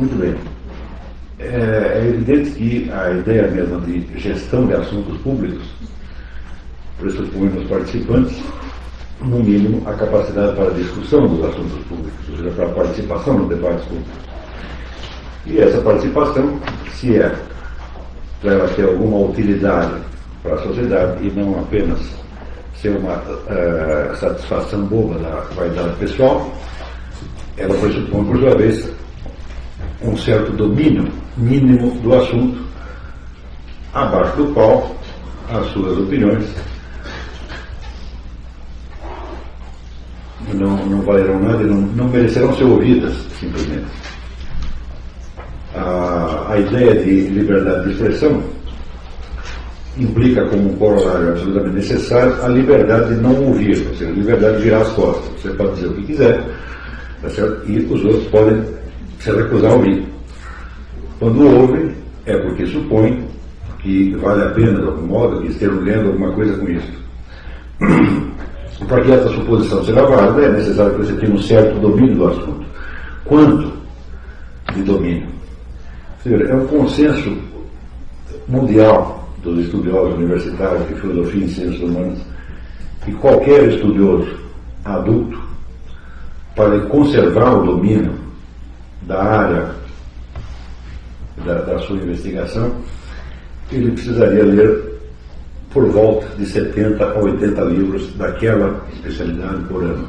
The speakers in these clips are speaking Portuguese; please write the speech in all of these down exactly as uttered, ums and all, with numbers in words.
Muito bem. É, é evidente que a ideia mesmo de gestão de assuntos públicos pressupõe nos participantes, no mínimo, a capacidade para a discussão dos assuntos públicos, ou seja, para a participação nos debates públicos. E essa participação, se é para ela ter alguma utilidade para a sociedade e não apenas ser uma uh, satisfação boba da vaidade pessoal, ela pressupõe, por sua vez, um certo domínio mínimo do assunto, abaixo do qual as suas opiniões não, não valerão nada e não, não merecerão ser ouvidas, simplesmente. A, a ideia de liberdade de expressão implica como um corolário absolutamente necessário a liberdade de não ouvir, ou seja, a liberdade de virar as costas. Você pode dizer o que quiser, tá certo? E os outros podem se recusar a ouvir. Quando ouvem, é porque supõem que vale a pena, de algum modo, que estejam ganhando alguma coisa com isso. Para que essa suposição seja válida, é necessário que você tenha um certo domínio do assunto. Quanto de domínio? Ou seja, é um consenso mundial dos estudiosos universitários de filosofia e ciências humanas que qualquer estudioso adulto, para conservar o domínio da área da, da sua investigação, ele precisaria ler por volta de setenta a oitenta livros daquela especialidade por ano.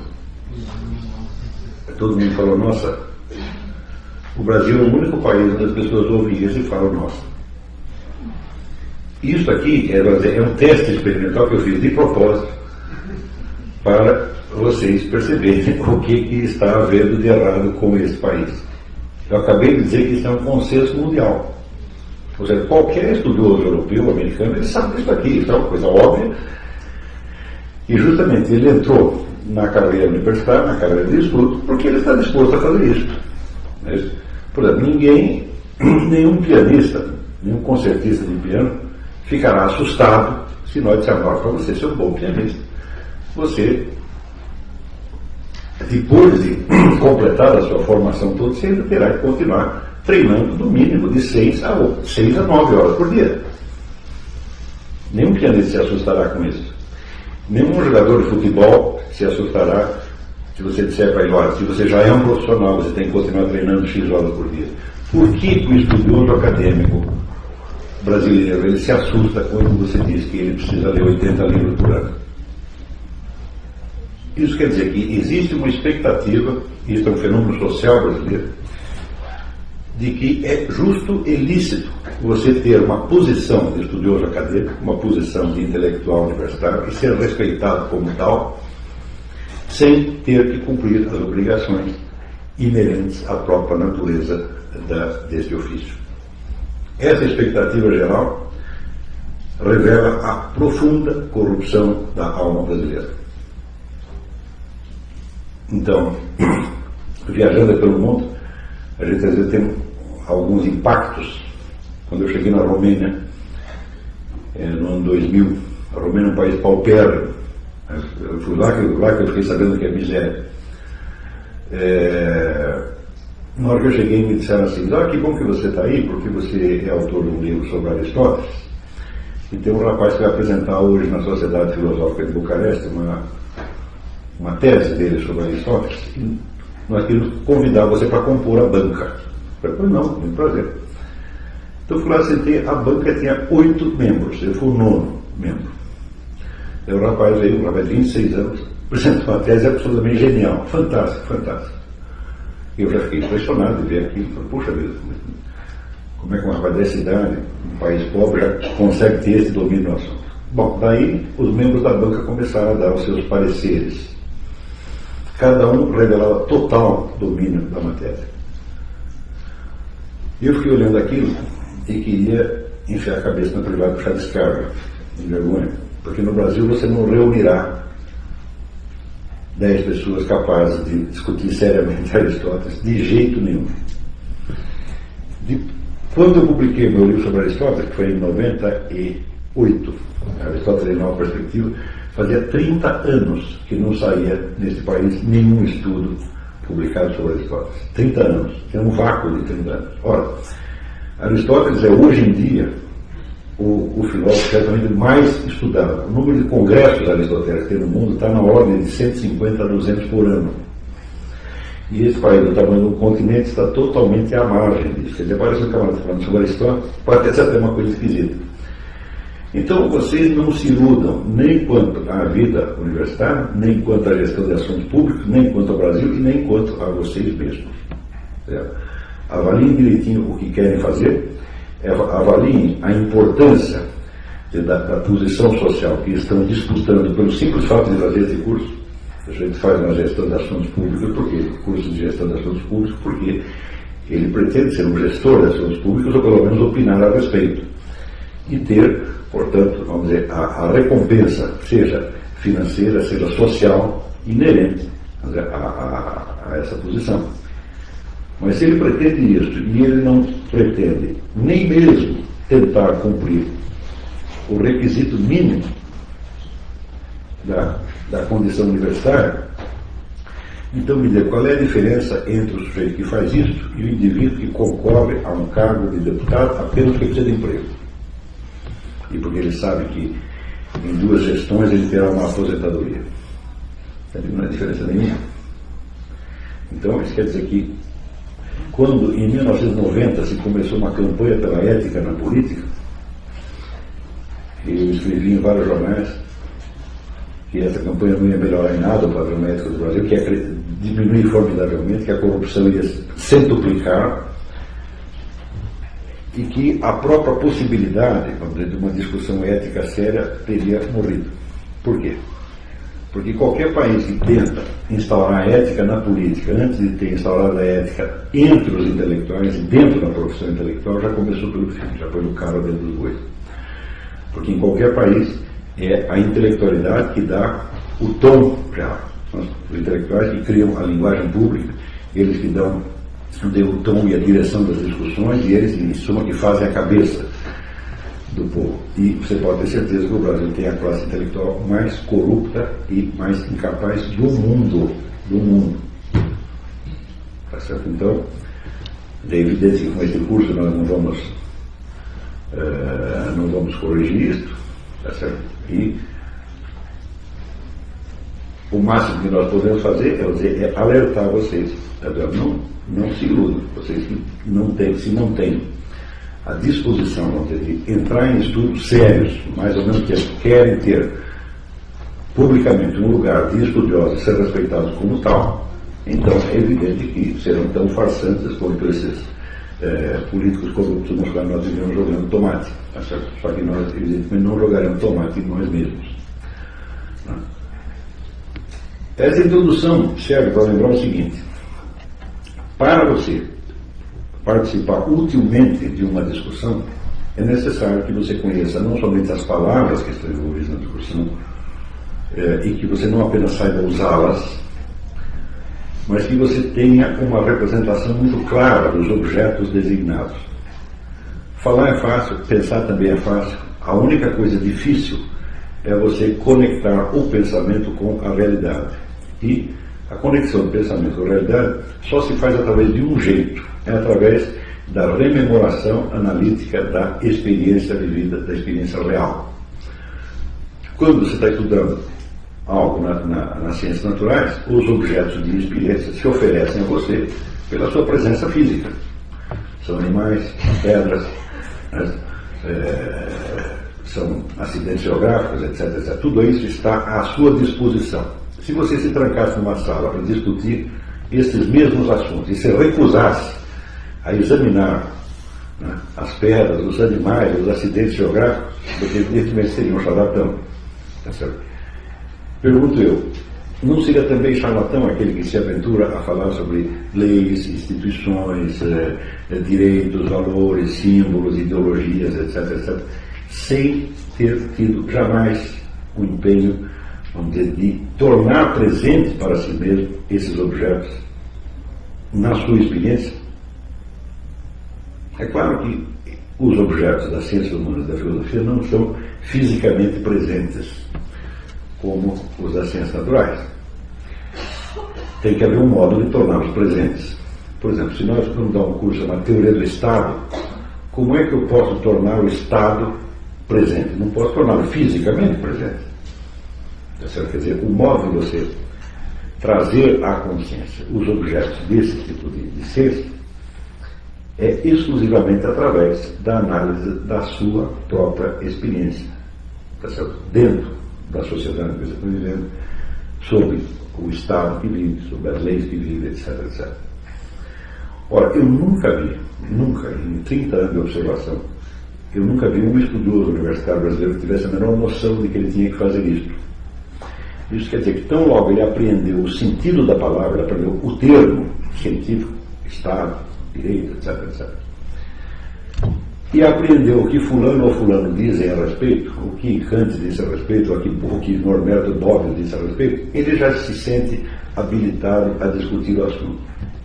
Todo mundo falou, nossa, o Brasil é o único país onde as pessoas ouvem isso e falam, nossa. Isso aqui é, é um teste experimental que eu fiz de propósito para vocês perceberem o que, que está havendo de errado com esse país. Eu acabei de dizer que isso é um consenso mundial. Ou seja, qualquer estudioso europeu, americano, ele sabe disso aqui, isso é uma coisa óbvia. E justamente ele entrou na carreira universitária, na carreira de estudo, porque ele está disposto a fazer isso. Mas, por exemplo, ninguém, nenhum pianista, nenhum concertista de piano, ficará assustado se nós dissermos para você ser um bom pianista. Você, depois de completar a sua formação toda, você ainda terá que continuar treinando no mínimo de seis a nove horas por dia. Nenhum pianista se assustará com isso. Nenhum jogador de futebol se assustará se você disser para ele, olha, se você já é um profissional, você tem que continuar treinando X horas por dia. Por que o estudioso acadêmico brasileiro ele se assusta quando você diz que ele precisa ler oitenta livros por ano? Isso quer dizer que existe uma expectativa, isso é um fenômeno social brasileiro, de que é justo e lícito você ter uma posição de estudioso acadêmico, uma posição de intelectual universitário e ser respeitado como tal, sem ter que cumprir as obrigações inerentes à própria natureza da, deste ofício. Essa expectativa geral revela a profunda corrupção da alma brasileira. Então, viajando pelo mundo, a gente às vezes tem alguns impactos. Quando eu cheguei na Romênia, é, no ano dois mil, a Romênia é um país paupérrimo. Eu fui lá que, lá que eu fiquei sabendo que é miséria. É, na hora que eu cheguei, me disseram assim, ah, que bom que você está aí, porque você é autor de um livro sobre Aristóteles, e tem um rapaz que vai apresentar hoje na Sociedade Filosófica de Bucareste uma, uma tese dele sobre Aristóteles, e nós queríamos convidar você para compor a banca. Eu falei, pois não, tem prazer. Então eu fui lá, sentei, a banca tinha oito membros, eu fui o nono membro. Aí o rapaz veio, um rapaz de vinte e seis anos, apresentou uma tese absolutamente genial, fantástico, fantástico. Eu já fiquei impressionado de ver aquilo, falei, puxa vida, como é que uma rapaz dessa idade, um país pobre, já consegue ter esse domínio no assunto? Bom, daí os membros da banca começaram a dar os seus pareceres. Cada um revelava total domínio da matéria. E eu fiquei olhando aquilo e queria enfiar a cabeça na privada do chá de descarga, de vergonha, porque no Brasil você não reunirá dez pessoas capazes de discutir seriamente Aristóteles, de jeito nenhum. De, quando eu publiquei meu livro sobre Aristóteles, que foi em noventa e oito, Aristóteles em Nova Perspectiva, fazia trinta anos que não saía neste país nenhum estudo publicados sobre Aristóteles. trinta anos. Tem um vácuo de trinta anos. Ora, Aristóteles é hoje em dia o, o filósofo certamente mais estudado. O número de congressos aristotélicos que tem no mundo está na ordem de cento e cinquenta a duzentos por ano. E esse país, do tamanho do continente, está totalmente à margem disso. Quer dizer, parece que o camarada falando sobre Aristóteles, pode até ser uma coisa esquisita. Então, vocês não se iludam nem quanto à vida universitária, nem quanto à gestão de assuntos públicos, nem quanto ao Brasil e nem quanto a vocês mesmos. Certo? Avaliem direitinho o que querem fazer, avaliem a importância da, da posição social que estão disputando pelo simples fato de fazer esse curso. A gente faz uma gestão de assuntos públicos, porque curso de gestão de assuntos públicos, porque ele pretende ser um gestor de assuntos públicos, ou pelo menos opinar a respeito. E ter, portanto, vamos dizer, a, a recompensa, seja financeira, seja social, inerente a, a, a essa posição. Mas se ele pretende isso, e ele não pretende nem mesmo tentar cumprir o requisito mínimo da, da condição universitária, então me diga, qual é a diferença entre o sujeito que faz isso e o indivíduo que concorre a um cargo de deputado apenas porque precisa de emprego? E porque ele sabe que em duas gestões ele terá uma aposentadoria. Não há diferença nenhuma. Então, isso quer dizer que quando em mil novecentos e noventa se começou uma campanha pela ética na política, eu escrevi em vários jornais que essa campanha não ia melhorar em nada o padrão ético do Brasil, que ia diminuir formidavelmente, que a corrupção ia centuplicar e que a própria possibilidade, vamos dizer, de uma discussão ética séria teria morrido. Por quê? Porque qualquer país que tenta instaurar a ética na política, antes de ter instaurado a ética entre os intelectuais e dentro da profissão intelectual, já começou pelo fim, já foi no carro dentro dos bois. Porque em qualquer país é a intelectualidade que dá o tom já. Os intelectuais que criam a linguagem pública, eles que dão o tom e a direção das discussões, e eles, em suma, que fazem a cabeça do povo. E você pode ter certeza que o Brasil tem a classe intelectual mais corrupta e mais incapaz do mundo. Do mundo. Tá certo? Então, é evidente que com esse curso nós não vamos, uh, não vamos corrigir isto. Tá certo? E o máximo que nós podemos fazer é, dizer, é alertar vocês. Tá? Não, não se iludam. Vocês que não têm, se não têm a disposição, vamos dizer, de entrar em estudos sérios, mais ou menos tempo, querem ter publicamente um lugar de estudiosos e ser respeitados como tal, então é evidente que serão tão farsantes quanto esses é, políticos corruptos nos quais nós vivemos jogando tomate. Tá certo? Só que nós, evidentemente, não jogaremos tomate em nós mesmos. Não. Essa introdução serve para lembrar o seguinte: para você participar utilmente de uma discussão, é necessário que você conheça não somente as palavras que estão envolvidas na discussão, é, e que você não apenas saiba usá-las, mas que você tenha uma representação muito clara dos objetos designados. Falar é fácil, pensar também é fácil. A única coisa difícil é você conectar o pensamento com a realidade. E a conexão do pensamento com a realidade só se faz através de um jeito, é através da rememoração analítica da experiência vivida, da experiência real. Quando você está estudando algo na, na, nas ciências naturais, os objetos de experiência se oferecem a você pela sua presença física. São animais, pedras, né? é, são acidentes geográficos, etc, etcétera. Tudo isso está à sua disposição. Se você se trancasse numa sala para discutir esses mesmos assuntos e se recusasse a examinar, né, as pedras, os animais, os acidentes geográficos, porque evidentemente seria um charlatão. Tá certo? Pergunto eu, não seria também charlatão aquele que se aventura a falar sobre leis, instituições, eh, direitos, valores, símbolos, ideologias, etc, etcétera, sem ter tido jamais o empenho, vamos dizer, de tornar presente para si mesmo esses objetos na sua experiência? É claro que os objetos das ciências humanas e da filosofia não são fisicamente presentes como os das ciências naturais. tem que haver um modo de torná-los presentes. Por exemplo, se nós vamos dar um curso chamado Teoria do Estado, como é que eu posso tornar o Estado presente? Não posso torná-lo fisicamente presente. Quer dizer, o modo de você trazer à consciência os objetos desse tipo de, de ser é exclusivamente através da análise da sua própria experiência, tá certo? Dentro da sociedade que você está vivendo, sobre o Estado que vive, sobre as leis que vive, etc, etcétera. Ora, eu nunca vi, nunca, em trinta anos de observação, eu nunca vi um estudioso universitário brasileiro que tivesse a menor noção de que ele tinha que fazer isso. Isso quer dizer que tão logo ele aprendeu o sentido da palavra, ele aprendeu o termo científico, Estado, direito, etc, etcétera. E aprendeu o que fulano ou fulano dizem a respeito, o que Kant disse a respeito, o que, o que Norberto Bobbio disse a respeito, ele já se sente habilitado a discutir o assunto.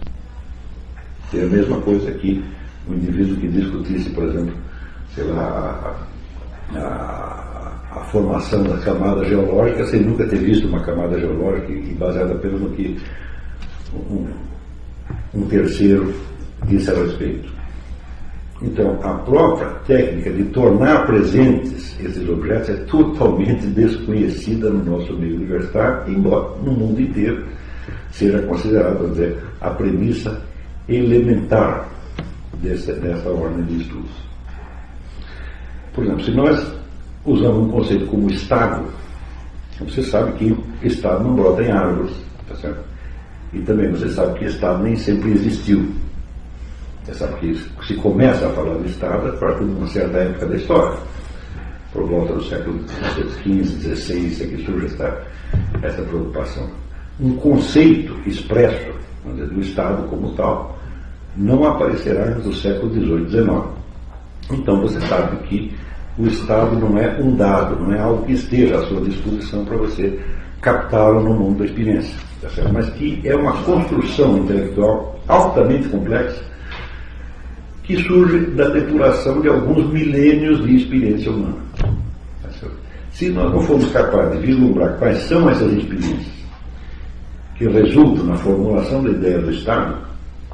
É a mesma coisa que o indivíduo que discutisse, por exemplo, sei lá, a, a, a formação da camada geológica sem nunca ter visto uma camada geológica e baseada apenas no que um, um terceiro disse a respeito. Então, a própria técnica de tornar presentes esses objetos é totalmente desconhecida no nosso meio universitário, embora no mundo inteiro seja considerada, vamos dizer, a premissa elementar dessa, dessa ordem de estudos. Por exemplo, se nós usamos um conceito como Estado, você sabe que Estado não brota em árvores, tá certo? E também você sabe que Estado nem sempre existiu. Você sabe que se começa a falar de Estado a partir de uma certa época da história. Por volta do século quinze, dezesseis, é que surge essa, essa preocupação. Um conceito expresso, vamos dizer, do Estado como tal não aparecerá no século dezoito, dezenove. Então você sabe que o Estado não é um dado, não é algo que esteja à sua disposição para você captá-lo no mundo da experiência, tá certo? Mas que é uma construção intelectual altamente complexa que surge da depuração de alguns milênios de experiência humana. Tá certo? Se nós não formos capazes de vislumbrar quais são essas experiências que resultam na formulação da ideia do Estado,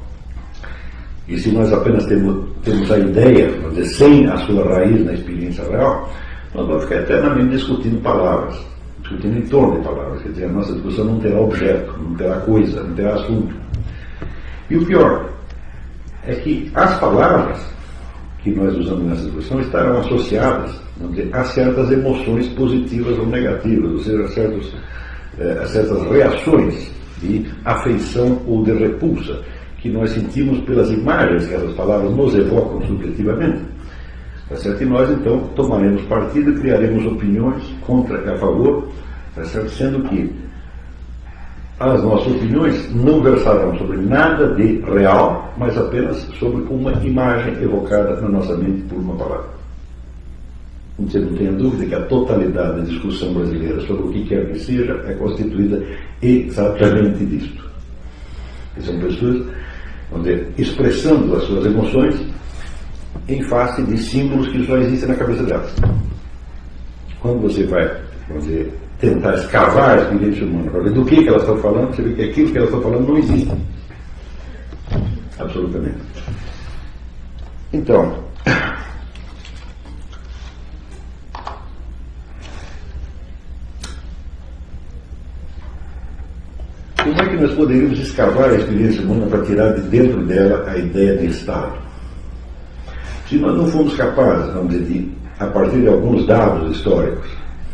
e se nós apenas temos, temos a ideia, vamos dizer, sem a sua raiz na experiência real, nós vamos ficar eternamente discutindo palavras, discutindo em torno de palavras. Quer dizer, a nossa discussão não terá objeto, não terá coisa, não terá assunto. E o pior é que as palavras que nós usamos nessa discussão estarão associadas, vamos dizer, a certas emoções positivas ou negativas, ou seja, a, certos, eh, a certas reações de afeição ou de repulsa que nós sentimos pelas imagens que essas palavras nos evocam subjetivamente. Tá certo? E nós, então, tomaremos partido e criaremos opiniões contra e a favor, tá certo? Sendo que as nossas opiniões não versarão sobre nada de real, mas apenas sobre uma imagem evocada na nossa mente por uma palavra. Você não tenha dúvida que a totalidade da discussão brasileira sobre o que quer que seja é constituída exatamente disto. Que são pessoas, vamos dizer, expressando as suas emoções em face de símbolos que só existem na cabeça delas. Quando você vai, vamos dizer, tentar escavar a experiência humana para ver do que, que elas estão falando, você vê que aquilo que elas estão falando não existe. Absolutamente. Então, como é que nós poderíamos escavar a experiência humana para tirar de dentro dela a ideia de Estado? Se nós não formos capazes, vamos dizer, de, a partir de alguns dados históricos,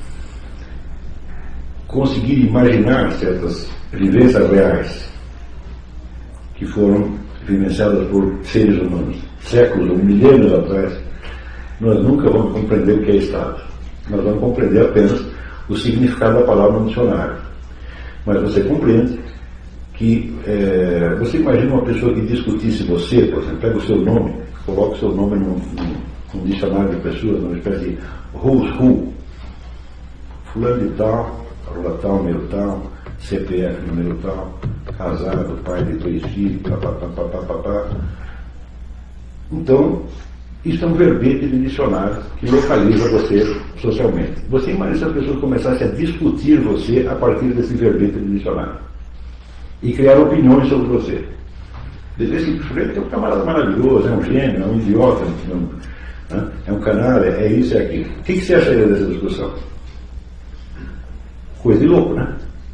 conseguir imaginar certas vivências reais que foram vivenciadas por seres humanos séculos ou milênios atrás, nós nunca vamos compreender o que é Estado. Nós vamos compreender apenas o significado da palavra no dicionário. Mas você compreende que é, você imagina uma pessoa que discutisse você, por exemplo, pega o seu nome, coloca o seu nome num, num, num dicionário de pessoas, numa espécie de who's who, fulano de tal, rua tal, número tal, C P F número tal, casado, pai de dois filhos, papapá. Então, isso é um verbete de dicionário que localiza você socialmente. Você imagina se as pessoas começassem a discutir você a partir desse verbete de dicionário. e criar opiniões sobre você. Esse sujeito é um camarada maravilhoso, é um gênio, é um idiota, é um, é um canalha, é isso e é aquilo. O que, que você acha dessa discussão? Coisa de louco, né?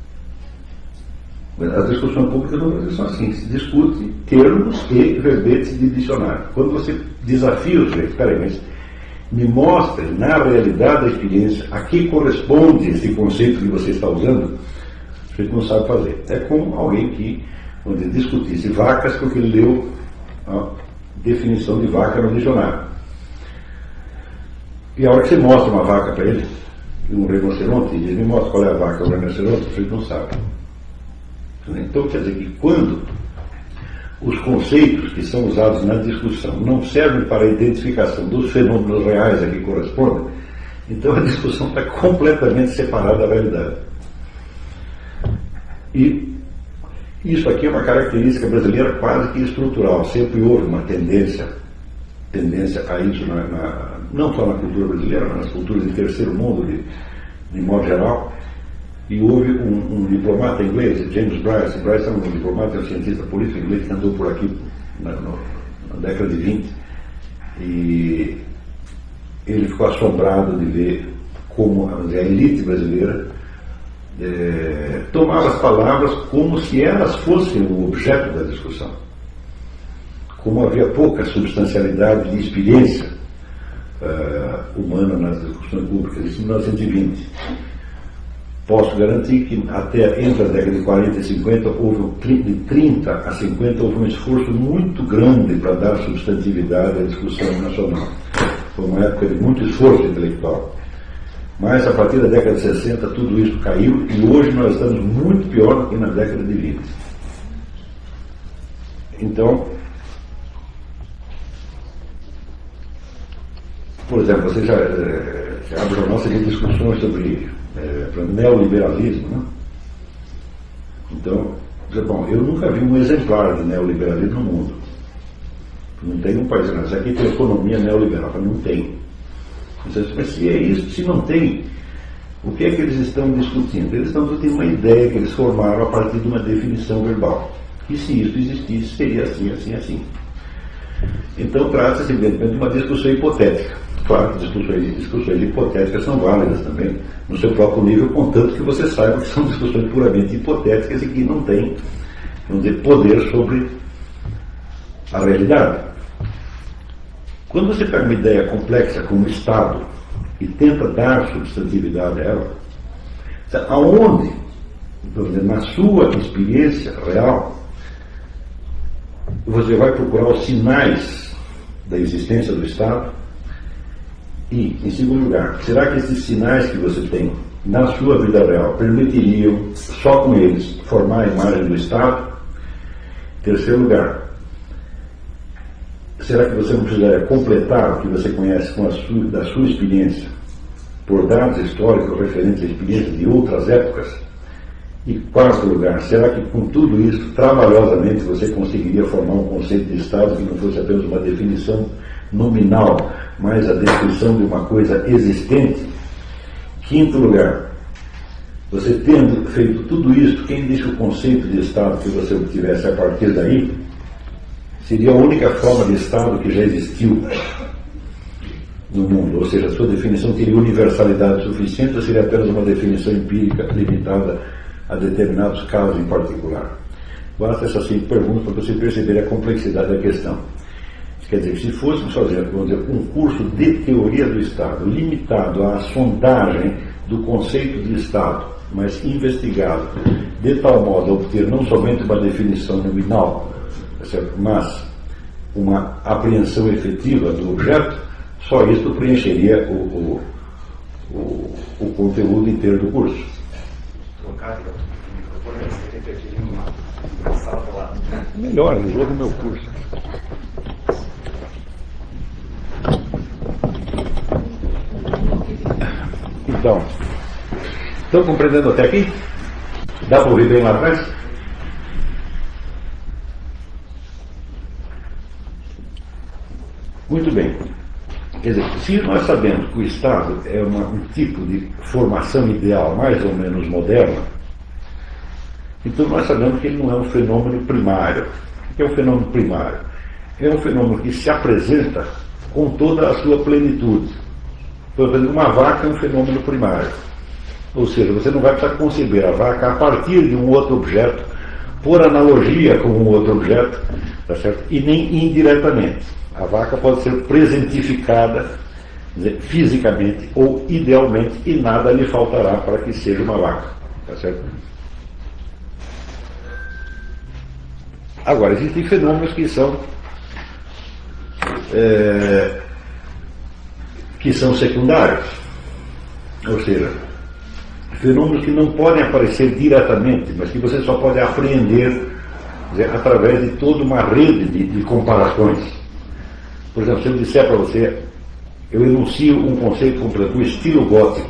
As discussões públicas no Brasil são assim, se discute termos e verbetes de dicionário. Quando você desafia o sujeito, peraí, mas me mostre na realidade da experiência a que corresponde esse conceito que você está usando, o sujeito não sabe fazer. É como alguém que, quando ele discutisse vacas, porque ele leu a definição de vaca no dicionário. E a hora que você mostra uma vaca para ele, um rinoceronte, e diz, me mostra qual é a vaca, o rinoceronte, o sujeito não sabe. Então, quer dizer que quando os conceitos que são usados na discussão não servem para a identificação dos fenômenos reais a que correspondem, então a discussão está completamente separada da realidade. E isso aqui é uma característica brasileira quase que estrutural. Sempre houve uma tendência, tendência a isso, na, na, não só na cultura brasileira, mas nas culturas de terceiro mundo, de, de modo geral. E houve um, um diplomata inglês, James Bryce. Bryce é um diplomata, é um cientista político inglês que andou por aqui na, na, na década de vinte. E ele ficou assombrado de ver como a elite brasileira é, tomava as palavras como se elas fossem o objeto da discussão. Como havia pouca substancialidade de experiência uh, humana nas discussões públicas. Isso em mil novecentos e vinte. Posso garantir que até entre a década de quarenta e cinquenta, houve de trinta a cinquenta, houve um esforço muito grande para dar substantividade à discussão nacional. Foi uma época de muito esforço intelectual. Mas a partir da década de sessenta, tudo isso caiu e hoje nós estamos muito pior do que na década de vinte. Então, por exemplo, você já, já abre o jornal, você tem discussões sobre É, para neoliberalismo, né? Então, bom, eu nunca vi um exemplar de neoliberalismo no mundo. Não tem um país, mas aqui tem economia neoliberal, não tem. Mas se é isso, se não tem, o que é que eles estão discutindo? Eles estão discutindo uma ideia que eles formaram a partir de uma definição verbal. E se isso existisse, seria assim, assim, assim. Então trata-se, evidentemente, de uma discussão hipotética. Claro que discussões, discussões hipotéticas são válidas também, no seu próprio nível, contanto que você saiba que são discussões puramente hipotéticas e que não têm, não têm poder sobre a realidade. Quando você pega uma ideia complexa como o Estado e tenta dar substantividade a ela, aonde, na sua experiência real, você vai procurar os sinais da existência do Estado? E, em segundo lugar, será que esses sinais que você tem na sua vida real permitiriam, só com eles, formar a imagem do Estado? Em terceiro lugar, será que você não precisaria completar o que você conhece com a sua, da sua experiência por dados históricos referentes à experiência de outras épocas? E quarto lugar, será que com tudo isso, trabalhosamente, você conseguiria formar um conceito de Estado que não fosse apenas uma definição nominal, mas a descrição de uma coisa existente? Quinto lugar, você tendo feito tudo isso, quem diz que o conceito de Estado que você obtivesse a partir daí seria a única forma de Estado que já existiu no mundo, ou seja, a sua definição teria universalidade suficiente ou seria apenas uma definição empírica limitada a determinados casos em particular? Basta essas cinco perguntas para você perceber a complexidade da questão. Quer dizer, se fôssemos fazer, vamos dizer, um curso de teoria do Estado limitado à sondagem do conceito de Estado, mas investigado de tal modo a obter não somente uma definição nominal, mas uma apreensão efetiva do objeto, só isso preencheria o, o, o, o conteúdo inteiro do curso. Melhor, no jogo do meu curso. Então, estão compreendendo até aqui? Dá para ouvir bem lá atrás? Muito bem. Quer dizer, se nós sabemos que o Estado é uma, um tipo de formação ideal mais ou menos moderna, Então nós sabemos que ele não é um fenômeno primário. O que é um fenômeno primário? É um fenômeno que se apresenta com toda a sua plenitude. Por exemplo, uma vaca é um fenômeno primário. Ou seja, você não vai precisar conceber a vaca a partir de um outro objeto, por analogia com um outro objeto, tá certo? E nem indiretamente. A vaca pode ser presentificada, dizer, fisicamente ou idealmente, e nada lhe faltará para que seja uma vaca. Tá certo? Agora, existem fenômenos que são é, que são secundários, ou seja, fenômenos que não podem aparecer diretamente, mas que você só pode apreender, dizer, através de toda uma rede de, de comparações. Por exemplo, se eu disser para você, eu enuncio um conceito completo, o estilo gótico.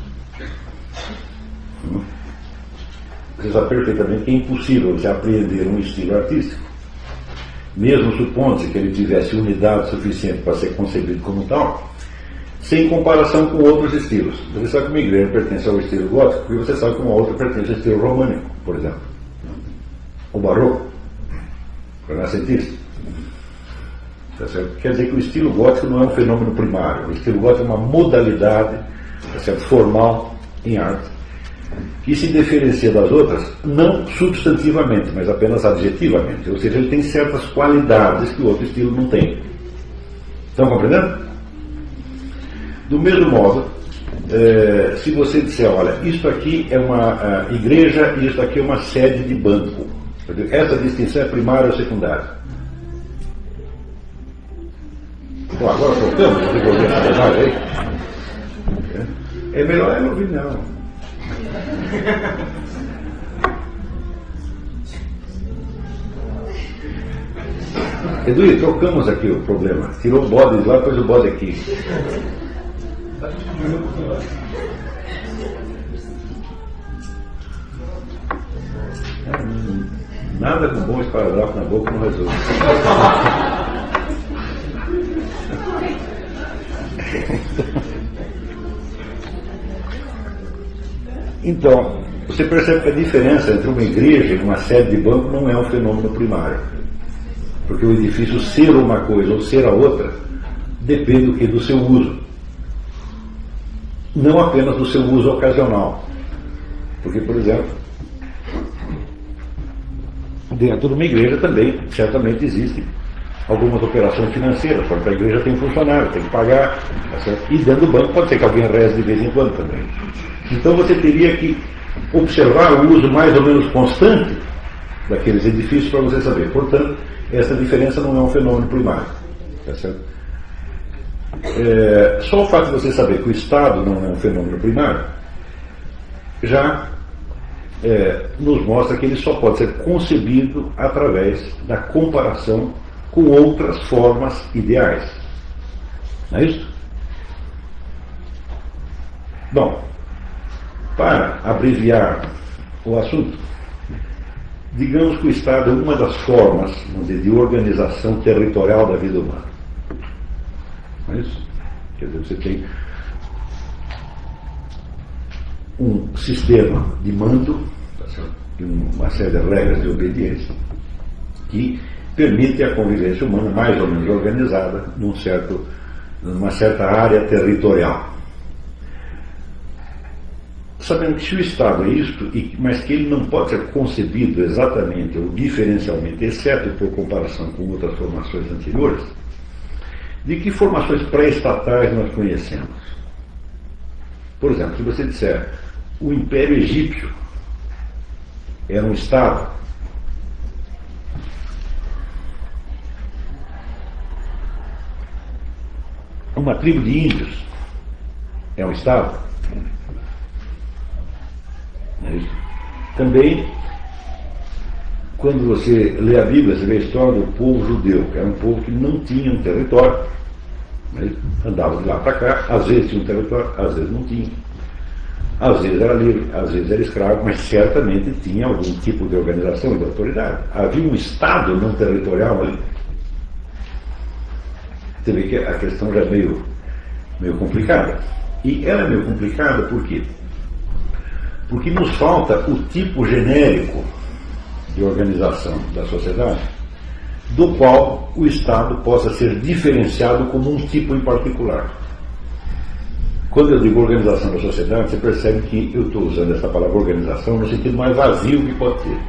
Você sabe perfeitamente que é impossível você apreender um estilo artístico, mesmo supondo-se que ele tivesse unidade suficiente para ser concebido como tal, sem comparação com outros estilos. Você sabe que uma igreja pertence ao estilo gótico, e você sabe que uma outra pertence ao estilo românico, por exemplo. O barroco, o renascentista. Tá certo? Quer dizer que o estilo gótico não é um fenômeno primário. O estilo gótico é uma modalidade, tá certo, formal em arte, que se diferencia das outras, não substantivamente, mas apenas adjetivamente. Ou seja, ele tem certas qualidades que o outro estilo não tem. Estão compreendendo? Do mesmo modo, eh, se você disser, olha, isto aqui é uma uh, igreja e isto aqui é uma sede de banco, essa distinção é primária ou secundária? Bom, agora voltamos, você vai ouvir essa verdade aí? É melhor eu não ouvir, não. Edu, trocamos aqui o problema. Tirou o bode lá, pôs o bode aqui. Nada com bom esparadrapo na boca não resolve. Então, você percebe que a diferença entre uma igreja e uma sede de banco não é um fenômeno primário. Porque o edifício ser uma coisa ou ser a outra depende do que? Do seu uso. Não apenas do seu uso ocasional. Porque, por exemplo, dentro de uma igreja também, certamente existem algumas operações financeiras, porque a igreja tem funcionário, tem que pagar, tá certo? E dentro do banco pode ser que alguém reze de vez em quando também. Então você teria que observar o uso mais ou menos constante daqueles edifícios para você saber. Portanto, essa diferença não é um fenômeno primário. Tá certo? É, só o fato de você saber que o Estado não é um fenômeno primário já é, nos mostra que ele só pode ser concebido através da comparação com outras formas ideais. Não é isso? Bom, para abreviar o assunto, digamos que o Estado é uma das formas, vamos dizer, de organização territorial da vida humana. Não é isso? Quer dizer, você tem um sistema de mando, e uma série de regras de obediência que permite a convivência humana mais ou menos organizada num certo, numa certa área territorial. Sabendo que se o Estado é isto, mas que ele não pode ser concebido exatamente ou diferencialmente, exceto por comparação com outras formações anteriores, de que formações pré-estatais nós conhecemos? Por exemplo, se você disser o Império Egípcio era um Estado, uma tribo de índios é um Estado. É isso. Também, quando você lê a Bíblia, você vê a história do povo judeu, que era um povo que não tinha um território, né? Andava de lá para cá, às vezes tinha um território, às vezes não tinha. Às vezes era livre, às vezes era escravo, mas certamente tinha algum tipo de organização e de autoridade. Havia um Estado não territorial ali. Você vê que a questão já é meio, meio complicada. E ela é meio complicada por quê? Porque nos falta o tipo genérico de organização da sociedade, do qual o Estado possa ser diferenciado como um tipo em particular. Quando eu digo organização da sociedade, você percebe que eu estou usando essa palavra organização no sentido mais vazio que pode ter.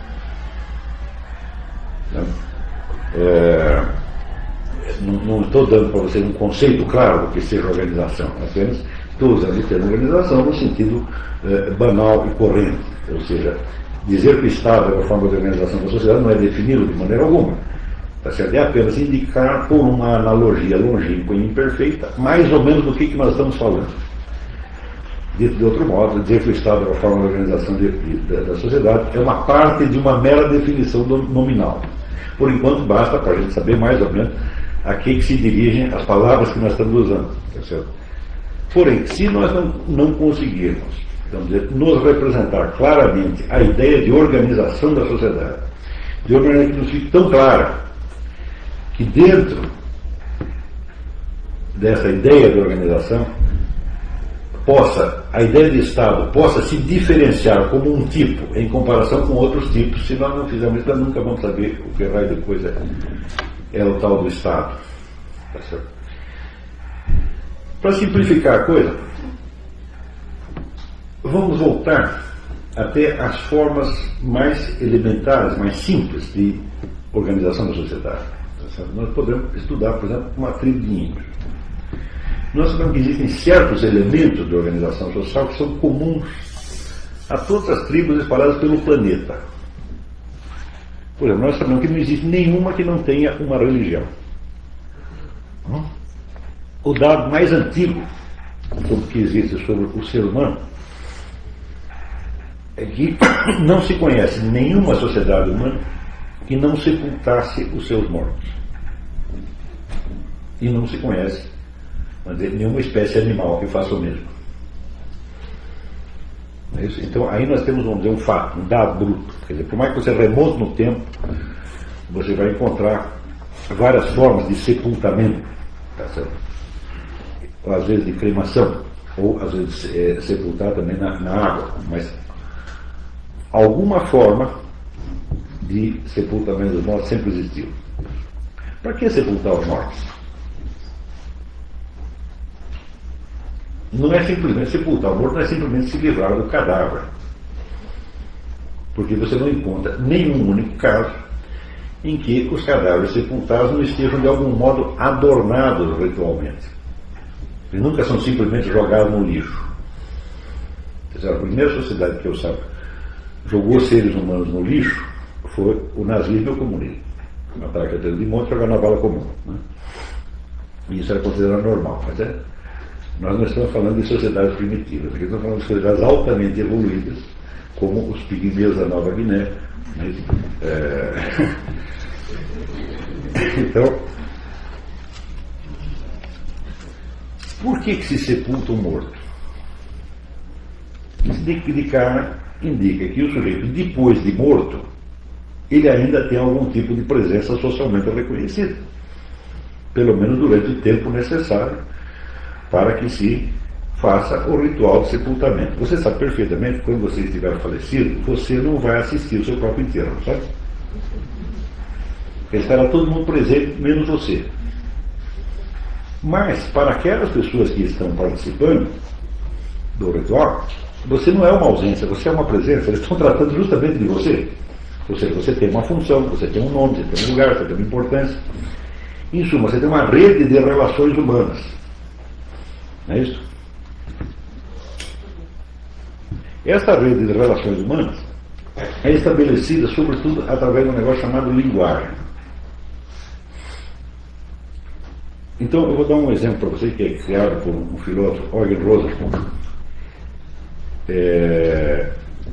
É, não, não estou dando para vocês um conceito claro do que seja organização, apenas estou usando o termo organização no sentido é, banal e corrente. Ou seja, dizer que o Estado é uma forma de organização da sociedade não é definido de maneira alguma. Tá certo? É apenas indicar, por uma analogia longínqua e imperfeita, mais ou menos do que, que nós estamos falando. Dito de outro modo, dizer que o Estado é uma forma de organização de, de, da sociedade é uma parte de uma mera definição do, nominal. Por enquanto, basta para a gente saber mais ou menos a que, que se dirigem as palavras que nós estamos usando. Tá certo? Porém, se nós não, não conseguirmos, vamos dizer, nos representar claramente a ideia de organização da sociedade, de uma maneira que nos fique tão clara que dentro dessa ideia de organização possa, a ideia de Estado possa se diferenciar como um tipo em comparação com outros tipos. Se nós não fizermos isso, nós nunca vamos saber o que raio de coisa é, é o tal do Estado. Tá certo? Para simplificar a coisa, vamos voltar até as formas mais elementares, mais simples de organização da sociedade. Nós podemos estudar, por exemplo, uma tribo de índios. Nós sabemos que existem certos elementos de organização social que são comuns a todas as tribos espalhadas pelo planeta. Por exemplo, nós sabemos que não existe nenhuma que não tenha uma religião. O dado mais antigo que existe sobre o ser humano é que não se conhece nenhuma sociedade humana que não sepultasse os seus mortos. E não se conhece, vamos dizer, nenhuma espécie animal que faça o mesmo. É isso? Então, aí nós temos, vamos dizer, um fato, um dado bruto. Quer dizer, por mais que você remonte no tempo, você vai encontrar várias formas de sepultamento, tá certo? Às vezes de cremação, ou às vezes é, sepultar também na, na água, mas alguma forma de sepultamento dos mortos sempre existiu. Para que sepultar os mortos? Não é simplesmente sepultar o morto, não é simplesmente se livrar do cadáver. Porque você não encontra nenhum único caso em que os cadáveres sepultados não estejam de algum modo adornados ritualmente. Eles nunca são simplesmente jogados no lixo. A primeira sociedade que eu saiba jogou seres humanos no lixo foi o nazismo e o comunismo. Matar a cadeira de monte e jogar na vala comum. Né? E isso era considerado normal. Mas é, nós não estamos falando de sociedades primitivas, aqui estamos falando de sociedades altamente evoluídas, como os pigmeus da Nova Guiné. Né? É... Então, por que, que se sepulta um morto? Isso de, de cara indica que o sujeito, depois de morto, ele ainda tem algum tipo de presença socialmente reconhecida, pelo menos durante o tempo necessário para que se faça o ritual de sepultamento. Você sabe perfeitamente que quando você estiver falecido, você não vai assistir o seu próprio enterro, sabe? Estará todo mundo presente, menos você. Mas, para aquelas pessoas que estão participando do ritual, você não é uma ausência, você é uma presença. Eles estão tratando justamente de você. Ou seja, você tem uma função, você tem um nome, você tem um lugar, você tem uma importância. Em suma, você tem uma rede de relações humanas. Não é isso? Esta rede de relações humanas é estabelecida, sobretudo, através de um negócio chamado linguagem. Então, eu vou dar um exemplo para você, que é criado por um filósofo, Eugen Rosenthal. É...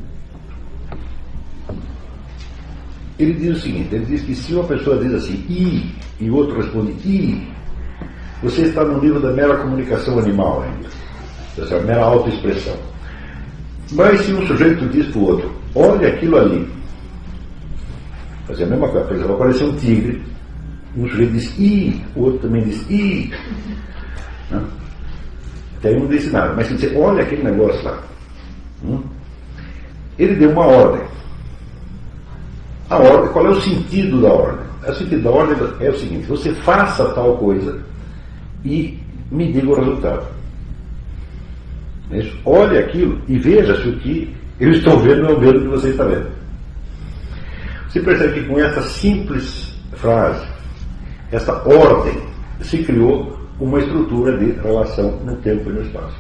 Ele diz o seguinte, ele diz que se uma pessoa diz assim, i, e o outro responde, i, você está no nível da mera comunicação animal ainda, dessa mera autoexpressão. Mas se um sujeito diz para o outro, olha aquilo ali, fazer a mesma coisa, por exemplo, apareceu um tigre, um sujeito diz i, o outro também diz i, não? Tem um disse nada, mas se você olha aquele negócio lá, hum? Ele deu uma ordem. a ordem, qual é o sentido da ordem? O sentido da ordem é o seguinte: você faça tal coisa e me diga o resultado. Olhe aquilo e veja se o que eu estou vendo é o mesmo que você está vendo. Você percebe que com essa simples frase, essa ordem, se criou uma estrutura de relação no tempo e no espaço.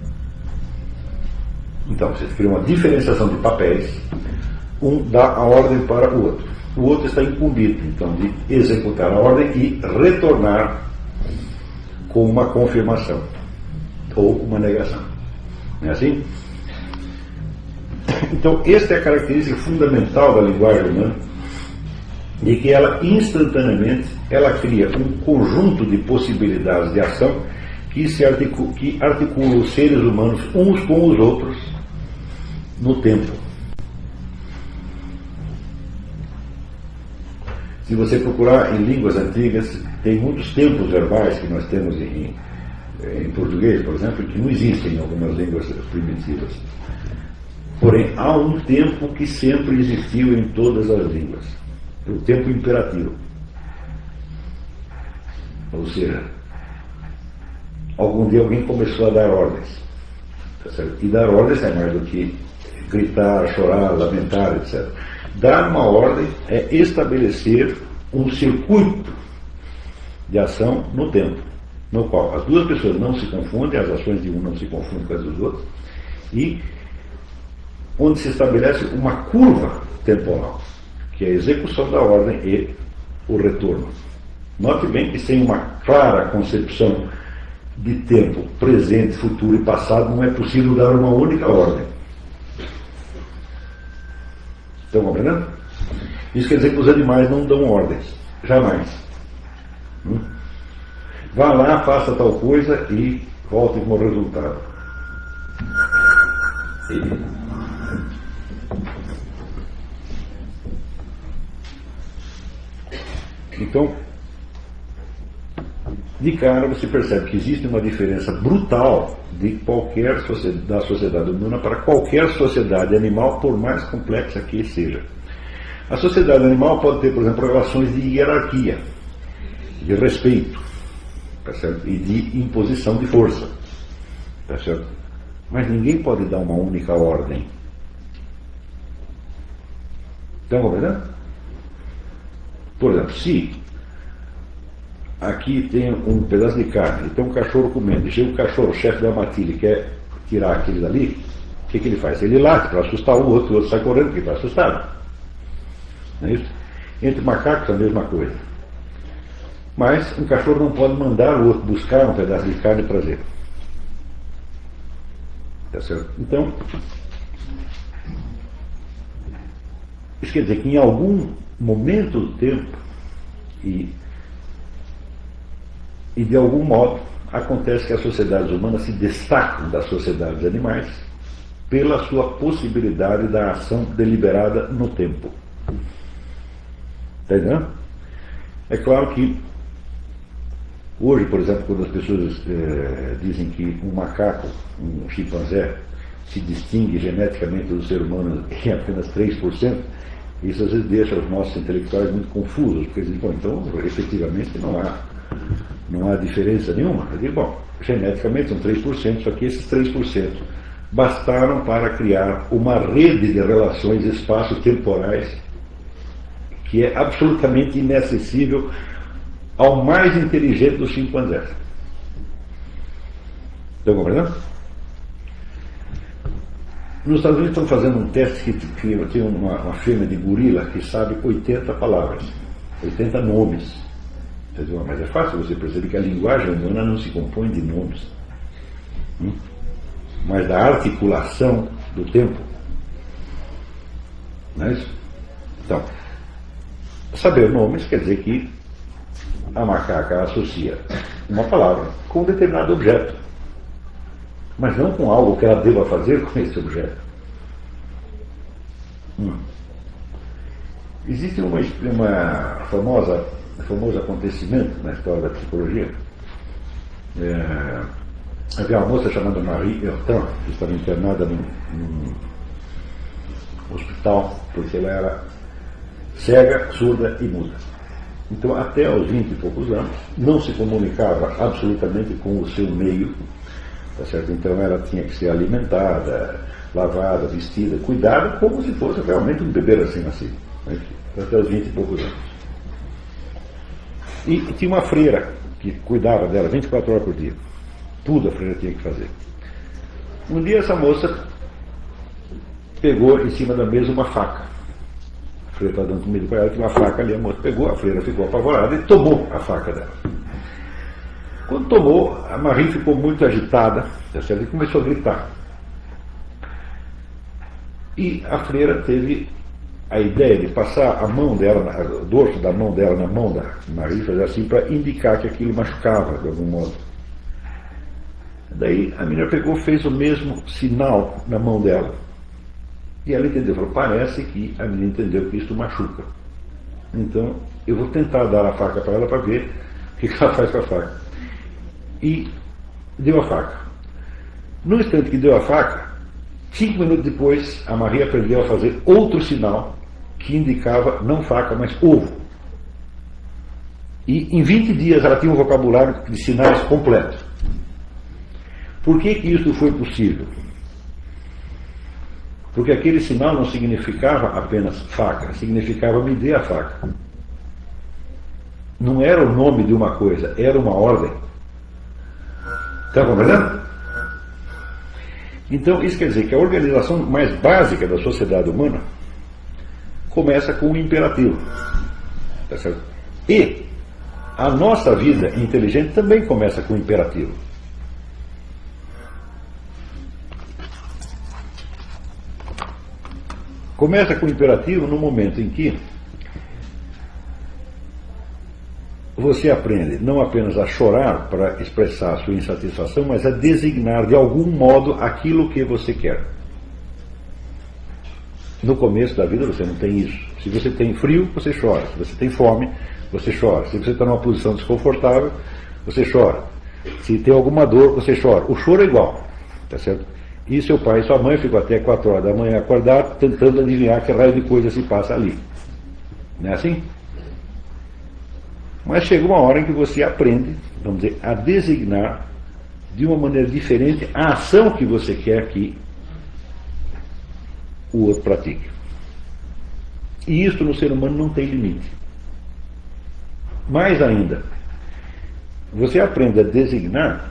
Então, você cria uma diferenciação de papéis, um dá a ordem para o outro. O outro está incumbido, então, de executar a ordem e retornar com uma confirmação ou uma negação. Não é assim? Então, esta é a característica fundamental da linguagem humana, de que ela, instantaneamente, ela cria um conjunto de possibilidades de ação que, se articula, que articula os seres humanos uns com os outros no tempo. Se você procurar em línguas antigas, tem muitos tempos verbais que nós temos em, em português, por exemplo, que não existem em algumas línguas primitivas. Porém, há um tempo que sempre existiu em todas as línguas. O tempo imperativo. Ou seja, algum dia alguém começou a dar ordens. Tá certo? E dar ordens é mais do que gritar, chorar, lamentar, etcétera. Dar uma ordem é estabelecer um circuito de ação no tempo, no qual as duas pessoas não se confundem, as ações de um não se confundem com as dos outros, e onde se estabelece uma curva temporal, que é a execução da ordem e o retorno. Note bem que sem uma clara concepção de tempo, presente, futuro e passado, não é possível dar uma única ordem. Estão compreendendo? Isso quer dizer que os animais não dão ordens. Jamais. Hum? Vá lá, faça tal coisa e volte com o resultado. E... Então, de cara você percebe que existe uma diferença brutal de qualquer sociedade, da sociedade humana para qualquer sociedade animal, por mais complexa que seja. A sociedade animal pode ter, por exemplo, relações de hierarquia, de respeito, tá certo? E de imposição de força, tá certo? Mas ninguém pode dar uma única ordem. Estão compreendendo? Por exemplo, se aqui tem um pedaço de carne e tem um cachorro comendo, e chega um cachorro, o chefe da matilha, e quer tirar aquele dali, o que, que ele faz? Ele late para assustar o outro, o outro sai correndo porque está assustado. Não é isso? Entre macacos a mesma coisa. Mas um cachorro não pode mandar o outro buscar um pedaço de carne e trazer. Tá certo? Então, isso quer dizer que em algum momento do tempo e, e de algum modo acontece que as sociedades humanas se destacam das sociedades animais pela sua possibilidade da ação deliberada no tempo. Está entendendo? É claro que hoje, por exemplo, quando as pessoas é, dizem que um macaco, um chimpanzé, se distingue geneticamente do ser humano em apenas três por cento, isso às vezes deixa os nossos intelectuais muito confusos, porque eles dizem, bom, então, efetivamente, não há, não há diferença nenhuma. Eu digo, bom, geneticamente são três por cento, só que esses três por cento bastaram para criar uma rede de relações espaço-temporais que é absolutamente inacessível ao mais inteligente dos chimpanzés. Estão compreendendo? Nos Estados Unidos estão fazendo um teste que, que tem uma, uma fêmea de gorila que sabe oitenta palavras, oitenta nomes. Você diz, mas é fácil você perceber que a linguagem humana não se compõe de nomes, hum? mas da articulação do tempo. Não é isso? Então, saber nomes quer dizer que a macaca associa uma palavra com um determinado objeto, mas não com algo que ela deva fazer com esse objeto. Hum. Existe uma, uma famosa, um famoso acontecimento na história da psicologia. É, havia uma moça chamada Marie Ertrand, que estava internada num, num hospital, porque ela era cega, surda e muda. Então, até aos vinte e poucos anos, não se comunicava absolutamente com o seu meio, tá certo? Então ela tinha que ser alimentada, lavada, vestida, cuidada, como se fosse realmente um bebê recém-nascido, né? Até aos vinte e poucos anos. E, e tinha uma freira que cuidava dela vinte e quatro horas por dia. Tudo a freira tinha que fazer. Um dia essa moça pegou em cima da mesa uma faca. A freira estava dando comida para ela, tinha uma faca ali, a moça pegou, a freira ficou apavorada e tomou a faca dela. Quando tomou, a Marie ficou muito agitada, e começou a gritar. E a freira teve a ideia de passar a mão dela, o dorso da mão dela na mão da Marie, fazer assim, para indicar que aquilo machucava de algum modo. Daí a menina pegou, fez o mesmo sinal na mão dela. E ela entendeu, falou, parece que a menina entendeu que isso machuca. Então eu vou tentar dar a faca para ela para ver o que ela faz com a faca. E deu a faca. No instante que deu a faca, cinco minutos depois, a Maria aprendeu a fazer outro sinal que indicava não faca, mas ovo. E em vinte dias ela tinha um vocabulário de sinais completo. Por que que isso foi possível? Porque aquele sinal não significava apenas faca, significava me dê a faca. Não era o nome de uma coisa, era uma ordem. Está compreendendo? Então, isso quer dizer que a organização mais básica da sociedade humana começa com um imperativo. Tá certo? E a nossa vida inteligente também começa com um imperativo. Começa com o imperativo no momento em que você aprende não apenas a chorar para expressar a sua insatisfação, mas a designar de algum modo aquilo que você quer. No começo da vida você não tem isso. Se você tem frio, você chora. Se você tem fome, você chora. Se você está numa posição desconfortável, você chora. Se tem alguma dor, você chora. O choro é igual, tá certo? E seu pai e sua mãe ficam até quatro horas da manhã acordados, tentando adivinhar que raio de coisa se passa ali. Não é assim? Mas chega uma hora em que você aprende, vamos dizer, a designar de uma maneira diferente a ação que você quer que o outro pratique. E isso no ser humano não tem limite. Mais ainda, você aprende a designar,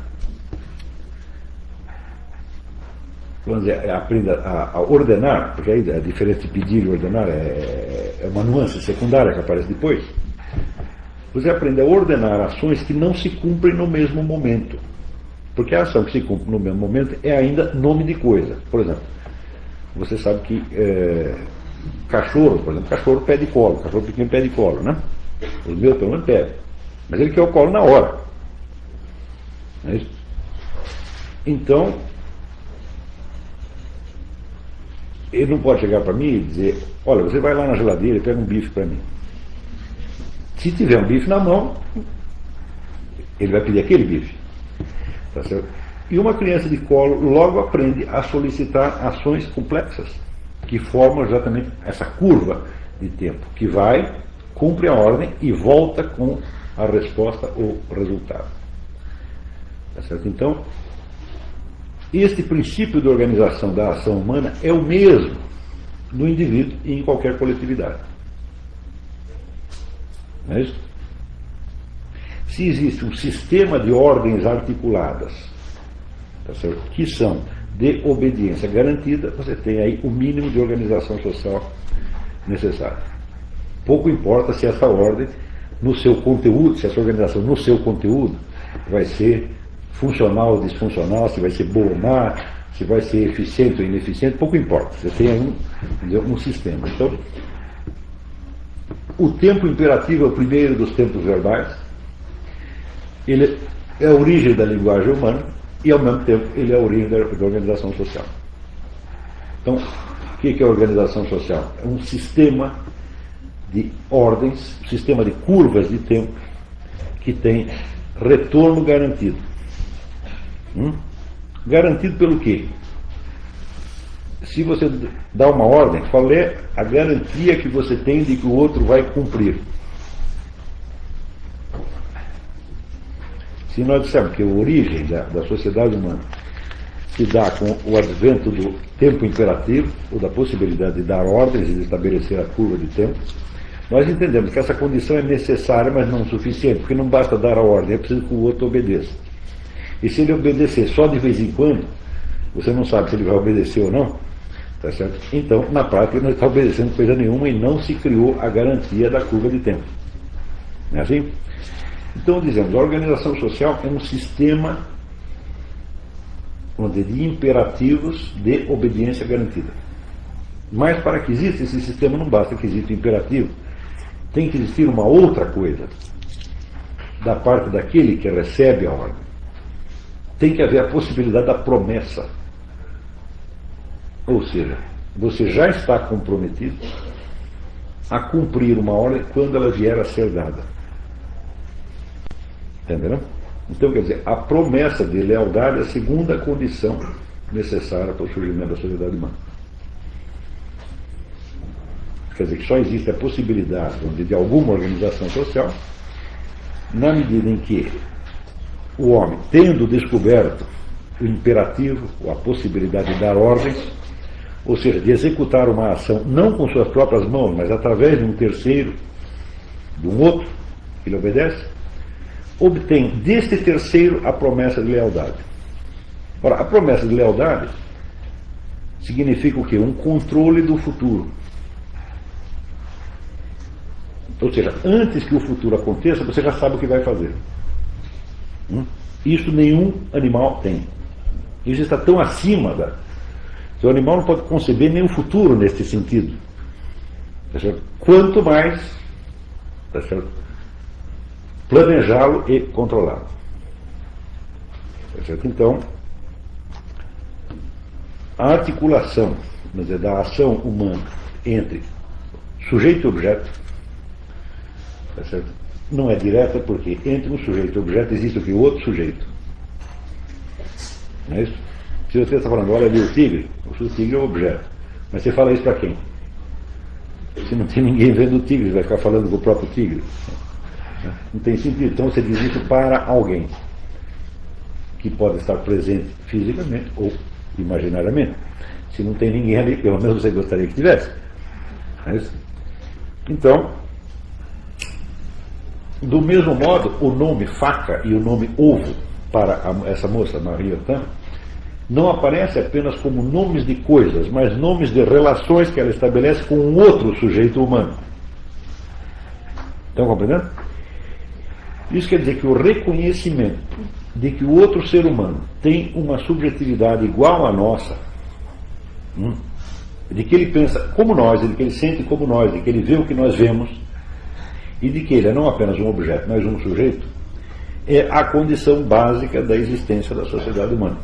vamos dizer, aprende a, a ordenar, porque aí a diferença de pedir e ordenar é, é uma nuance secundária que aparece depois. Você aprende a ordenar ações que não se cumprem no mesmo momento. Porque a ação que se cumpre no mesmo momento é ainda nome de coisa. Por exemplo, você sabe que é, cachorro, por exemplo, cachorro pede colo, cachorro pequeno pede colo, né? Os meus pelo menos pedem. Mas ele quer o colo na hora. Não é isso? Então, ele não pode chegar para mim e dizer, olha, você vai lá na geladeira e pega um bife para mim. Se tiver um bife na mão, ele vai pedir aquele bife. Tá certo? E uma criança de colo logo aprende a solicitar ações complexas, que formam exatamente essa curva de tempo, que vai, cumpre a ordem e volta com a resposta ou resultado. Tá certo? Então, este princípio de organização da ação humana é o mesmo no indivíduo e em qualquer coletividade. Não é isso? Se existe um sistema de ordens articuladas, tá certo? Que são de obediência garantida, você tem aí o mínimo de organização social necessário. Pouco importa se essa ordem, no seu conteúdo, se essa organização no seu conteúdo vai ser funcional ou disfuncional, se vai ser boa ou má, se vai ser eficiente ou ineficiente, pouco importa. Você tem aí um, um sistema. Então, o tempo imperativo é o primeiro dos tempos verbais. Ele é a origem da linguagem humana e, ao mesmo tempo, ele é a origem da, da organização social. Então, o que é a organização social? É um sistema de ordens, um sistema de curvas de tempo que tem retorno garantido. Hum? Garantido pelo quê? se você dá uma ordem, qual é a garantia que você tem de que o outro vai cumprir? Se nós dissermos que a origem da, da sociedade humana se dá com o advento do tempo imperativo, ou da possibilidade de dar ordens e de estabelecer a curva de tempo, nós entendemos que essa condição é necessária, mas não suficiente, porque não basta dar a ordem, é preciso que o outro obedeça. E se ele obedecer só de vez em quando, você não sabe se ele vai obedecer ou não, tá certo? Então, na prática, não está obedecendo coisa nenhuma e não se criou a garantia da curva de tempo. Não é assim? Então, dizemos, a organização social é um sistema onde de imperativos de obediência garantida. Mas para que exista esse sistema não basta que exista o imperativo, tem que existir uma outra coisa da parte daquele que recebe a ordem. Tem que haver a possibilidade da promessa. Ou seja, você já está comprometido a cumprir uma ordem quando ela vier a ser dada. Entenderam? Então, quer dizer, a promessa de lealdade é a segunda condição necessária para o surgimento da sociedade humana. Quer dizer, que só existe a possibilidade de alguma organização social na medida em que o homem, tendo descoberto o imperativo, ou a possibilidade de dar ordens, ou seja, de executar uma ação não com suas próprias mãos, mas através de um terceiro, de um outro, que lhe obedece, obtém deste terceiro a promessa de lealdade. Ora, a promessa de lealdade significa o quê? Um controle do futuro. Ou seja, antes que o futuro aconteça, você já sabe o que vai fazer. Hum? Isso nenhum animal tem. Isso está tão acima da... O animal não pode conceber nenhum futuro neste sentido. Tá certo? Quanto mais, tá certo? Planejá-lo e controlá-lo. Tá certo? Então, a articulação, quer dizer, da ação humana entre sujeito e objeto, tá certo? Não é direta, porque entre um sujeito e objeto existe o que? O outro sujeito. Não é isso? Se você está falando, olha ali o tigre, o tigre é o objeto. Mas você fala isso para quem? Se não tem ninguém vendo o tigre, vai ficar falando com o próprio tigre. Não tem sentido. Então você diz isso para alguém que pode estar presente fisicamente ou imaginariamente. Se não tem ninguém ali, pelo menos você gostaria que tivesse. É isso? Então, do mesmo modo, o nome faca e o nome ovo para a, essa moça, Maria Tan, não aparece apenas como nomes de coisas, mas nomes de relações que ela estabelece com um outro sujeito humano. Estão compreendendo? Isso quer dizer que o reconhecimento de que o outro ser humano tem uma subjetividade igual à nossa, hum, de que ele pensa como nós, de que ele sente como nós, de que ele vê o que nós vemos, e de que ele é não apenas um objeto, mas um sujeito, é a condição básica da existência da sociedade humana.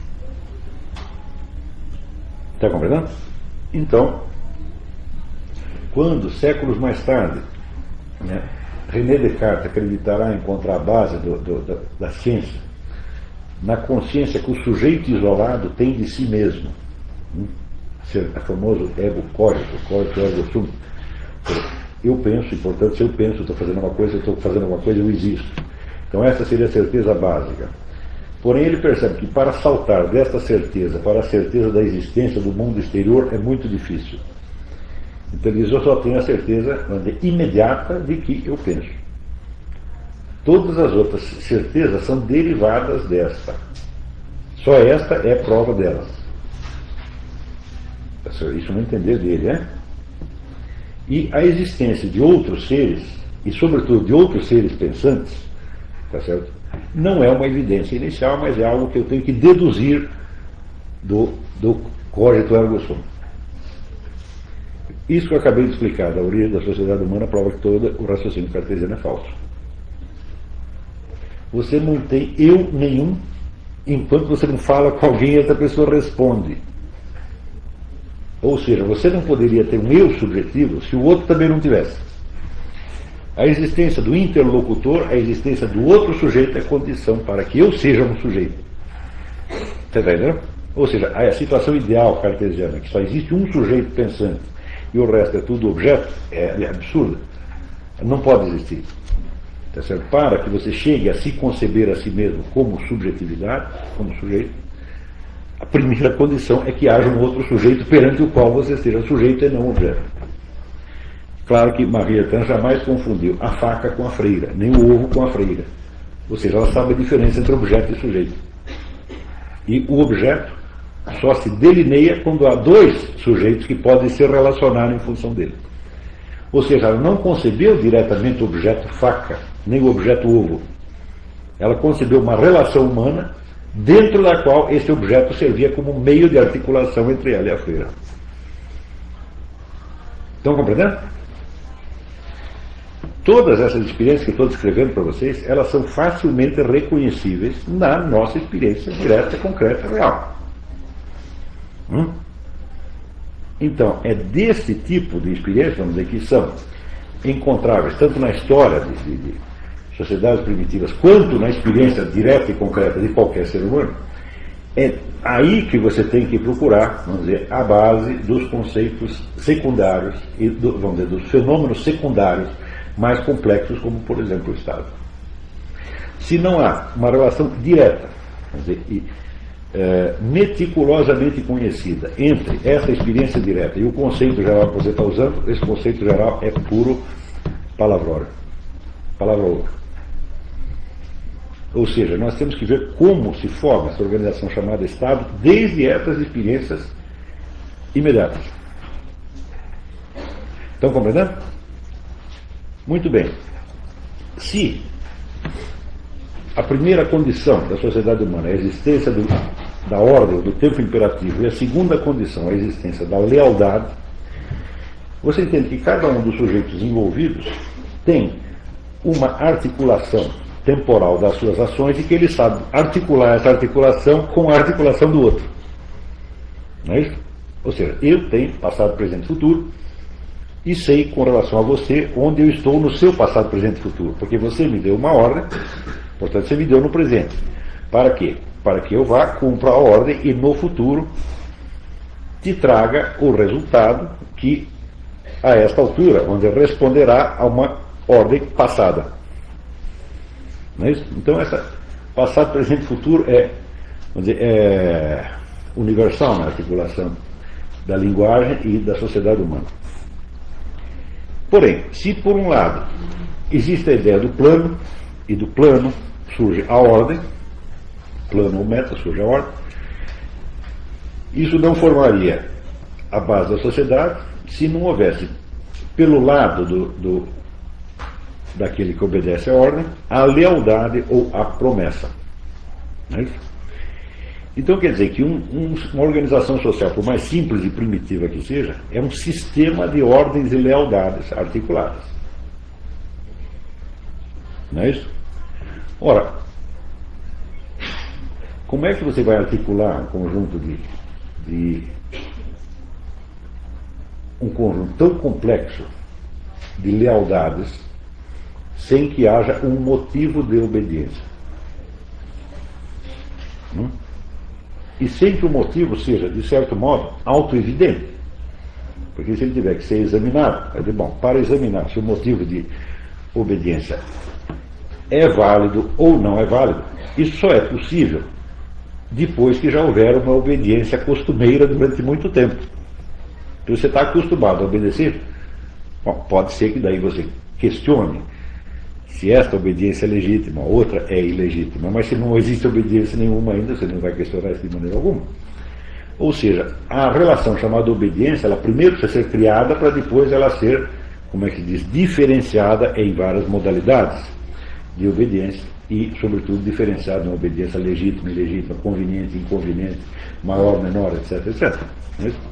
Está compreendendo? Então, quando, séculos mais tarde, né, René Descartes acreditará encontrar a base do, do, da, da ciência na consciência que o sujeito isolado tem de si mesmo, hum, o famoso ego cogito, cogito ergo sum. Eu penso, e portanto, se eu penso, estou fazendo uma coisa, eu estou fazendo uma coisa, eu existo. Então essa seria a certeza básica. Porém, ele percebe que para saltar desta certeza para a certeza da existência do mundo exterior é muito difícil. Então ele diz, eu só tenho a certeza imediata de que eu penso. Todas as outras certezas são derivadas desta. Só esta é prova delas. Isso não entender dele, é? E a existência de outros seres, e sobretudo de outros seres pensantes, tá certo? Não é uma evidência inicial, mas é algo que eu tenho que deduzir do, do cogito ergo sum. Isso que eu acabei de explicar, da origem da sociedade humana, prova que todo o raciocínio cartesiano é falso. Você não tem eu nenhum, enquanto você não fala com alguém, essa pessoa responde. Ou seja, você não poderia ter um eu subjetivo se o outro também não tivesse. A existência do interlocutor, a existência do outro sujeito é condição para que eu seja um sujeito. Você está entendendo? Ou seja, a situação ideal cartesiana, que só existe um sujeito pensante e o resto é tudo objeto, é absurda. Não pode existir. Tá certo? Para que você chegue a se conceber a si mesmo como subjetividade, como sujeito, a primeira condição é que haja um outro sujeito perante o qual você seja sujeito e não objeto. Claro que Maria Tan jamais confundiu a faca com a freira, nem o ovo com a freira. Ou seja, ela sabe a diferença entre objeto e sujeito. E o objeto só se delineia quando há dois sujeitos que podem se relacionar em função dele. Ou seja, ela não concebeu diretamente o objeto faca, nem o objeto ovo. Ela concebeu uma relação humana dentro da qual esse objeto servia como meio de articulação entre ela e a freira. Estão compreendendo? Todas essas experiências que estou descrevendo para vocês, elas são facilmente reconhecíveis na nossa experiência direta, concreta, real. Hum? Então, é desse tipo de experiência, vamos dizer, que são encontráveis tanto na história de, de, de sociedades primitivas, quanto na experiência direta e concreta de qualquer ser humano. É aí que você tem que procurar, vamos dizer, a base dos conceitos secundários, e do, vamos dizer, dos fenômenos secundários mais complexos, como, por exemplo, o Estado. Se não há uma relação direta, vamos dizer, e, é, meticulosamente conhecida entre essa experiência direta e o conceito geral que você está usando, esse conceito geral é puro palavrão. Palavra. Ou seja, nós temos que ver como se forma essa organização chamada Estado desde essas experiências imediatas. Estão compreendendo? Muito bem. Se a primeira condição da sociedade humana é a existência do, da ordem, do tempo imperativo, e a segunda condição é a existência da lealdade, você entende que cada um dos sujeitos envolvidos tem uma articulação temporal das suas ações e que ele sabe articular essa articulação com a articulação do outro. Não é isso? Ou seja, eu tenho passado, presente e futuro e sei com relação a você onde eu estou no seu passado, presente e futuro, porque você me deu uma ordem, portanto você me deu no presente. Para quê? Para que eu vá, cumpra a ordem e no futuro te traga o resultado que a esta altura, onde responderá a uma ordem passada. Não é isso? Então, essa passado, presente e futuro é, vamos dizer, é universal na articulação da linguagem e da sociedade humana. Porém, se por um lado existe a ideia do plano, e do plano surge a ordem, plano ou meta, surge a ordem, isso não formaria a base da sociedade se não houvesse, pelo lado do, do, daquele que obedece à ordem, a lealdade ou a promessa. Não é isso? Então quer dizer que um, um, uma organização social, por mais simples e primitiva que seja, é um sistema de ordens e lealdades articuladas. Não é isso? Ora, como é que você vai articular um conjunto de, de um conjunto tão complexo de lealdades sem que haja um motivo de obediência? Hum? E sem que o motivo seja, de certo modo, autoevidente. Porque se ele tiver que ser examinado, é de bom, para examinar se o motivo de obediência é válido ou não é válido, isso só é possível depois que já houver uma obediência costumeira durante muito tempo. Então você está acostumado a obedecer, bom, pode ser que daí você questione se esta obediência é legítima, outra é ilegítima, mas se não existe obediência nenhuma ainda, você não vai questionar isso de maneira alguma. Ou seja, a relação chamada obediência, ela primeiro precisa ser criada para depois ela ser, como é que diz, diferenciada em várias modalidades de obediência e, sobretudo, diferenciada em obediência legítima, ilegítima, conveniente, inconveniente, maior, menor, etc, etcétera. Não é isso?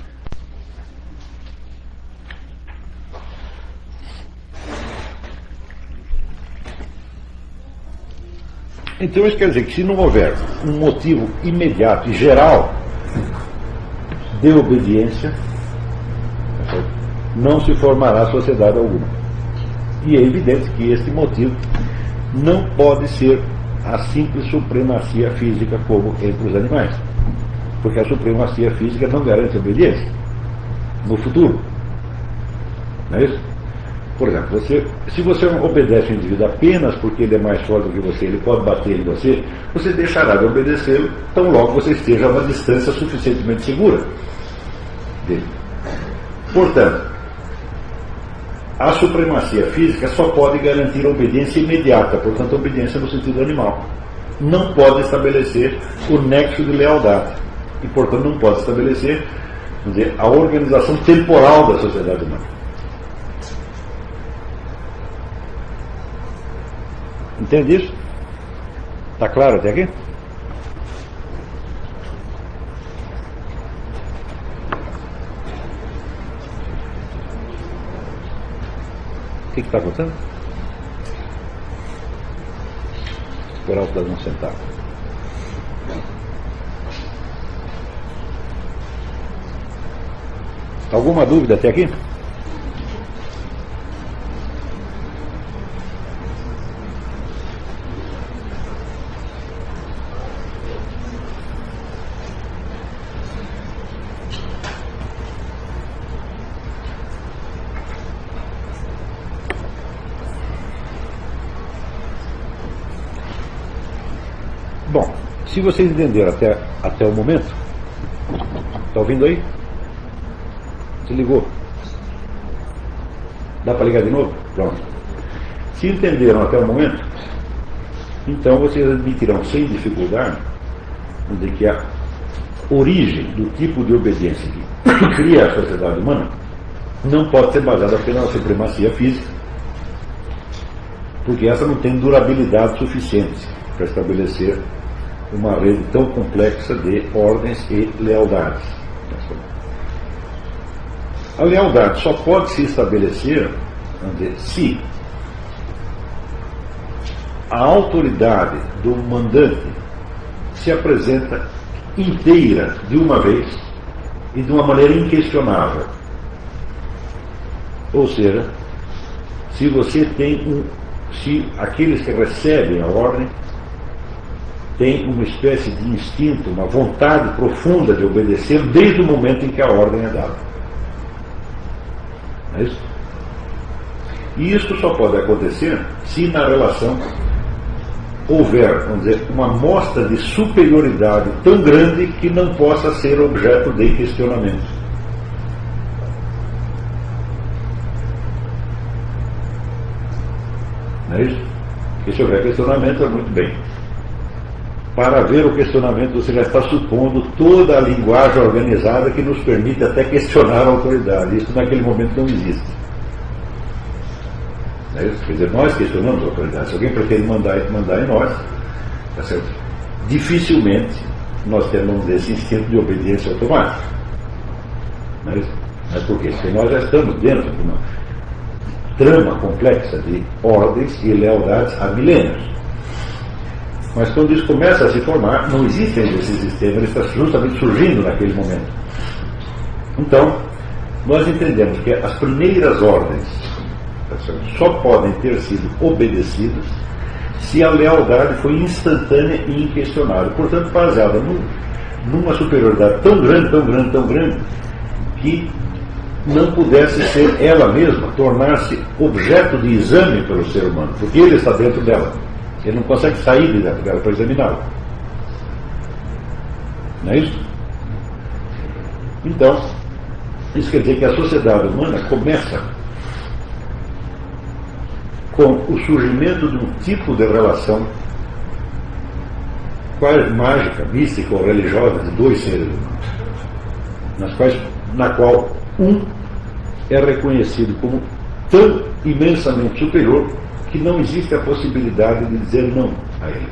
Então isso quer dizer que se não houver um motivo imediato e geral de obediência, não se formará sociedade alguma. E é evidente que este motivo não pode ser a simples supremacia física como entre os animais. porque a supremacia física não garante obediência no futuro. Não é isso? Por exemplo, você, se você obedece o indivíduo apenas porque ele é mais forte do que você, ele pode bater em você, você deixará de obedecê-lo tão logo você esteja a uma distância suficientemente segura dele. Portanto, a supremacia física só pode garantir a obediência imediata, portanto, a obediência no sentido animal. Não pode estabelecer o nexo de lealdade e, portanto, não pode estabelecer, vamos dizer, a organização temporal da sociedade humana. Entende isso? Está claro até aqui? O que está acontecendo? Esperar o cidadão sentar. Alguma dúvida até aqui? Bom, se vocês entenderam até, até o momento, está ouvindo aí? Se ligou? Dá para ligar de novo? Pronto. Se entenderam até o momento, então vocês admitirão sem dificuldade de que a origem do tipo de obediência que cria a sociedade humana não pode ser baseada apenas na supremacia física, porque essa não tem durabilidade suficiente para estabelecer uma rede tão complexa de ordens e lealdades. A lealdade só pode se estabelecer, vamos dizer, se a autoridade do mandante se apresenta inteira de uma vez e de uma maneira inquestionável. Ou seja, se você tem um, se aqueles que recebem a ordem têm uma espécie de instinto, uma vontade profunda de obedecer desde o momento em que a ordem é dada. É isso? E isso só pode acontecer se na relação houver, vamos dizer, uma mostra de superioridade tão grande que não possa ser objeto de questionamento. Não é isso? Porque se houver questionamento, é muito bem. Para ver o questionamento, você já está supondo toda a linguagem organizada que nos permite até questionar a autoridade. Isso naquele momento não existe. Não é isso? Quer dizer, nós questionamos a autoridade. Se alguém pretende mandar, mandar em nós, tá certo? Dificilmente nós temos esse instinto de obediência automática. Não é isso? Mas por quê? Porque nós já estamos dentro de uma trama complexa de ordens e lealdades há milênios. Mas quando isso começa a se formar, não existe ainda esse sistema, ele está justamente surgindo naquele momento. Então, nós entendemos que as primeiras ordens só podem ter sido obedecidas se a lealdade foi instantânea e inquestionável, portanto baseada num, numa superioridade tão grande, tão grande, tão grande, que não pudesse ser ela mesma, tornar-se objeto de exame pelo ser humano, porque ele está dentro dela. Ele não consegue sair de dentro dela para examiná-la. Não é isso? Então, isso quer dizer que a sociedade humana começa com o surgimento de um tipo de relação quase mágica, mística ou religiosa de dois seres humanos, nas quais, na qual um é reconhecido como tão imensamente superior que não existe a possibilidade de dizer não a ele.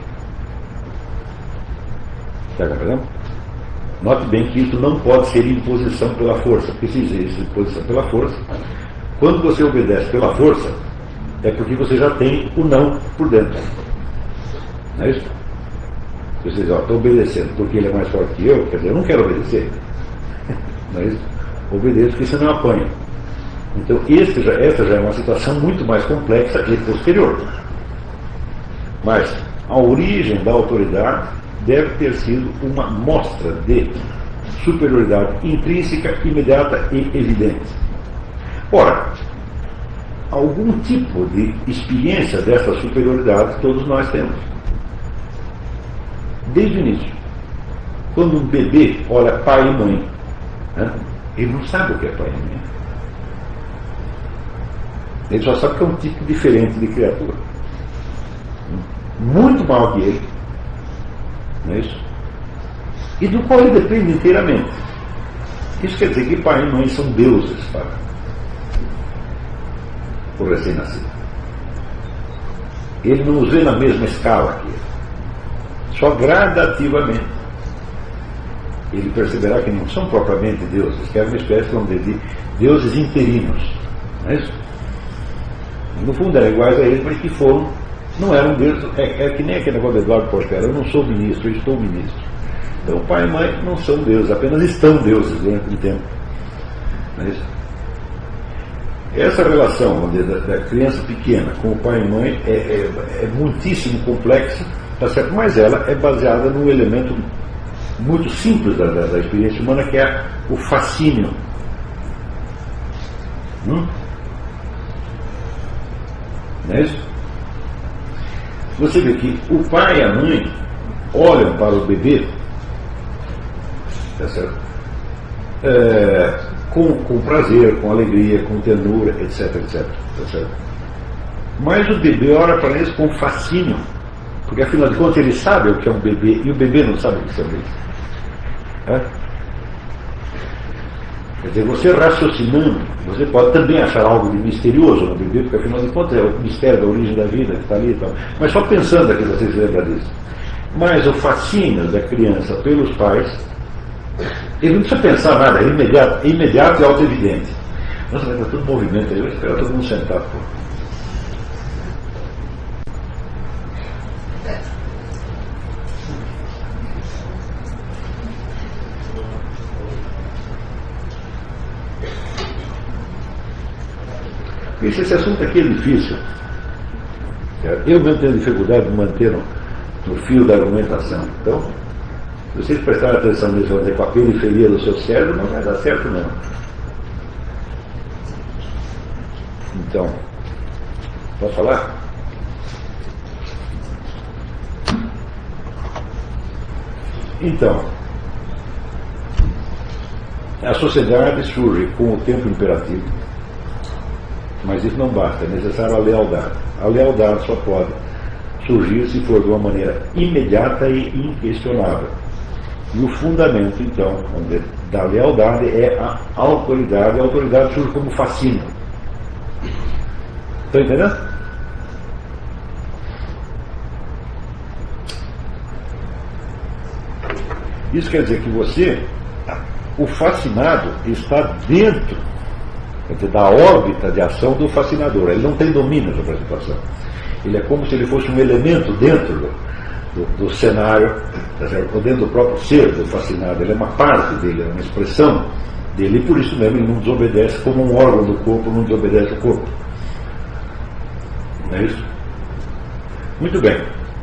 Está compreendendo? Note bem que isso não pode ser imposição pela força, porque se existe imposição pela força, quando você obedece pela força, é porque você já tem o não por dentro. Não é isso? Você diz, ó, estou obedecendo porque ele é mais forte que eu, quer dizer, eu não quero obedecer. Não é isso? Obedeço porque você não apanha. Então, esse já, essa já é uma situação muito mais complexa e posterior. Mas a origem da autoridade deve ter sido uma mostra de superioridade intrínseca, imediata e evidente. Ora, algum tipo de experiência dessa superioridade todos nós temos. Desde o início. Quando um bebê olha pai e mãe, né, ele não sabe o que é pai e mãe. Ele só sabe que é um tipo diferente de criatura. Muito maior que ele. Não é isso? E do qual ele depende inteiramente. Isso quer dizer que pai e mãe são deuses para o recém-nascido. Ele não os vê na mesma escala que ele. Só gradativamente ele perceberá que não são propriamente deuses, que é uma espécie, vamos dizer, de deuses interinos. Não é isso? No fundo eram iguais a eles, mas que foram, não eram deuses. É, é que nem aquele negócio de Eduardo Portela, eu não sou ministro, eu estou ministro. Então pai e mãe não são deuses, apenas estão deuses durante um tempo. Não é isso? Essa relação, vamos dizer, da, da criança pequena com o pai e mãe é, é, é muitíssimo complexa, tá certo? Mas ela é baseada num elemento muito simples da, da, da experiência humana, que é o fascínio. Hum? Não é isso? Você vê que o pai e a mãe olham para o bebê, tá certo? É, com, com prazer, com alegria, com ternura, etc, etc, tá certo? Mas o bebê olha para eles com fascínio, porque afinal de contas ele sabe o que é um bebê e o bebê não sabe o que é um bebê. É? Quer dizer, você raciocinando, você pode também achar algo de misterioso no bebê, porque afinal de contas é o mistério da origem da vida que está ali e tal. Mas só pensando aqui você se lembra disso. Mas o fascínio da criança pelos pais, ele não precisa pensar nada, é imediato, é imediato e auto-evidente. Nossa, vai estar todo movimento aí, eu espero todo mundo sentado. Pô. Esse, esse assunto aqui é difícil. Eu mesmo tenho dificuldade de manter no, no fio da argumentação. Então, se vocês prestarem atenção nisso, vão dizer, com a periferia do seu cérebro, não vai dar certo não. Então, posso falar? Então, a sociedade surge com o tempo imperativo. Mas isso não basta, é necessário a lealdade. A lealdade só pode surgir se for de uma maneira imediata e inquestionável. E o fundamento, então, vamos dizer, da lealdade é a autoridade. A autoridade surge como fascínio. Estão entendendo? Isso quer dizer que você, o fascinado, está dentro da órbita de ação do fascinador. Ele não tem domínio sobre a situação. Ele é como se ele fosse um elemento dentro do, do, do cenário, ou dentro do próprio ser do fascinado. Ele é uma parte dele, é uma expressão dele, e por isso mesmo ele não desobedece, como um órgão do corpo não desobedece o corpo. Não é isso? Muito bem.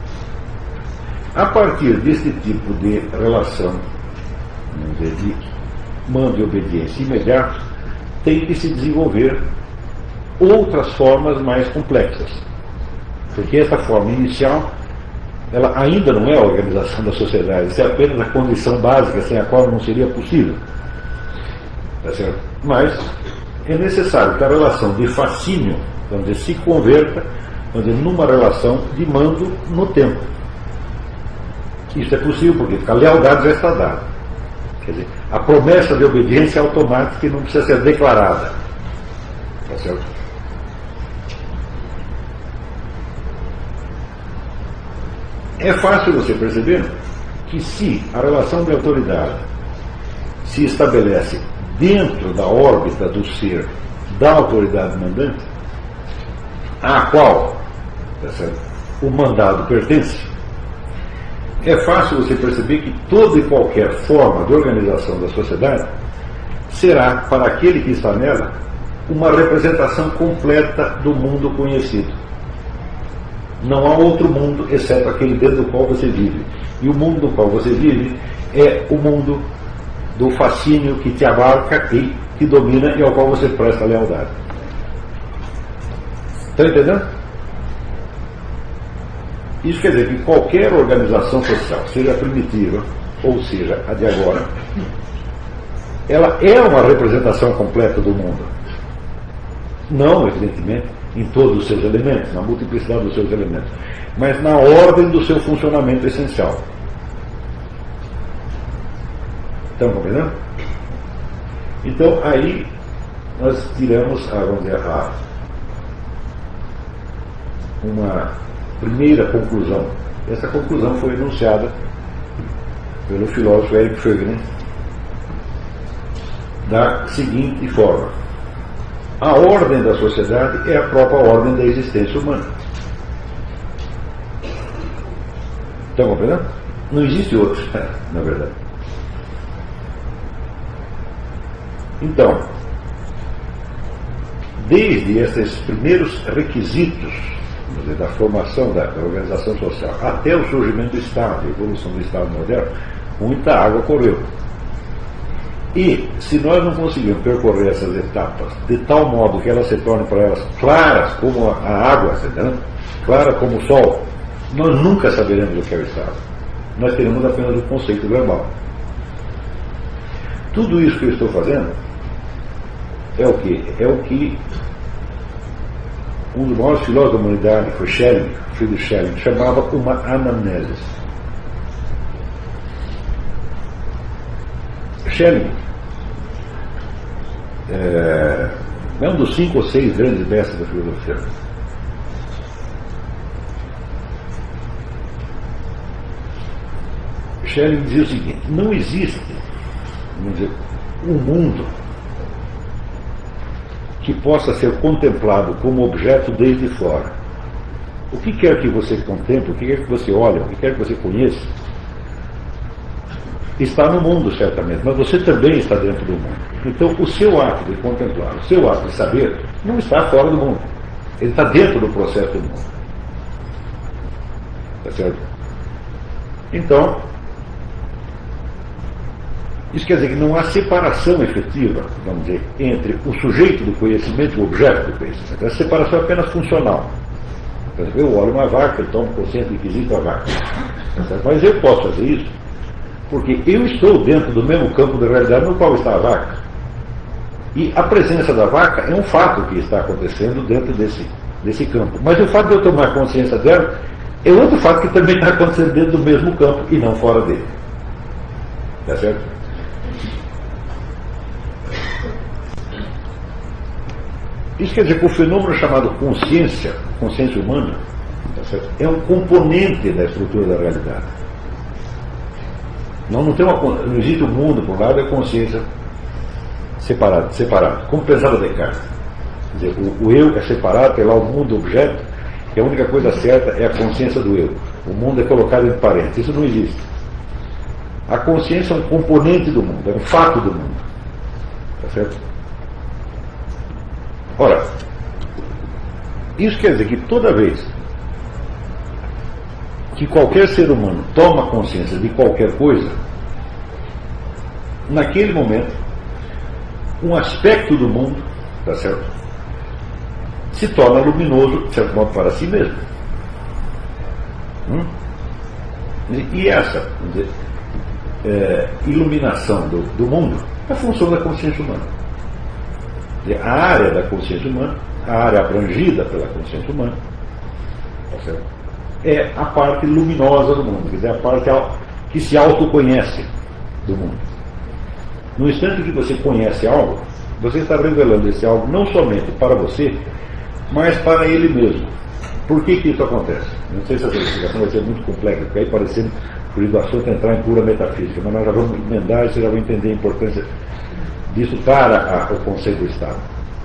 A partir desse tipo de relação, vamos dizer, de mando e obediência imediato, tem que se desenvolver outras formas mais complexas. Porque essa forma inicial, ela ainda não é a organização da sociedade, isso é apenas a condição básica sem a qual não seria possível. Tá certo? Mas é necessário que a relação de fascínio, vamos dizer, se converta, vamos dizer, numa relação de mando no tempo. Isso é possível porque a lealdade já está dada. Quer dizer, a promessa de obediência é automática e não precisa ser declarada. Tá certo? É fácil você perceber que se a relação de autoridade se estabelece dentro da órbita do ser da autoridade mandante, à qual, tá certo, o mandado pertence, é fácil você perceber que toda e qualquer forma de organização da sociedade será, para aquele que está nela, uma representação completa do mundo conhecido. Não há outro mundo exceto aquele dentro do qual você vive. E o mundo no qual você vive é o mundo do fascínio que te abarca e que domina e ao qual você presta lealdade. Está entendendo? Isso quer dizer que qualquer organização social, seja primitiva ou seja a de agora, ela é uma representação completa do mundo. Não, evidentemente, em todos os seus elementos, na multiplicidade dos seus elementos, mas na ordem do seu funcionamento essencial. Estão compreendendo? Então, aí nós tiramos a, vamos dizer, a, uma primeira conclusão. Essa conclusão foi enunciada pelo filósofo Eric Fögner da seguinte forma: a ordem da sociedade é a própria ordem da existência humana. Estão compreendendo? Não existe outro, na verdade. Então, desde esses primeiros requisitos dizer, da formação da, da organização social até o surgimento do Estado, a evolução do Estado moderno, muita água correu. E, se nós não conseguirmos percorrer essas etapas de tal modo que elas se tornem para elas claras como a água, entendeu? Clara como o sol, nós nunca saberemos o que é o Estado. Nós teremos apenas o conceito verbal. Tudo isso que eu estou fazendo é o que? É o que um dos maiores filósofos da humanidade, foi Schelling, Friedrich Schelling, chamava uma anamnese. Schelling é, é um dos cinco ou seis grandes mestres da filosofia. Schelling dizia o seguinte: não existe, vamos dizer, um mundo que possa ser contemplado como objeto desde fora. O que quer que você contemple, o que quer que você olhe, o que quer que você conheça, está no mundo, certamente, mas você também está dentro do mundo. Então, o seu ato de contemplar, o seu ato de saber, não está fora do mundo. Ele está dentro do processo do mundo. Está certo? Então, isso quer dizer que não há separação efetiva, vamos dizer, entre o sujeito do conhecimento e o objeto do conhecimento. Essa separação é apenas funcional. Por exemplo, eu olho uma vaca e tomo consciência de que existe a vaca. Mas eu posso fazer isso porque eu estou dentro do mesmo campo da realidade no qual está a vaca. E a presença da vaca é um fato que está acontecendo dentro desse, desse campo. Mas o fato de eu tomar consciência dela é outro fato que também está acontecendo dentro do mesmo campo e não fora dele. Está certo? Isso quer dizer que o fenômeno chamado consciência, consciência humana, tá certo? É um componente da estrutura da realidade. Não, não, tem uma, não existe o um mundo por um lado e a consciência separado, separado. Como pensava Descartes. Quer dizer, o, o eu é separado, tem lá o mundo, o objeto, e a única coisa certa é a consciência do eu. O mundo é colocado entre parênteses. Isso não existe. A consciência é um componente do mundo, é um fato do mundo. Tá certo? Ora, isso quer dizer que toda vez que qualquer ser humano toma consciência de qualquer coisa, naquele momento, um aspecto do mundo, tá certo, se torna luminoso, de certo modo, para si mesmo. Hum? E essa, vamos dizer, é, iluminação do, do mundo é a função da consciência humana. A área da consciência humana, a área abrangida pela consciência humana, tá certo? É a parte luminosa do mundo, quer dizer, a parte que se autoconhece do mundo. No instante que você conhece algo, você está revelando esse algo não somente para você, mas para ele mesmo. Por que que isso acontece? Não sei se essa explicação vai ser muito complexa, porque aí parecendo por isso o assunto entrar em pura metafísica, mas nós já vamos emendar e você já vai entender a importância disso para a, o conceito do Estado.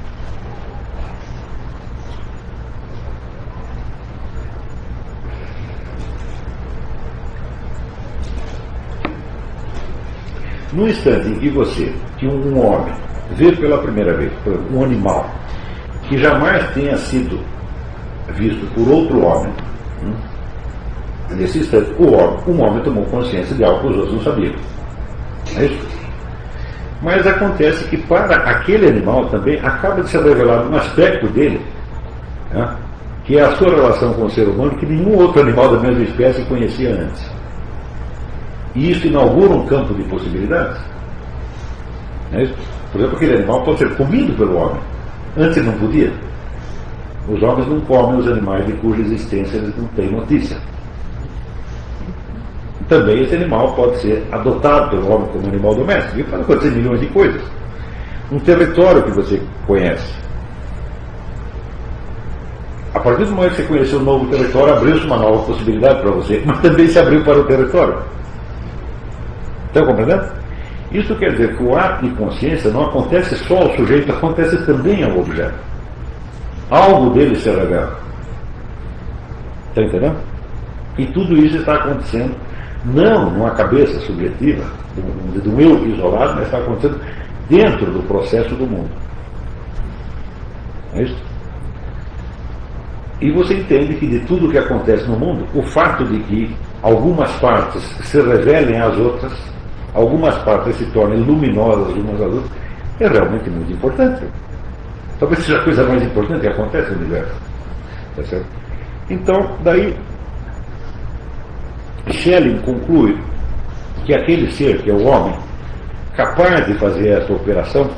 No instante em que você, que um homem, vê pela primeira vez um animal que jamais tenha sido visto por outro homem, Hum? Nesse instante, o homem, um homem tomou consciência de algo que os outros não sabiam. É isso? Mas acontece que para aquele animal também acaba de ser revelado um aspecto dele, né, que é a sua relação com o ser humano, que nenhum outro animal da mesma espécie conhecia antes. E isso inaugura um campo de possibilidades. É isso? Por exemplo, aquele animal pode ser comido pelo homem. Antes não podia. Os homens não comem os animais de cuja existência eles não têm notícia. Também esse animal pode ser adotado pelo homem como animal doméstico. E pode acontecer milhões de coisas. Um território que você conhece. A partir do momento que você conheceu um novo território, abriu-se uma nova possibilidade para você, mas também se abriu para o território. Estão compreendendo? Isso quer dizer que o ato de consciência não acontece só ao sujeito, acontece também ao objeto. Algo dele se revela. Está entendendo? E tudo isso está acontecendo não numa cabeça subjetiva, do, do eu isolado, mas está acontecendo dentro do processo do mundo. É isso? E você entende que de tudo o que acontece no mundo, o fato de que algumas partes se revelem às outras, algumas partes se tornem luminosas umas às outras, é realmente muito importante. Talvez seja a coisa mais importante que acontece no universo. Tá certo? Então, daí, Schelling conclui que aquele ser, que é o homem, capaz de fazer essa operação,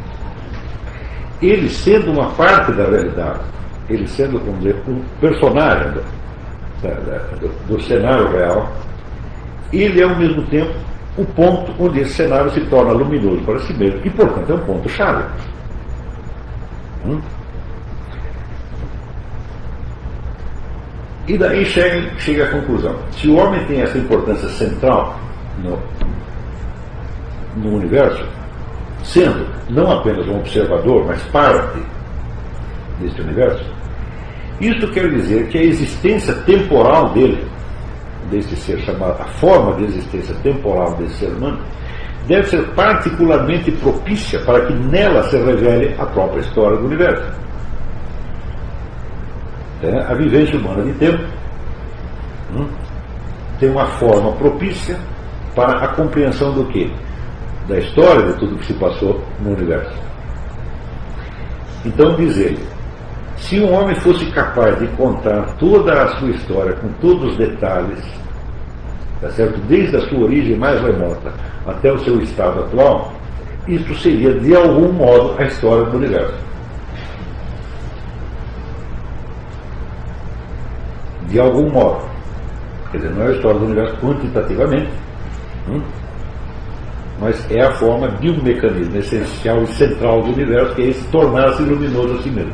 ele sendo uma parte da realidade, ele sendo, vamos dizer, um personagem da, da, do, do cenário real, ele é ao mesmo tempo o ponto onde esse cenário se torna luminoso para si mesmo e, portanto, é um ponto-chave. Hum? E daí chega, chega à conclusão: se o homem tem essa importância central no, no universo, sendo não apenas um observador, mas parte deste universo, isso quer dizer que a existência temporal dele, desse ser chamado, a forma de existência temporal desse ser humano, deve ser particularmente propícia para que nela se revele a própria história do universo. É, a vivência humana de tempo hum, tem uma forma propícia para a compreensão do quê? Da história de tudo que se passou no universo. Então diz ele: se um homem fosse capaz de contar toda a sua história com todos os detalhes, tá certo? Desde a sua origem mais remota até o seu estado atual, isso seria de algum modo a história do universo. De algum modo. Quer dizer, não é a história do universo quantitativamente, hum? mas é a forma de um mecanismo essencial e central do universo, que é esse tornar-se luminoso a si mesmo.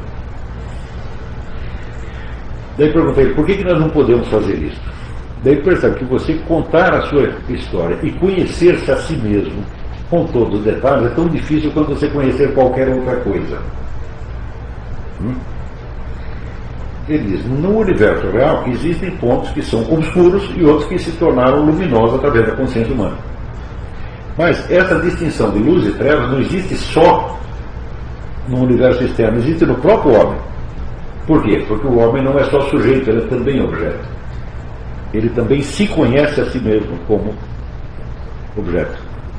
Daí perguntei: por que, que nós não podemos fazer isso? Daí percebe que você contar a sua história e conhecer-se a si mesmo com todos os detalhes é tão difícil quanto você conhecer qualquer outra coisa. Hum? Ele diz: no universo real existem pontos que são obscuros e outros que se tornaram luminosos através da consciência humana. Mas essa distinção de luz e trevas não existe só no universo externo, existe no próprio homem. Por quê? Porque o homem não é só sujeito, ele é também objeto. Ele também se conhece a si mesmo como objeto.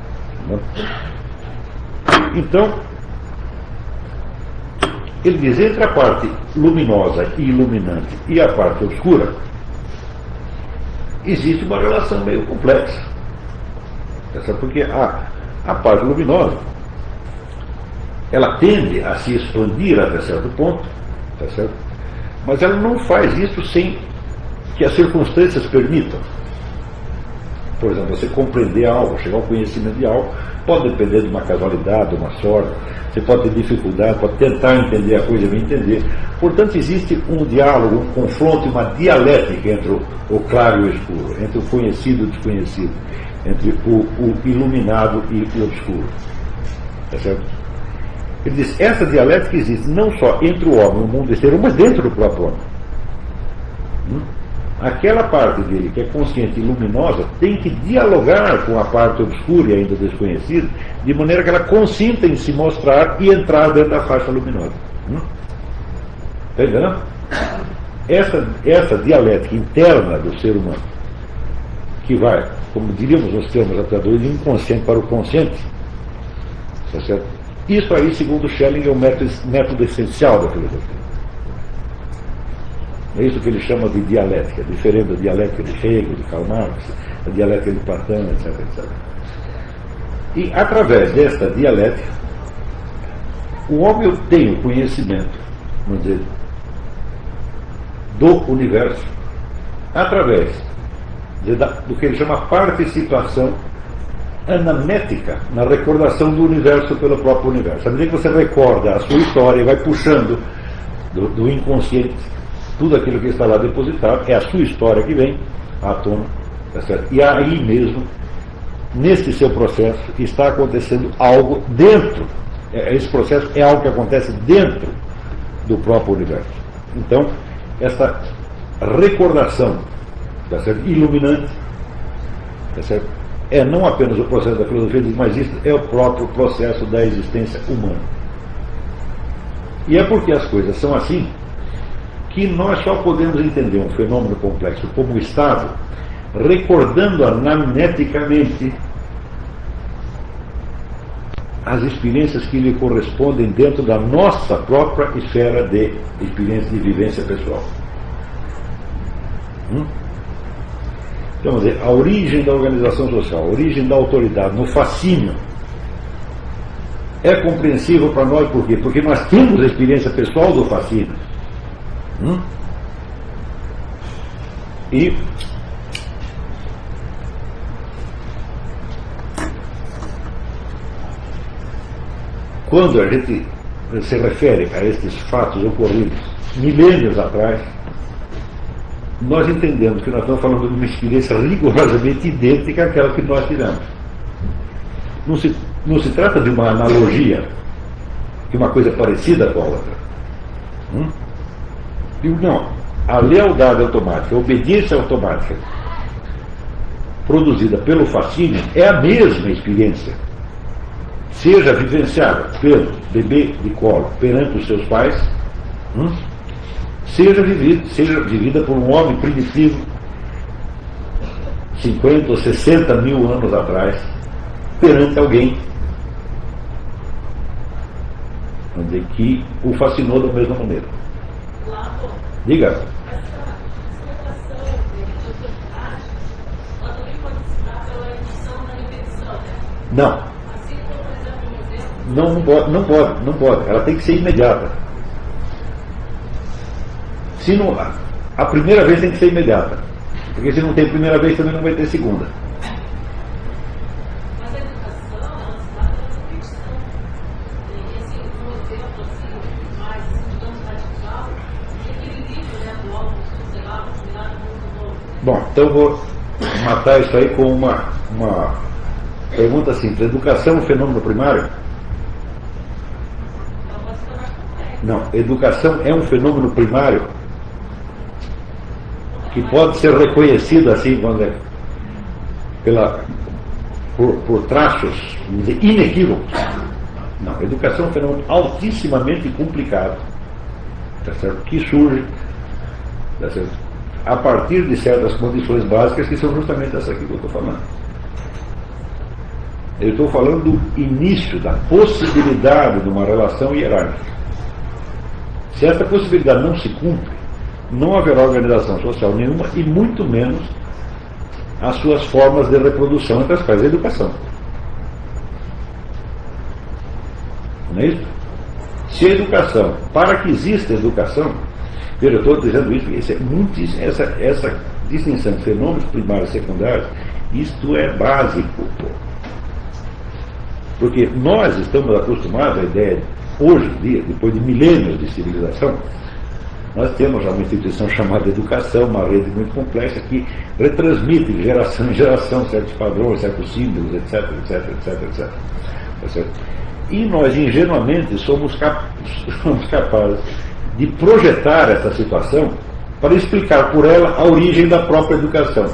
Então, ele diz: entre a parte luminosa e iluminante e a parte obscura, existe uma relação meio complexa. Porque a, a parte luminosa, ela tende a se expandir até certo ponto, tá certo? Mas ela não faz isso sem que as circunstâncias permitam. Por exemplo, você compreender algo, chegar ao conhecimento de algo, pode depender de uma casualidade, de uma sorte. Você pode ter dificuldade, pode tentar entender a coisa e não entender. Portanto, existe um diálogo, um confronto, uma dialética entre o, o claro e o escuro, entre o conhecido e o desconhecido, entre o, o iluminado e o obscuro. Tá certo? Ele diz: essa dialética existe não só entre o homem e o mundo exterior, mas dentro do próprio homem. Hum? Aquela parte dele que é consciente e luminosa tem que dialogar com a parte obscura e ainda desconhecida, de maneira que ela consinta em se mostrar e entrar dentro da faixa luminosa. Hum? Está entendendo? essa, essa dialética interna do ser humano, que vai, como diríamos nos termos atuadores, do inconsciente para o consciente, tá certo? Isso aí, segundo Schelling, é o método, método essencial da filosofia. É isso que ele chama de dialética, diferente da dialética de Hegel, de Karl Marx, a dialética de Platão, etc, etcétera. E, através desta dialética, o homem tem o conhecimento, vamos dizer, do universo, através de, da, do que ele chama participação anamética na recordação do universo pelo próprio universo. À medida que você recorda a sua história e vai puxando do, do inconsciente tudo aquilo que está lá depositado, é a sua história que vem à tona, tá certo? E aí mesmo, nesse seu processo, está acontecendo algo dentro. Esse processo é algo que acontece dentro do próprio universo. Então, essa recordação, tá certo? Iluminante, tá certo? É não apenas o processo da filosofia, mas isso é o próprio processo da existência humana. E é porque as coisas são assim que nós só podemos entender um fenômeno complexo como estado recordando anamneticamente as experiências que lhe correspondem dentro da nossa própria esfera de experiência de vivência pessoal. Hum? Então, vamos dizer, a origem da organização social, a origem da autoridade, no fascínio, é compreensível para nós por quê? Porque nós temos a experiência pessoal do fascínio. Hum? E quando a gente se refere a estes fatos ocorridos milênios atrás, nós entendemos que nós estamos falando de uma experiência rigorosamente idêntica àquela que nós tivemos. Não se, não se trata de uma analogia, de uma coisa parecida com a outra. Hum? Não, a lealdade automática, a obediência automática produzida pelo fascínio é a mesma experiência, seja vivenciada pelo bebê de colo perante os seus pais, hum? seja, vivido, seja vivida por um homem primitivo cinquenta ou sessenta mil anos atrás perante alguém que o fascinou da mesma maneira. Diga. Não. Não, não pode, não pode, não pode. Ela tem que ser imediata. Se não, a primeira vez tem que ser imediata. Porque se não tem primeira vez, também não vai ter segunda. Mas a educação, ela se trata da repetição. E esse modelo, assim, mais, digamos, radical, e aquele livro, né, do álbum, sei lá, o Milagre do Mundo Novo. Bom, então eu vou matar isso aí com uma, uma pergunta simples. Educação é um fenômeno primário? Não, educação é um fenômeno primário que pode ser reconhecido assim, vamos dizer, pela, por, por traços, vamos dizer, inequívocos. Não, educação é um fenômeno altissimamente complicado, tá certo? Que surge, tá certo? A partir de certas condições básicas que são justamente essas aqui que eu estou falando. Eu estou falando do início da possibilidade de uma relação hierárquica. Se essa possibilidade não se cumpre, não haverá organização social nenhuma e muito menos as suas formas de reprodução, entre as quais a educação. Não é isso? Se a educação, para que exista educação, veja, eu estou dizendo isso, isso é muito, essa, essa distinção de fenômenos primários e secundários, isto é básico. Porque nós estamos acostumados à ideia, hoje em dia, depois de milênios de civilização, nós temos já uma instituição chamada educação, uma rede muito complexa que retransmite de geração em geração certos padrões, certos símbolos, etc, etc, etc, etcétera. E nós, ingenuamente, somos, cap somos capazes de projetar essa situação para explicar por ela a origem da própria educação.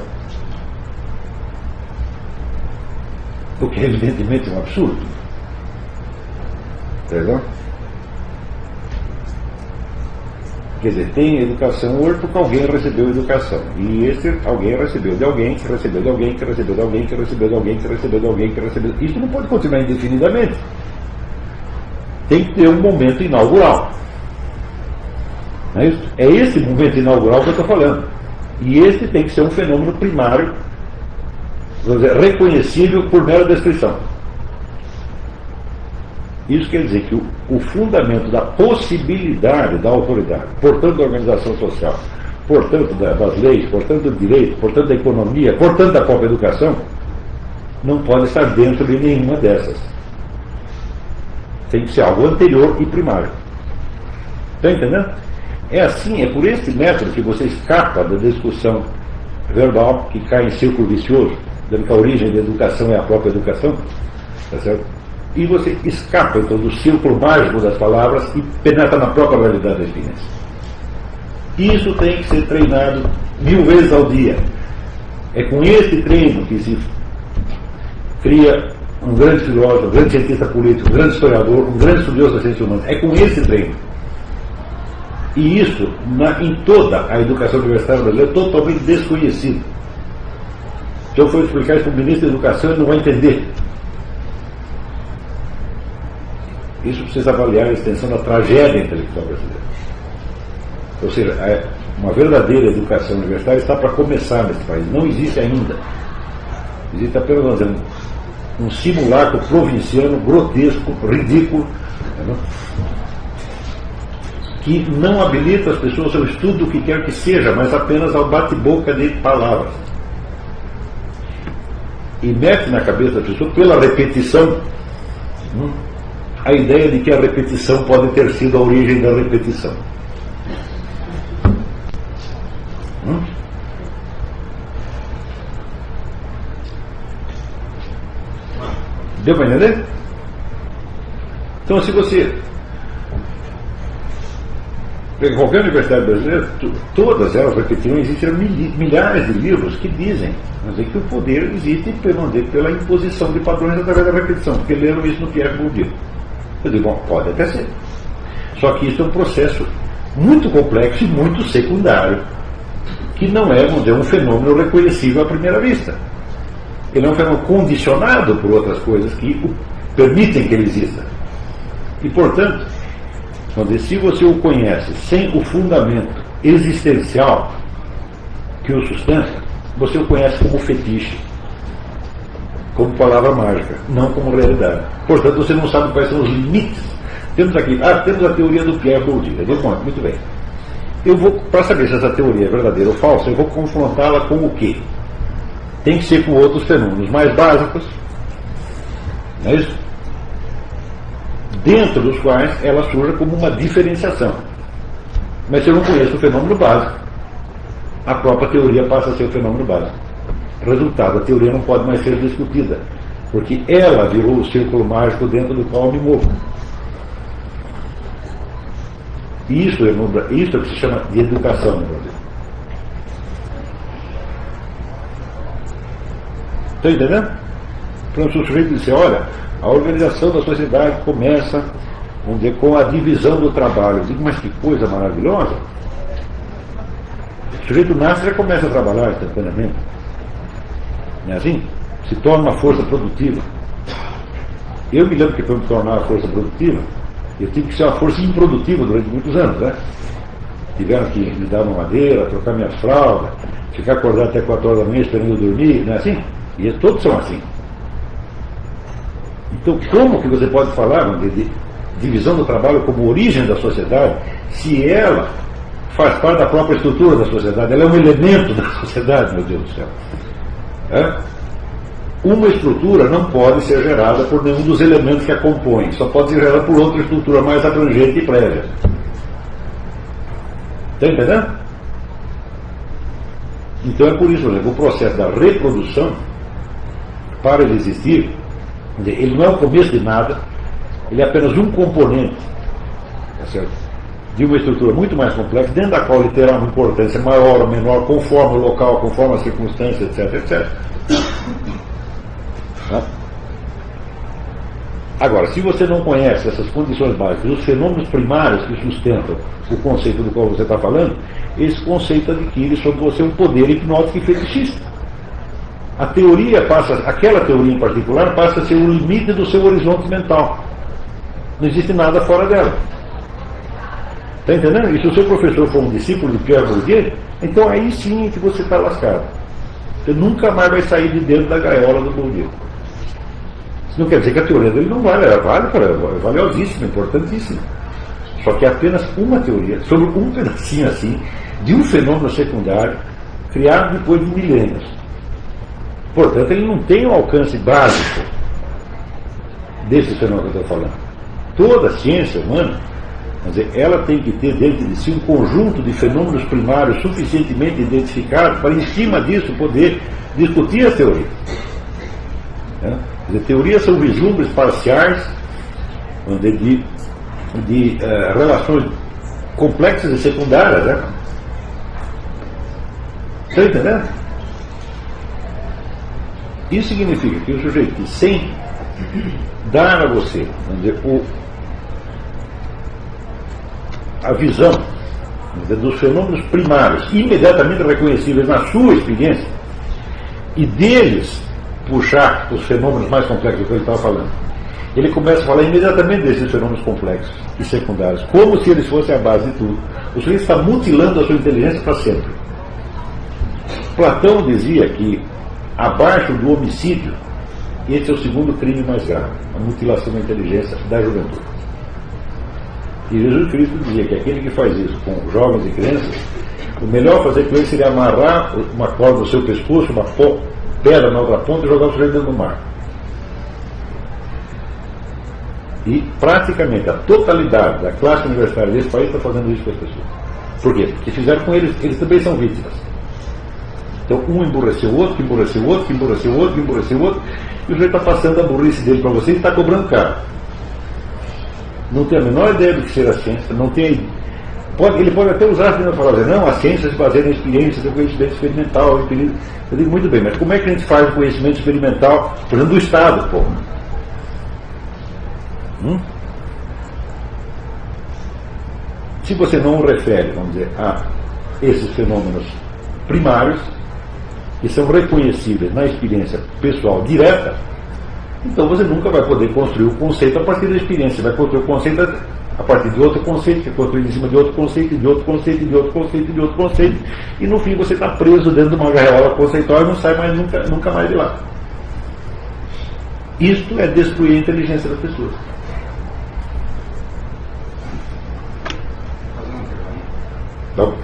O que, evidentemente, é um absurdo. Entendeu? Quer dizer, tem educação hoje porque alguém recebeu educação. E esse alguém recebeu de alguém, que recebeu de alguém, que recebeu de alguém, que recebeu de alguém, que recebeu de alguém, que recebeu. Isso não pode continuar indefinidamente. Tem que ter um momento inaugural. Não é isso? É esse momento inaugural que eu estou falando. E esse tem que ser um fenômeno primário, vamos dizer, reconhecível por mera descrição. Isso quer dizer que o, o fundamento da possibilidade da autoridade, portanto da organização social, portanto da, das leis, portanto do direito, portanto da economia, portanto da própria educação, não pode estar dentro de nenhuma dessas. Tem que ser algo anterior e primário. Está entendendo? É assim, é por este método que você escapa da discussão verbal, que cai em círculo vicioso, dando que a origem da educação é a própria educação, tá certo? E você escapa, então, do círculo mágico das palavras e penetra na própria realidade da experiência. Isso tem que ser treinado mil vezes ao dia. É com esse treino que se cria um grande filósofo, um grande cientista político, um grande historiador, um grande estudioso da ciência humana. É com esse treino. E isso, na, em toda a educação universitária brasileira, é totalmente desconhecido. Se eu for explicar isso para o ministro da Educação, ele não vai entender. Isso precisa avaliar a extensão da tragédia intelectual brasileira. Ou seja, uma verdadeira educação universitária está para começar nesse país. Não existe ainda. Existe apenas, vamos dizer, um simulacro provinciano, grotesco, ridículo, né? Que não habilita as pessoas ao estudo do que quer que seja, mas apenas ao bate-boca de palavras. E mete na cabeça da pessoa, pela repetição, hum, a ideia de que a repetição pode ter sido a origem da repetição. Hum? Deu para entender? Então, se você pega qualquer universidade brasileira, todas elas repetiram, existem milhares de livros que dizem, dizer, que o poder existe dizer, pela imposição de padrões através da repetição, porque leram isso no Pierre Bourdieu. Eu digo, bom, pode até ser. Só que isso é um processo muito complexo e muito secundário, que não é, vamos dizer, um fenômeno reconhecível à primeira vista. Ele é um fenômeno condicionado por outras coisas que o permitem que ele exista. E, portanto, vamos dizer, se você o conhece sem o fundamento existencial que o sustenta, você o conhece como fetiche, como palavra mágica, não como realidade. Portanto, você não sabe quais são os limites. Temos aqui, ah, temos a teoria do Pierre Bourdieu. Eu digo, muito bem. Eu vou, para saber se essa teoria é verdadeira ou falsa, eu vou confrontá-la com o quê? Tem que ser com outros fenômenos mais básicos, não é isso? Dentro dos quais ela surge como uma diferenciação. Mas se eu não conheço o fenômeno básico, a própria teoria passa a ser o fenômeno básico. Resultado, a teoria não pode mais ser discutida, porque ela virou o círculo mágico dentro do qual eu me movo. Isso é, isso é o que se chama de educação no Brasil. Está entendendo? Então, se o sujeito disser, olha, a organização da sociedade começa, vamos dizer, com a divisão do trabalho. Eu digo, mas que coisa maravilhosa! O sujeito nasce e já começa a trabalhar instantaneamente. Não é assim? Se torna uma força produtiva. Eu me lembro que para me tornar uma força produtiva, eu tive que ser uma força improdutiva durante muitos anos, né? Tiveram que me dar uma madeira, trocar minhas fraldas, ficar acordado até quatro horas da manhã esperando eu dormir, não é assim? E todos são assim. Então, como que você pode falar de, de divisão do trabalho como origem da sociedade, se ela faz parte da própria estrutura da sociedade? Ela é um elemento da sociedade, meu Deus do céu. É? Uma estrutura não pode ser gerada por nenhum dos elementos que a compõem, só pode ser gerada por outra estrutura mais abrangente e prévia. Está entendendo? Então é por isso, por exemplo, o processo da reprodução, para ele existir, ele não é o começo de nada, ele é apenas um componente, tá certo? De uma estrutura muito mais complexa, dentro da qual ele terá uma importância maior ou menor, conforme o local, conforme as circunstâncias, etc, etcétera. Tá? Agora, se você não conhece essas condições básicas, os fenômenos primários que sustentam o conceito do qual você está falando, esse conceito adquire sobre você um poder hipnótico e fetichista. A teoria passa, aquela teoria em particular, passa a ser o limite do seu horizonte mental. Não existe nada fora dela. Está entendendo? E se o seu professor for um discípulo de Pierre Bourdieu, então aí sim que você está lascado. Você nunca mais vai sair de dentro da gaiola do Bourdieu. Isso não quer dizer que a teoria dele não vale, ela vale, é valiosíssima, importantíssima. Só que é apenas uma teoria, sobre um pedacinho assim, de um fenômeno secundário, criado depois de milênios. Portanto, ele não tem o alcance básico desse fenômeno que eu estou falando. Toda a ciência humana, quer dizer, ela tem que ter dentro de si um conjunto de fenômenos primários suficientemente identificados para, em cima disso, poder discutir as teorias. Né? Quer dizer, teorias são vislumbres parciais de, de, de uh, relações complexas e secundárias. Né? Está entendendo? Isso significa que o sujeito, que sem dar a você, vamos dizer, o, a visão, vamos dizer, dos fenômenos primários, imediatamente reconhecíveis na sua experiência, e deles puxar os fenômenos mais complexos que ele estava falando, ele começa a falar imediatamente desses fenômenos complexos e secundários, como se eles fossem a base de tudo. O sujeito está mutilando a sua inteligência para sempre. Platão dizia que abaixo do homicídio, esse é o segundo crime mais grave, a mutilação da inteligência da juventude. E Jesus Cristo dizia que aquele que faz isso com jovens e crianças, o melhor fazer com ele seria amarrar uma corda no seu pescoço, uma pedra na outra ponta e jogar o sujeito dentro do mar. E praticamente a totalidade da classe universitária desse país está fazendo isso com as pessoas. Por quê? Porque fizeram com eles, eles também são vítimas. Então um emburreceu o outro, que emburreceu o outro, que emburreceu o outro, que emburreceu o outro, e o sujeito está passando a burrice dele para você e está cobrando caro. Não tem a menor ideia do que seja a ciência, não tem. Pode, ele pode até usar a palavra, não, a ciência se baseia na experiência, no conhecimento experimental. Eu digo, muito bem, mas como é que a gente faz o conhecimento experimental, por exemplo, do Estado, pô? Hum? Se você não o refere, vamos dizer, a esses fenômenos primários, que são reconhecíveis na experiência pessoal direta, então você nunca vai poder construir o conceito a partir da experiência. Você vai construir o conceito a partir de outro conceito, que é construído em cima de outro conceito, de outro conceito, de outro conceito, de outro conceito, e no fim você está preso dentro de uma gaiola conceitual e não sai mais nunca, nunca mais de lá. Isto é destruir a inteligência das pessoas. Então,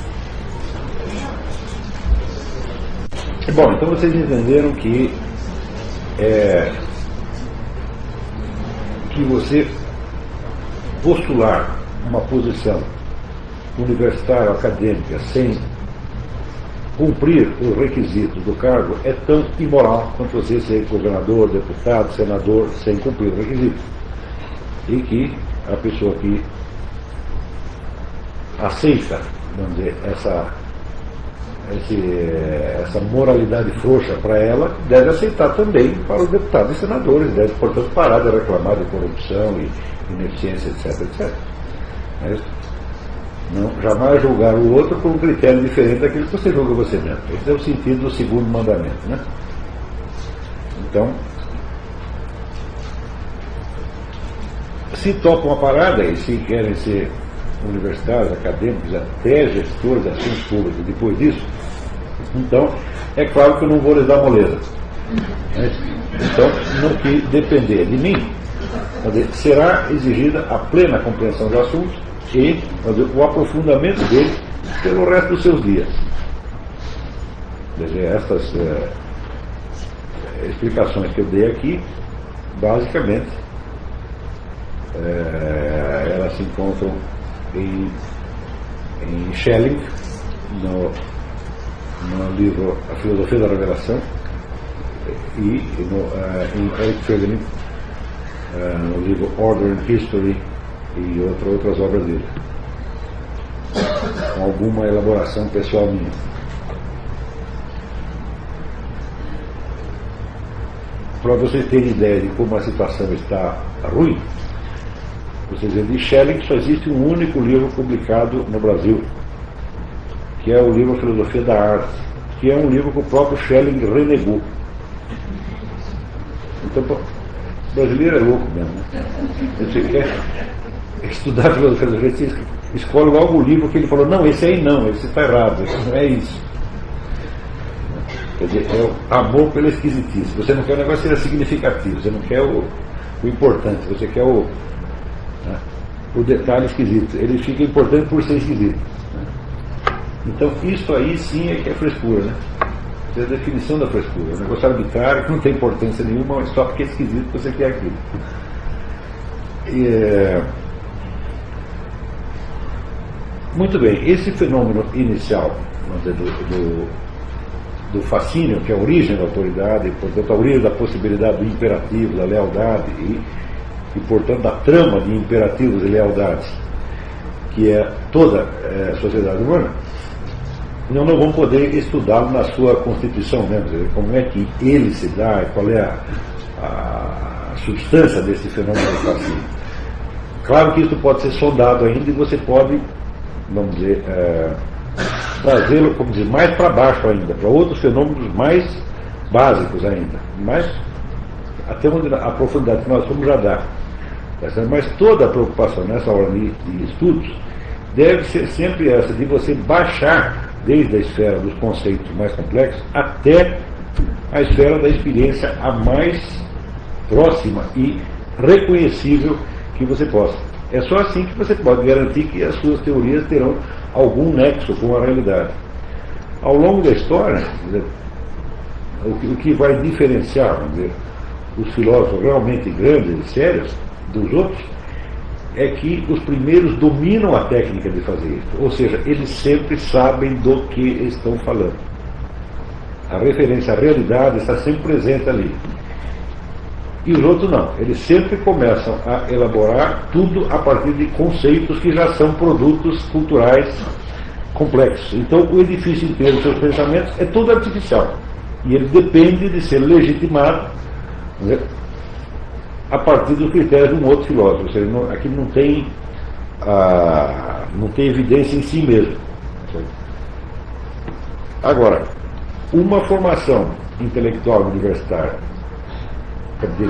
bom, então vocês entenderam que é, que você postular uma posição universitária ou acadêmica sem cumprir os requisitos do cargo é tão imoral quanto você ser governador, deputado, senador sem cumprir os requisitos. E que a pessoa que aceita, vamos dizer, essa, esse, essa moralidade frouxa para ela, deve aceitar também para os deputados e senadores, deve, portanto, parar de reclamar de corrupção e ineficiência, etc, etcétera. Mas não, jamais julgar o outro por um critério diferente daquele que você julga você mesmo. Esse é o sentido do segundo mandamento, né? Então, se topam a parada e se querem ser universitários, acadêmicos, até gestores de assuntos públicos depois disso, então é claro que eu não vou lhes dar moleza. Né? Então, no que depender de mim, será exigida a plena compreensão do assunto e o aprofundamento dele pelo resto dos seus dias. Quer dizer, estas é, explicações que eu dei aqui, basicamente, é, elas se encontram em, em Schelling, no, no livro A Filosofia da Revelação, e no, uh, em Eric Feiglin, uh, no livro Order and History e outra, outras obras dele, com alguma elaboração pessoal minha. para vocês terem ideia de como a situação está ruim, vocês veem, de Schelling só existe um único livro publicado no Brasil, que é o livro Filosofia da Arte, que é um livro que o próprio Schelling renegou. Então, o brasileiro é louco mesmo, né? Você quer estudar filosofia da arte, você escolhe logo o livro que ele falou, não, esse aí não, esse está errado, esse não é isso. Quer dizer, é o amor pela esquisitice. Você não quer o negócio que seja significativo, você não quer o, o importante, você quer o, né, o detalhe esquisito. Ele fica importante por ser esquisito. Né? Então, isso aí sim é que é frescura, né? É a definição da frescura. É um negócio arbitrário que não tem importância nenhuma, mas só porque é esquisito que você quer aquilo. E, é... Muito bem, esse fenômeno inicial, vamos dizer, do, do, do fascínio, que é a origem da autoridade, portanto, a origem da possibilidade do imperativo, da lealdade e, e portanto, da trama de imperativos e lealdades, que é toda é, a sociedade humana, nós não vamos poder estudá-lo na sua constituição, né? Como é que ele se dá, qual é a, a substância desse fenômeno do fascínio. Claro que isso pode ser sondado ainda e você pode, vamos dizer, é, trazê-lo, como dizer, mais para baixo ainda, para outros fenômenos mais básicos ainda, mas até onde a profundidade que nós vamos já dar. Mas toda a preocupação nessa hora de, de estudos deve ser sempre essa, de você baixar desde a esfera dos conceitos mais complexos até a esfera da experiência a mais próxima e reconhecível que você possa. É só assim que você pode garantir que as suas teorias terão algum nexo com a realidade. Ao longo da história, o que, o que vai diferenciar, vamos dizer, os filósofos realmente grandes e sérios dos outros é que os primeiros dominam a técnica de fazer isso, ou seja, eles sempre sabem do que estão falando. A referência à realidade está sempre presente ali. E os outros não, eles sempre começam a elaborar tudo a partir de conceitos que já são produtos culturais complexos. Então o edifício inteiro dos seus pensamentos é todo artificial, e ele depende de ser legitimado, né, a partir dos critérios de um outro filósofo. Ou seja, não, aqui não tem, ah, não tem evidência em si mesmo. Agora, uma formação intelectual universitária, quer dizer,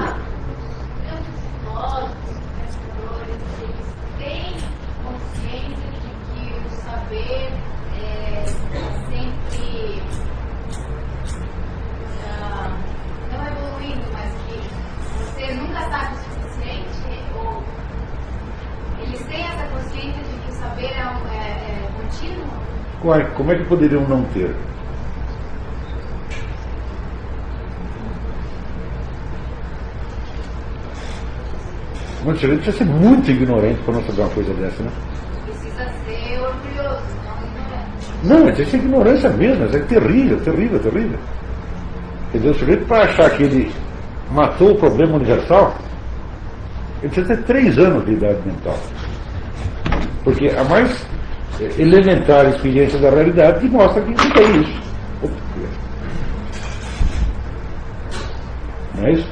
como é que poderiam não ter? Muito diferente, precisa ser muito ignorante para não saber uma coisa dessa, né? Precisa ser orgulhoso, não ignorante. Não, tem que ser ignorância mesmo, é terrível, terrível, terrível. Quer dizer, o sujeito, para achar que ele matou o problema universal, ele precisa ter três anos de idade mental. Porque a mais elementar experiência da realidade que mostra que não tem isso. Não é isso?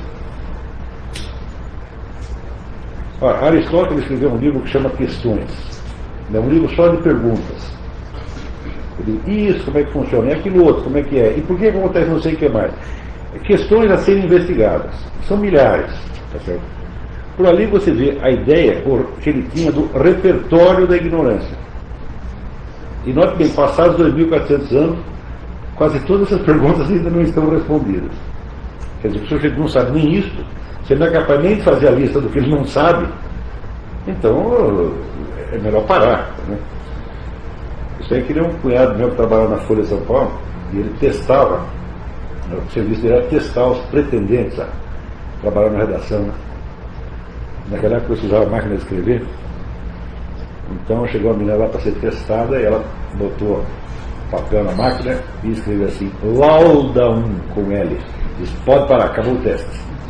Ora, Aristóteles escreveu um livro que chama Questões. É um livro só de perguntas. Ele diz isso, como é que funciona, e aquilo outro, como é que é, e por que acontece não sei o que mais. Questões a serem investigadas. São milhares. Tá certo? Por ali você vê a ideia que ele tinha do repertório da ignorância. E note bem, passados dois mil e quatrocentos anos, quase todas essas perguntas ainda não estão respondidas. Quer dizer, se o sujeito não sabe nem isso, você não é capaz nem de fazer a lista do que ele não sabe, então é melhor parar. Né? Isso aí queria um cunhado meu que trabalhava na Folha de São Paulo, e ele testava, o serviço dele era testar os pretendentes a trabalhar na redação. Né? Naquela época você usava a máquina de escrever. Então chegou a menina lá para ser testada e ela botou o papel na máquina e escreveu assim, lauda um com L. Diz, pode parar, acabou o teste.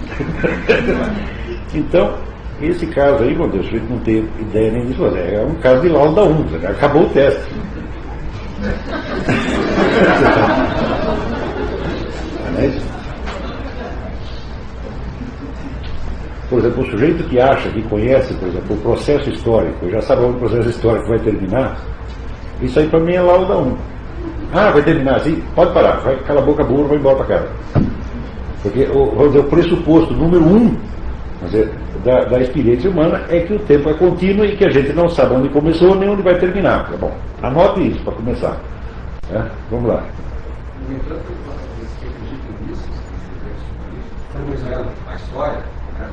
Então, esse caso aí, meu Deus, a gente não tem ideia nem disso, mas é um caso de lauda um, acabou o teste. Não é isso? por exemplo, o sujeito que acha que conhece, por exemplo, o processo histórico, já sabe onde o processo histórico vai terminar, isso aí para mim é lauda um. Ah, vai terminar assim? Pode parar, vai, cala a boca, burro, vai embora para casa. Porque o, vamos dizer, o pressuposto número um dizer, da, da experiência humana é que o tempo é contínuo e que a gente não sabe onde começou nem onde vai terminar. Tá bom, anote isso para começar. É? Vamos lá. No entanto, eu acredito nisso, estamos vendo a história, né?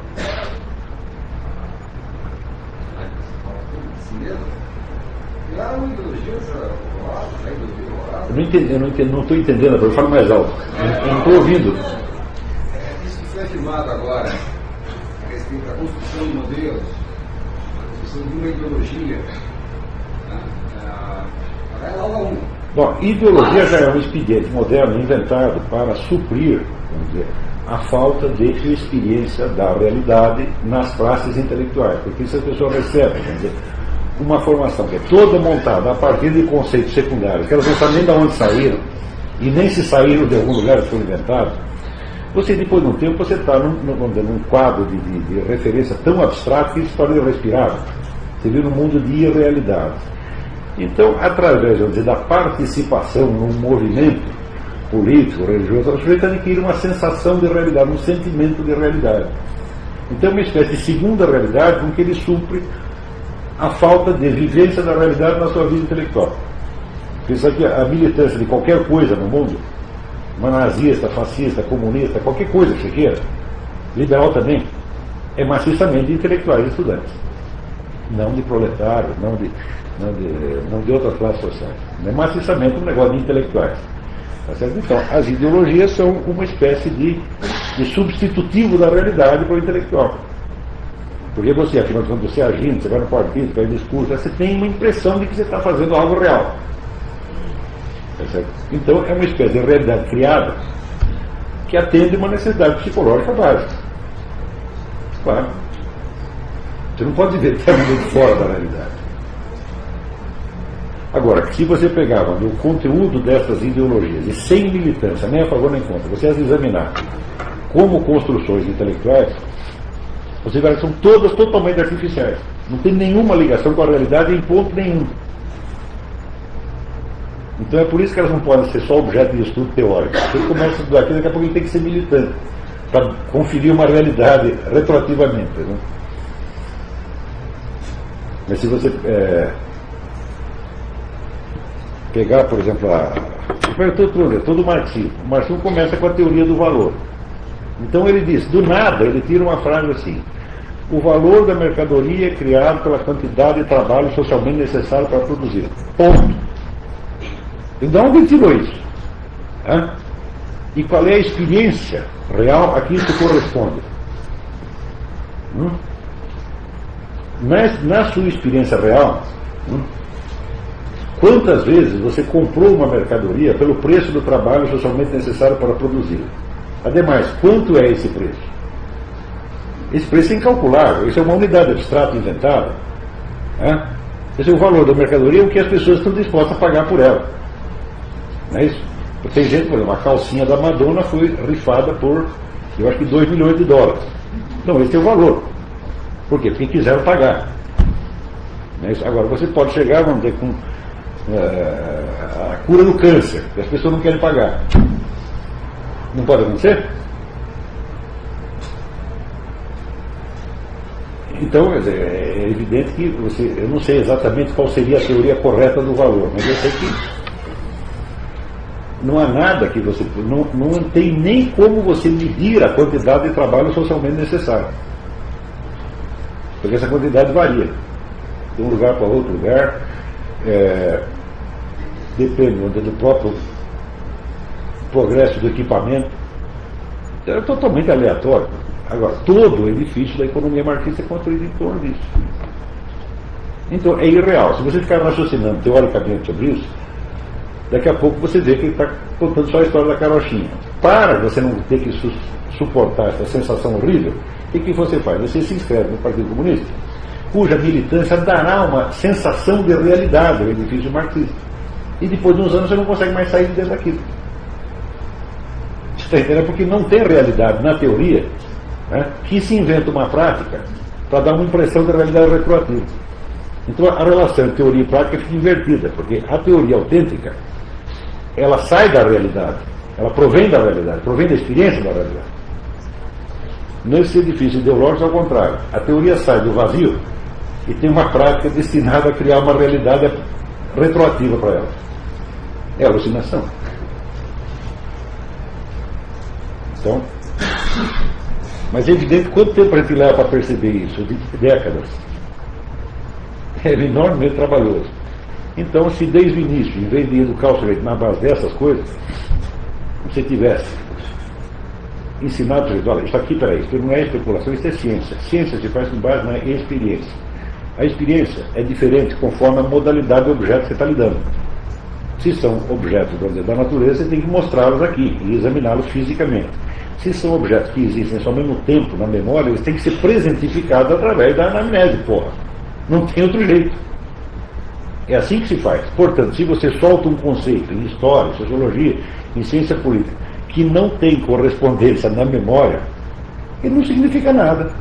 Assim mesmo. E há uma ideologia horrorosa, né? Ideologia horrorosa. Eu não entendi, eu não entendi, não estou entendendo, eu falo mais alto. Eu não estou ouvindo. É, isso que foi afirmado agora, a respeito da construção de modelos, a construção de uma ideologia, né? É lá um. Bom, ideologia já é um expediente moderno inventado para suprir, vamos dizer, a falta de experiência da realidade nas classes intelectuais, porque se a pessoa recebe, vamos dizer, uma formação que é toda montada a partir de conceitos secundários, que elas não sabem nem de onde saíram, e nem se saíram de algum lugar que foram inventados, você depois de um tempo você está num, num, num quadro de, de, de referência tão abstrato que isso pode respirar. Você vive num mundo de irrealidade. Então, através vamos dizer, da participação num movimento político, religioso, o sujeito adquire uma sensação de realidade, um sentimento de realidade. Então, é uma espécie de segunda realidade com que ele supre a falta de vivência da realidade na sua vida intelectual. Pensa que a militância de qualquer coisa no mundo, uma nazista, fascista, comunista, qualquer coisa que você queira, liberal também, é maciçamente de intelectuais e estudantes, não de proletários, não de, não de, não de outras classes sociais. É maciçamente um negócio de intelectuais. Tá certo? Então, as ideologias são uma espécie de, de substitutivo da realidade para o intelectual. Porque você, afinal de contas, você agindo, você vai no partido, vai no discurso, você tem uma impressão de que você está fazendo algo real. Tá certo? Então, é uma espécie de realidade criada que atende uma necessidade psicológica básica. Claro. Você não pode viver totalmente fora da realidade. Agora, se você pegava o conteúdo dessas ideologias e sem militância, nem a favor nem contra, você as examinar como construções intelectuais, você verá que são todas totalmente artificiais. Não tem nenhuma ligação com a realidade em ponto nenhum. Então é por isso que elas não podem ser só objeto de estudo teórico. Você começa a estudar aqui, daqui a pouco ele tem que ser militante, para conferir uma realidade retroativamente. Né? Mas se você é, pegar, por exemplo, a, todo, todo o marxismo, o marxismo começa com a teoria do valor. Então ele diz, do nada, ele tira uma frase assim: o valor da mercadoria é criado pela quantidade de trabalho socialmente necessário para produzir. Ponto. Então, onde ele tirou isso? Hã? E qual é a experiência real a que isso corresponde? Hum? Na, na sua experiência real, hum? quantas vezes você comprou uma mercadoria pelo preço do trabalho socialmente necessário para produzir? Ademais, quanto é esse preço? Esse preço é incalculável, isso é uma unidade abstrata inventada. Hã? Esse é o valor da mercadoria, o que as pessoas estão dispostas a pagar por ela. Não é isso? Tem gente, por exemplo, a calcinha da Madonna foi rifada por, eu acho que dois milhões de dólares. Então, esse é o valor. Por quê? Porque quiseram pagar. Não é isso? Agora, você pode chegar, vamos dizer, com uh, a cura do câncer, que as pessoas não querem pagar. Não pode acontecer? Então, quer dizer, é evidente que você, eu não sei exatamente qual seria a teoria correta do valor, mas eu sei que não há nada que você... Não, não tem nem como você medir a quantidade de trabalho socialmente necessário. Porque essa quantidade varia. De um lugar para outro lugar. É, depende do próprio progresso do equipamento. É totalmente aleatório. Agora, todo o edifício da economia marxista é construído em torno disso. Então, é irreal. Se você ficar raciocinando teoricamente sobre isso, daqui a pouco você vê que ele está contando só a história da carochinha. Para você não ter que su suportar essa sensação horrível, o que, que você faz? Você se inscreve no Partido Comunista, cuja militância dará uma sensação de realidade ao edifício marxista. E depois de uns anos você não consegue mais sair de dentro daquilo. Você está entendendo? Porque não tem realidade na teoria né, que se inventa uma prática para dar uma impressão da realidade retroativa. Então a relação entre teoria e prática fica invertida, porque a teoria autêntica, ela sai da realidade, ela provém da realidade, provém da experiência da realidade. Nesse edifício ideológico, ao contrário, a teoria sai do vazio e tem uma prática destinada a criar uma realidade retroativa para ela. É alucinação. Então, mas é evidente quanto tempo a gente leva para perceber isso? De décadas. É enormemente trabalhoso. Então, se desde o início, em vez de educar o sujeito na base dessas coisas, você tivesse ensinado o sujeito, olha, isso aqui, peraí, isso não é especulação, isso é ciência. Ciência se faz com base na experiência. A experiência é diferente conforme a modalidade do objeto que você está lidando. Se são objetos, vamos dizer, da natureza, você tem que mostrá-los aqui e examiná-los fisicamente. Se são objetos que existem só ao mesmo tempo na memória, eles têm que ser presentificados através da anamnese, porra. Não tem outro jeito. É assim que se faz. Portanto, se você solta um conceito em história, sociologia, em ciência política, que não tem correspondência na memória, ele não significa nada.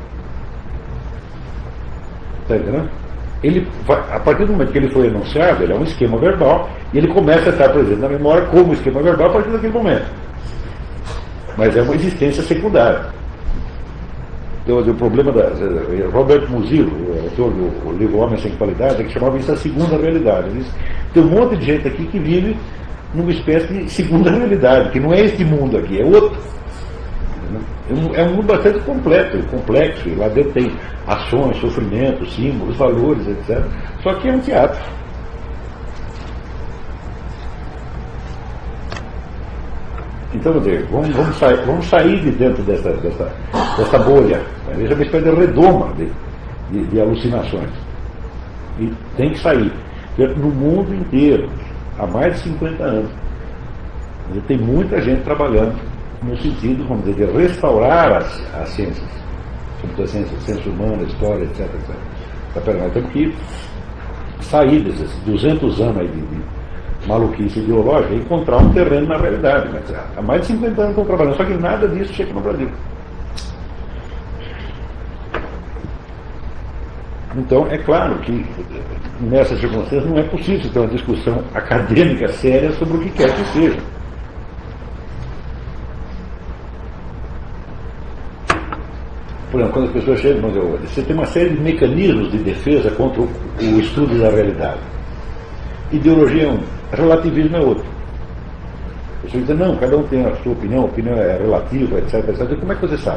Está entendendo? Ele, a partir do momento que ele foi enunciado, ele é um esquema verbal, e ele começa a estar presente na memória como esquema verbal a partir daquele momento. Mas é uma existência secundária. Então, o problema da Roberto Musil, o autor do livro Homem Sem Qualidade, é que chamava isso a segunda realidade. Ele diz, tem um monte de gente aqui que vive numa espécie de segunda realidade, que não é este mundo aqui, é outro. É um, é um mundo bastante completo, complexo, e lá dentro tem ações, sofrimentos, símbolos, valores, etcétera. Só que é um teatro. Então, vamos, vamos, sair, vamos sair de dentro dessa, dessa, dessa bolha. Veja uma espécie de redoma de, de, de alucinações. E tem que sair. No mundo inteiro, há mais de cinquenta anos, tem muita gente trabalhando no sentido, vamos dizer, de restaurar as, as ciências, sobretudo a ciência, a ciência humana, a história, etc, etcétera. Então, nós temos que sair desses duzentos anos aí de, de maluquice ideológica e encontrar um terreno na realidade. Mas há mais de cinquenta anos estão trabalhando, só que nada disso chega no Brasil. Então, é claro que nessas circunstâncias não é possível ter uma discussão acadêmica séria sobre o que quer que seja. Por exemplo, quando as pessoas chegam, você tem uma série de mecanismos de defesa contra o, o estudo da realidade. Ideologia é um, relativismo é outro. A pessoa diz, não, cada um tem a sua opinião, a opinião é relativa, etc, etcétera. Como é que você sabe?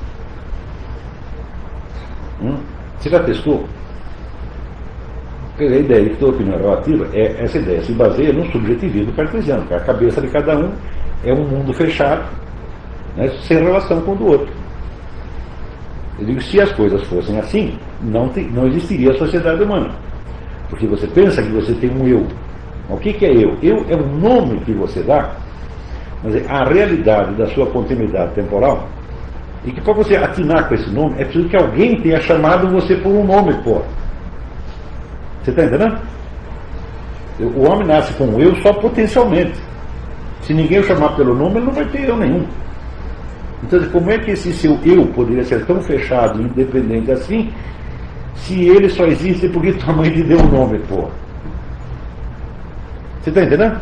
Hum? Você já testou? Quer dizer, a ideia de que toda opinião é relativa, é, essa ideia se baseia no subjetivismo cartesiano, que a cabeça de cada um é um mundo fechado, né, sem relação com o do outro. Eu digo, se as coisas fossem assim, não, te, não existiria a sociedade humana. Porque você pensa que você tem um eu. O que, que é eu? Eu é um nome que você dá, mas é a realidade da sua continuidade temporal, e que para você atinar com esse nome, é preciso que alguém tenha chamado você por um nome, pô. Você está entendendo? O homem nasce com um eu só potencialmente. Se ninguém o chamar pelo nome, ele não vai ter eu nenhum. Então, como é que esse seu eu poderia ser tão fechado e independente assim, se ele só existe porque tua mãe lhe deu um nome, pô? Você está entendendo?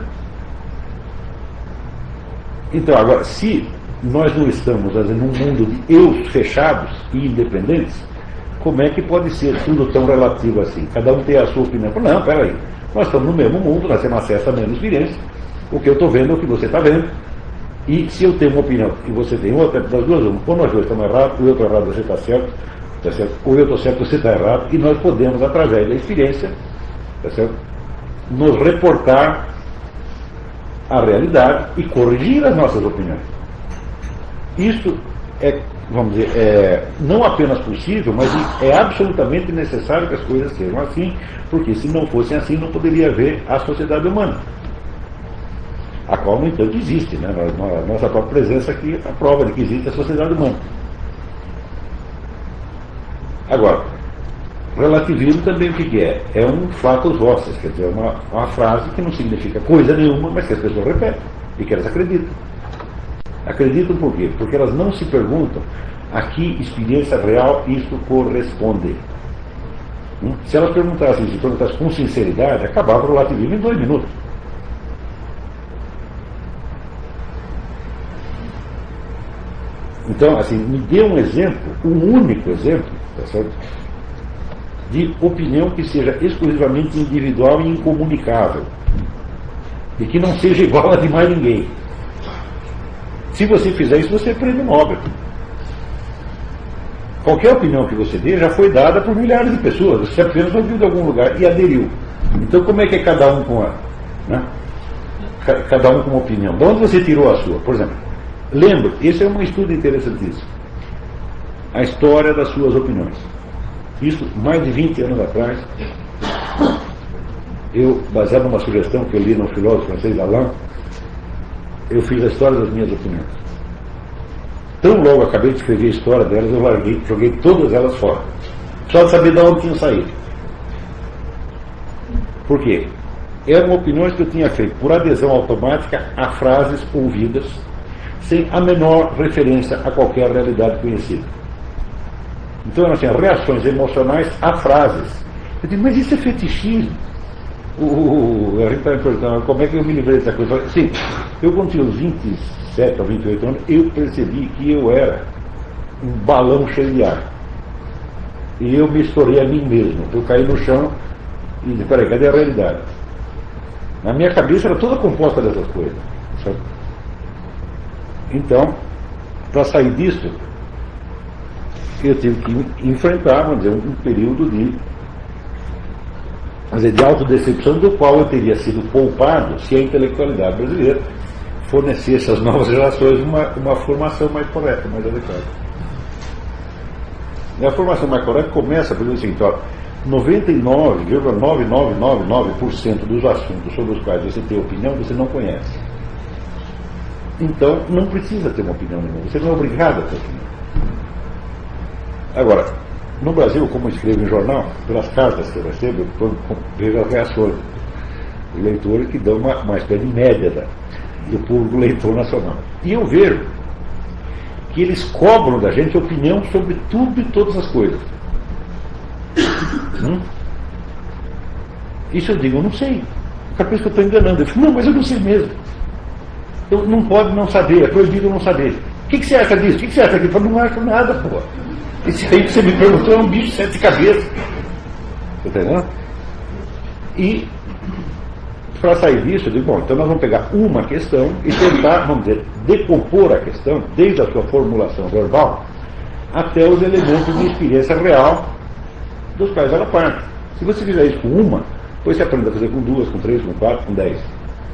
Então, agora, se nós não estamos fazendo num mundo de eus fechados e independentes, como é que pode ser tudo tão relativo assim? Cada um tem a sua opinião. Não, peraí, nós estamos no mesmo mundo, nós temos acesso à mesma experiência. O que eu estou vendo é o que você está vendo. E se eu tenho uma opinião e você tem outra, das duas, uma, ou nós dois estamos errados, ou eu estou errado, você está certo, tá certo, ou eu estou certo, você está errado, e nós podemos, através da experiência, tá certo, nos reportar a realidade e corrigir as nossas opiniões. Isso é, vamos dizer, é não apenas possível, mas é absolutamente necessário que as coisas sejam assim, porque se não fossem assim, não poderia haver a sociedade humana, a qual, no entanto, existe, né? A nossa própria presença aqui é a prova de que existe a sociedade humana. Agora, relativismo também o que é? É um flatus vocis, quer dizer, uma, uma frase que não significa coisa nenhuma, mas que as pessoas repetem e que elas acreditam. Acreditam por quê? Porque elas não se perguntam a que experiência real isso corresponde. Hum? Se elas perguntassem, se perguntassem com sinceridade, acabava o relativismo em dois minutos. Então, assim, me dê um exemplo, um único exemplo, tá certo? De opinião que seja exclusivamente individual e incomunicável. E que não seja igual a de mais ninguém. Se você fizer isso, você é prêmio Nobel. Qualquer opinião que você dê já foi dada por milhares de pessoas. Você apenas ouviu de algum lugar e aderiu. Então, como é que é cada um com a... Né? Cada um com uma opinião. De onde você tirou a sua? Por exemplo, lembra, esse é um estudo interessantíssimo. A história das suas opiniões. Isso, mais de vinte anos atrás, eu, baseado numa sugestão que eu li no filósofo francês Alain, eu fiz a história das minhas opiniões. Tão logo acabei de escrever a história delas, eu larguei, joguei todas elas fora. Só de saber de onde tinham saído. Por quê? Eram opiniões que eu tinha feito por adesão automática a frases ouvidas, sem a menor referência a qualquer realidade conhecida. Então eram assim, reações emocionais a frases. Eu digo, mas isso é fetichismo? O, o, a gente está me perguntando, como é que eu me livrei dessa coisa? Sim, eu quando tinha uns vinte e sete ou vinte e oito anos, eu percebi que eu era um balão cheio de ar. E eu me estourei a mim mesmo. Eu caí no chão e disse, peraí, cadê a realidade? Na minha cabeça era toda composta dessas coisas. Sabe? Então, para sair disso, eu tive que enfrentar, vamos dizer, um período de, vamos dizer, de autodecepção, do qual eu teria sido poupado se a intelectualidade brasileira fornecesse às novas gerações uma, uma formação mais correta, mais adequada. E a formação mais correta começa pelo seguinte, ó, noventa e nove vírgula nove nove nove nove por cento dos assuntos sobre os quais você tem opinião, você não conhece. Então, não precisa ter uma opinião nenhuma, você não é obrigado a ter opinião. Agora, no Brasil, como eu escrevo em jornal, pelas cartas que eu recebo, eu vejo as reações dos leitores que dão uma, uma espécie de média da, do público leitor nacional. E eu vejo que eles cobram da gente opinião sobre tudo e todas as coisas. Hum? Isso eu digo, eu não sei. Capaz que eu estou enganando. Eu digo, não, mas eu não sei mesmo. Eu não pode não saber, é proibido não saber. O que, que você acha disso? O que, que você acha disso? Eu não acho nada, pô. Esse aí que você me perguntou é um bicho de sete cabeças. Entendeu? E, para sair disso, eu digo, bom, então nós vamos pegar uma questão e tentar, vamos dizer, decompor a questão, desde a sua formulação verbal, até os elementos de experiência real dos quais ela parte. Se você fizer isso com uma, depois você aprende a fazer com duas, com três, com quatro, com dez.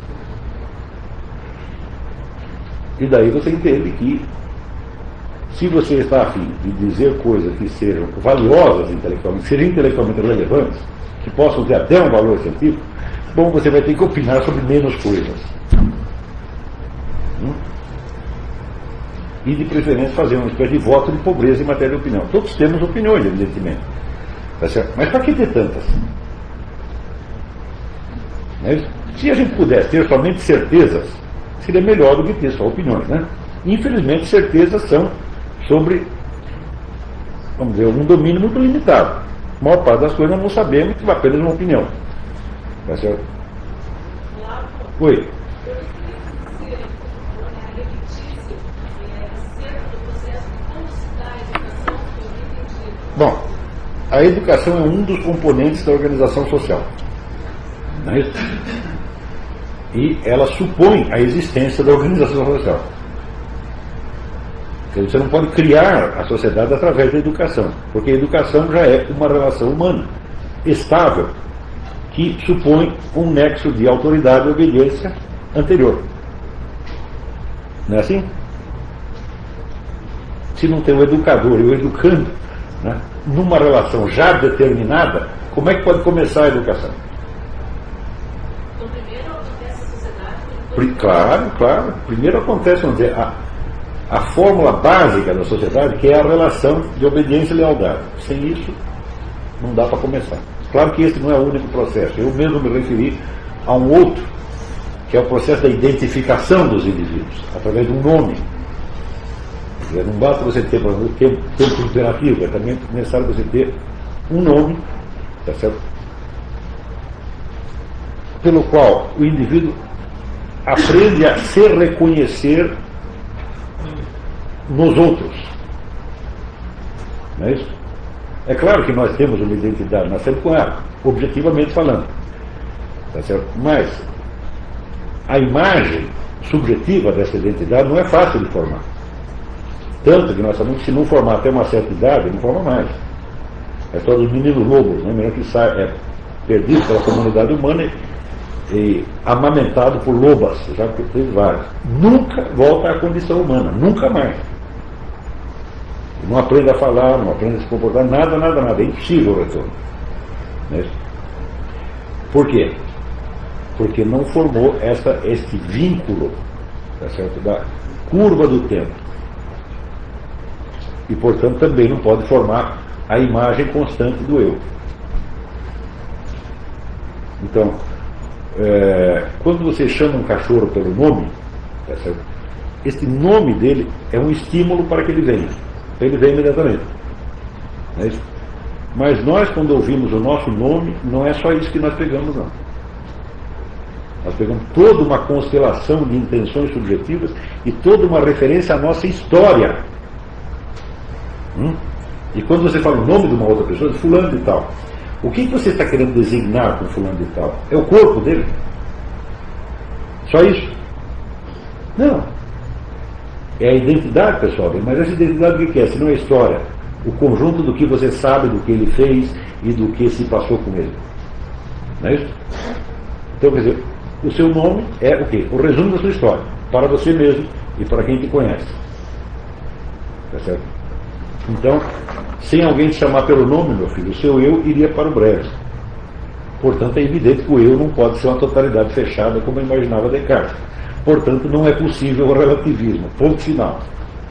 E daí você entende que, se você está afim de dizer coisas que sejam valiosas intelectualmente, que sejam intelectualmente relevantes, que possam ter até um valor científico, bom, você vai ter que opinar sobre menos coisas. Hum? E, de preferência, fazer uma espécie de voto de pobreza em matéria de opinião. Todos temos opiniões, evidentemente. Tá certo? Mas para que ter tantas? Mas, se a gente pudesse ter somente certezas, seria melhor do que ter só opiniões, né? Infelizmente, certezas são sobre, vamos dizer, um domínio muito limitado. A maior parte das coisas nós não sabemos, que vai apenas uma opinião. Tá certo? Oi. Bom, a educação é um dos componentes da organização social. Não é isso? E ela supõe a existência da organização social. Você não pode criar a sociedade através da educação, porque a educação já é uma relação humana, estável, que supõe um nexo de autoridade e obediência anterior. Não é assim? Se não tem o educador e o educando, né, numa relação já determinada, como é que pode começar a educação? Então, primeiro acontece a sociedade. Claro, claro. Primeiro acontece, vamos dizer, a, a fórmula básica da sociedade, que é a relação de obediência e lealdade. Sem isso, não dá para começar. Claro que esse não é o único processo. Eu mesmo me referi a um outro, que é o processo da identificação dos indivíduos, através de um nome. Quer dizer, não basta você ter, por exemplo, o tempo, tempo imperativo, é também necessário você ter um nome, tá certo? Pelo qual o indivíduo aprende a se reconhecer nos outros. Não é isso? É claro que nós temos uma identidade, nascemos com ela, objetivamente falando. Tá certo? Mas a imagem subjetiva dessa identidade não é fácil de formar. Tanto que nós sabemos que se não formar até uma certa idade, não forma mais. É só dos meninos lobos, né? Menino que sai, é perdido pela comunidade humana e, e amamentado por lobas, já que teve vários. Nunca volta à condição humana, nunca mais. Não aprende a falar, não aprende a se comportar, nada, nada, nada. É impossível o retorno. Né? Por quê? Porque não formou essa, este vínculo, tá certo, da curva do tempo. E, portanto, também não pode formar a imagem constante do eu. Então, é, quando você chama um cachorro pelo nome, tá certo, este nome dele é um estímulo para que ele venha. Ele vem imediatamente. Não é isso? Mas nós, quando ouvimos o nosso nome, não é só isso que nós pegamos, não. Nós pegamos toda uma constelação de intenções subjetivas e toda uma referência à nossa história. Hum? E quando você fala o nome de uma outra pessoa, de fulano de tal, o que você está querendo designar com fulano de tal? É o corpo dele? Só isso? Não. É a identidade pessoal dele, mas essa identidade o que é? Se não é a história, o conjunto do que você sabe, do que ele fez e do que se passou com ele. Não é isso? Então, quer dizer, o seu nome é o quê? O resumo da sua história, para você mesmo e para quem te conhece. Tá certo? Então, sem alguém te chamar pelo nome, meu filho, o seu eu iria para o breve. Portanto, é evidente que o eu não pode ser uma totalidade fechada como imaginava Descartes. Portanto, não é possível o relativismo. Ponto final.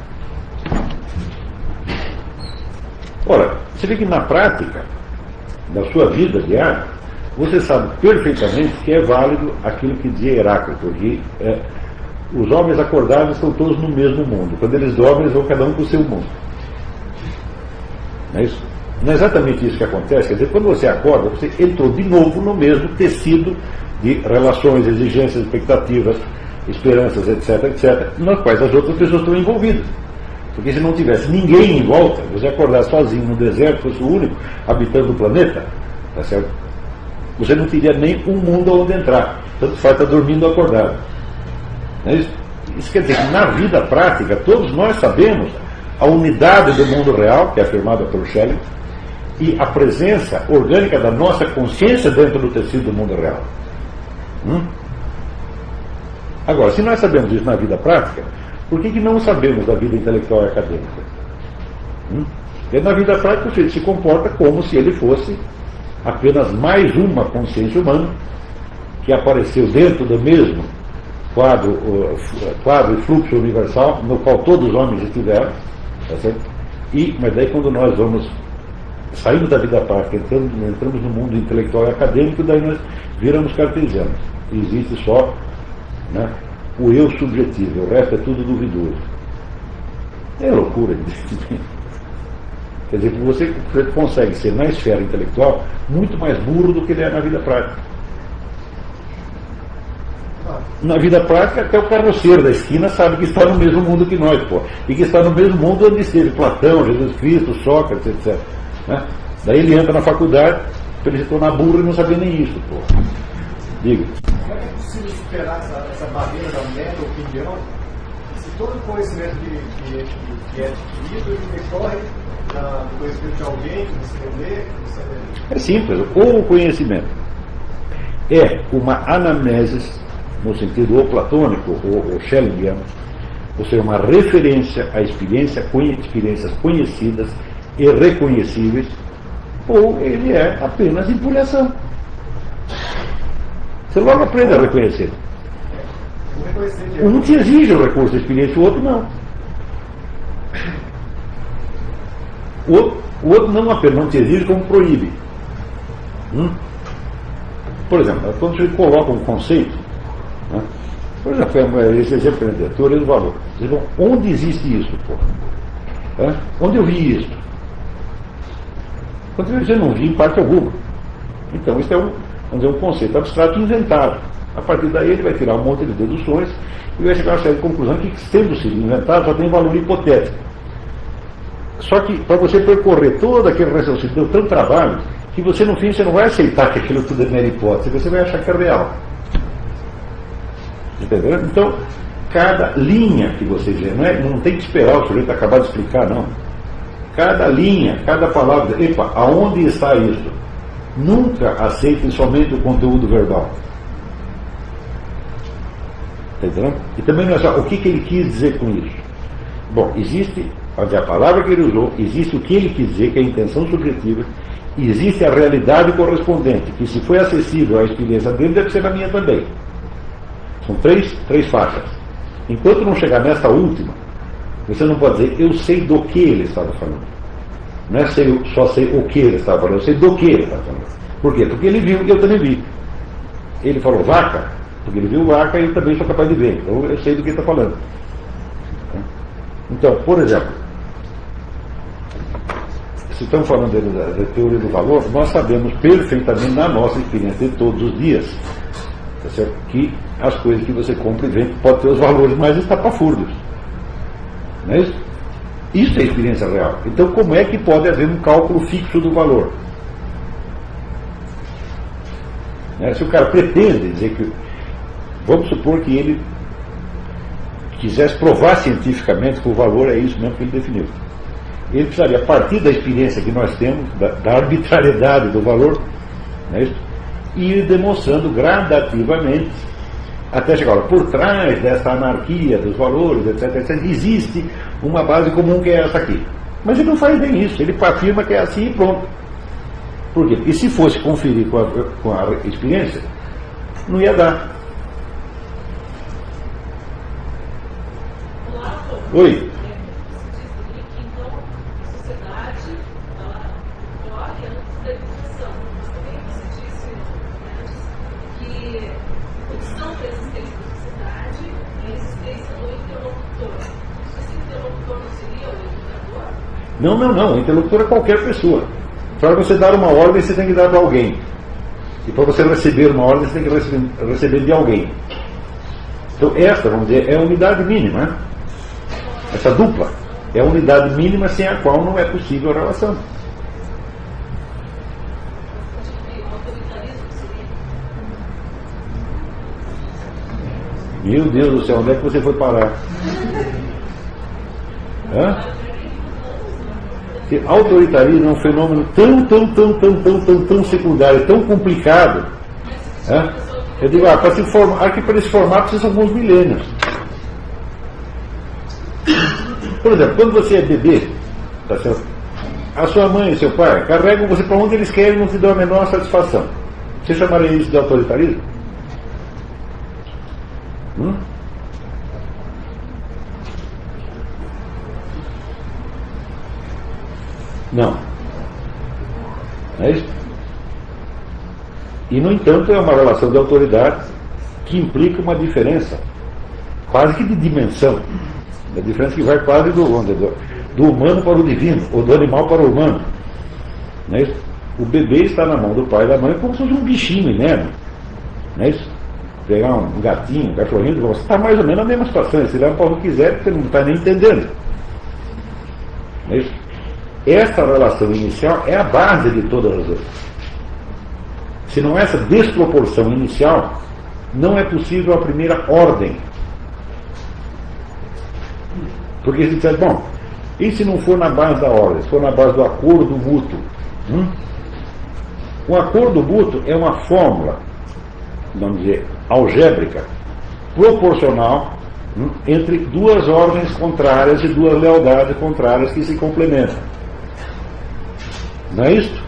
Ora, você vê que na prática da sua vida diária, você sabe perfeitamente que é válido aquilo que dizia Heráclito, que é, os homens acordados estão todos no mesmo mundo. Quando eles dormem, eles vão cada um para o seu mundo. Não é isso? Não é exatamente isso que acontece. Quer dizer, quando você acorda, você entrou de novo no mesmo tecido de relações, exigências, expectativas, esperanças, etc, etc, nas quais as outras pessoas estão envolvidas. Porque se não tivesse ninguém em volta, você acordar sozinho no deserto, fosse o único habitando o planeta, tá certo? Você não teria nem um mundo onde entrar. Tanto faz estar dormindo ou acordado. Não é isso? Isso quer dizer que na vida prática, todos nós sabemos a unidade do mundo real, que é afirmada por Schelling, e a presença orgânica da nossa consciência dentro do tecido do mundo real. Hum? Agora, se nós sabemos isso na vida prática, por que, que não sabemos da vida intelectual e acadêmica? Hum? Porque na vida prática o sujeito se comporta como se ele fosse apenas mais uma consciência humana que apareceu dentro do mesmo quadro, uh, quadro e fluxo universal no qual todos os homens estiveram, tá certo? E, mas daí quando nós vamos saindo da vida prática, entramos, entramos no mundo intelectual e acadêmico, daí nós viramos cartesianos. Existe só, né, o eu subjetivo, o resto é tudo duvidoso. É loucura. Quer dizer, que você consegue ser na esfera intelectual muito mais burro do que ele é na vida prática. Na vida prática, até o carroceiro da esquina sabe que está no mesmo mundo que nós, pô. E que está no mesmo mundo onde esteve Platão, Jesus Cristo, Sócrates, etcétera. Né? Daí ele entra na faculdade para ele se tornar burro e não saber nem isso, pô. Diga. Como é que é possível superar essa, essa barreira da mera opinião se todo o conhecimento que, que, que é adquirido ele decorre do conhecimento de alguém que você lê, que você lê? É simples. Ou o conhecimento é uma anamnese, no sentido ou platônico ou, ou schellingiano, ou seja, uma referência à experiência, experiências conhecidas e reconhecíveis, ou ele é apenas empolhação. Você logo aprende a reconhecer. Um te exige o recurso da experiência, o outro não. O outro, o outro não apenas não te exige, como proíbe. Hum? Por exemplo, quando você coloca um conceito, né? Por exemplo, esse exemplo que eu dei, teoria do valor. Vocês vão, onde existe isso, porra? É? Onde eu vi isso? Quando eu dizer, não vi em parte alguma. Então, isso é um, vamos dizer, um conceito abstrato inventado. A partir daí ele vai tirar um monte de deduções e vai chegar a uma série de conclusões que, tendo sido inventado, só tem valor hipotético. Só que, para você percorrer todo aquele raciocínio, deu tanto trabalho, que você, no fim, você não vai aceitar que aquilo tudo é mera hipótese, você vai achar que é real. Entendeu? Então, cada linha que você vê, não, é, não tem que esperar o sujeito acabar de explicar, não. Cada linha, cada palavra, epa, aonde está isso? Nunca aceitem somente o conteúdo verbal. Entendeu? E também não é só o que, que ele quis dizer com isso. Bom, existe a palavra que ele usou, existe o que ele quis dizer, que é a intenção subjetiva, e existe a realidade correspondente, que se foi acessível à experiência dele, deve ser a minha também. São três, três faixas. Enquanto não chegar nessa última, você não pode dizer, eu sei do que ele estava falando. Não é sei, só sei o que ele estava falando, eu sei do que ele estava falando. Por quê? Porque ele viu e eu também vi. Ele falou vaca, porque ele viu vaca e eu também sou capaz de ver. Então eu sei do que ele está falando. Então, por exemplo, se estamos falando da, da teoria do valor, nós sabemos perfeitamente na nossa experiência de todos os dias, tá certo? Que as coisas que você compra e vende podem ter os valores mais estapafúrdios. Não é isso? Isso é experiência real. Então, como é que pode haver um cálculo fixo do valor? Né? Se o cara pretende dizer que, vamos supor que ele quisesse provar cientificamente que o valor é isso mesmo que ele definiu. Ele precisaria, a partir da experiência que nós temos, da, da arbitrariedade do valor, não é isso? Ir demonstrando gradativamente, até chegar lá, por trás dessa anarquia dos valores, etc, etcétera, existe uma base comum que é essa aqui. Mas ele não faz bem isso, ele afirma que é assim e pronto. Por quê? Porque se fosse conferir com a, com a experiência, não ia dar. Oi. Não, não, não. O interlocutor é qualquer pessoa. Para você dar uma ordem, você tem que dar para alguém. E para você receber uma ordem, você tem que receber, receber de alguém. Então, esta, vamos dizer, é a unidade mínima. Né? Essa dupla é a unidade mínima sem a qual não é possível a relação. Meu Deus do céu, onde é que você foi parar? Hã? Porque autoritarismo é um fenômeno tão, tão, tão, tão, tão, tão, tão secundário, tão complicado. Hã? Eu digo, ah, para se formar, que para se formar precisa alguns milênios. Por exemplo, quando você é bebê, tá certo? A sua mãe e seu pai carregam você para onde eles querem e não te dão a menor satisfação. Você chamaria isso de autoritarismo? Hum? Não. É isso? E, no entanto, é uma relação de autoridade que implica uma diferença quase que de dimensão. A diferença que vai quase do, do, do humano para o divino, ou do animal para o humano. Não é isso? O bebê está na mão do pai e da mãe como se fosse um bichinho inerme. Não é isso? Pegar um gatinho, um cachorrinho, você está mais ou menos na mesma situação. Se leva para onde quiser, você não está nem entendendo. Não é isso? Essa relação inicial é a base de todas as outras. Se não é essa desproporção inicial, não é possível a primeira ordem. Porque se disser, bom, e se não for na base da ordem, se for na base do acordo mútuo? Hum? O acordo mútuo é uma fórmula, vamos dizer, algébrica, proporcional, hum, entre duas ordens contrárias e duas lealdades contrárias que se complementam. Não é isso?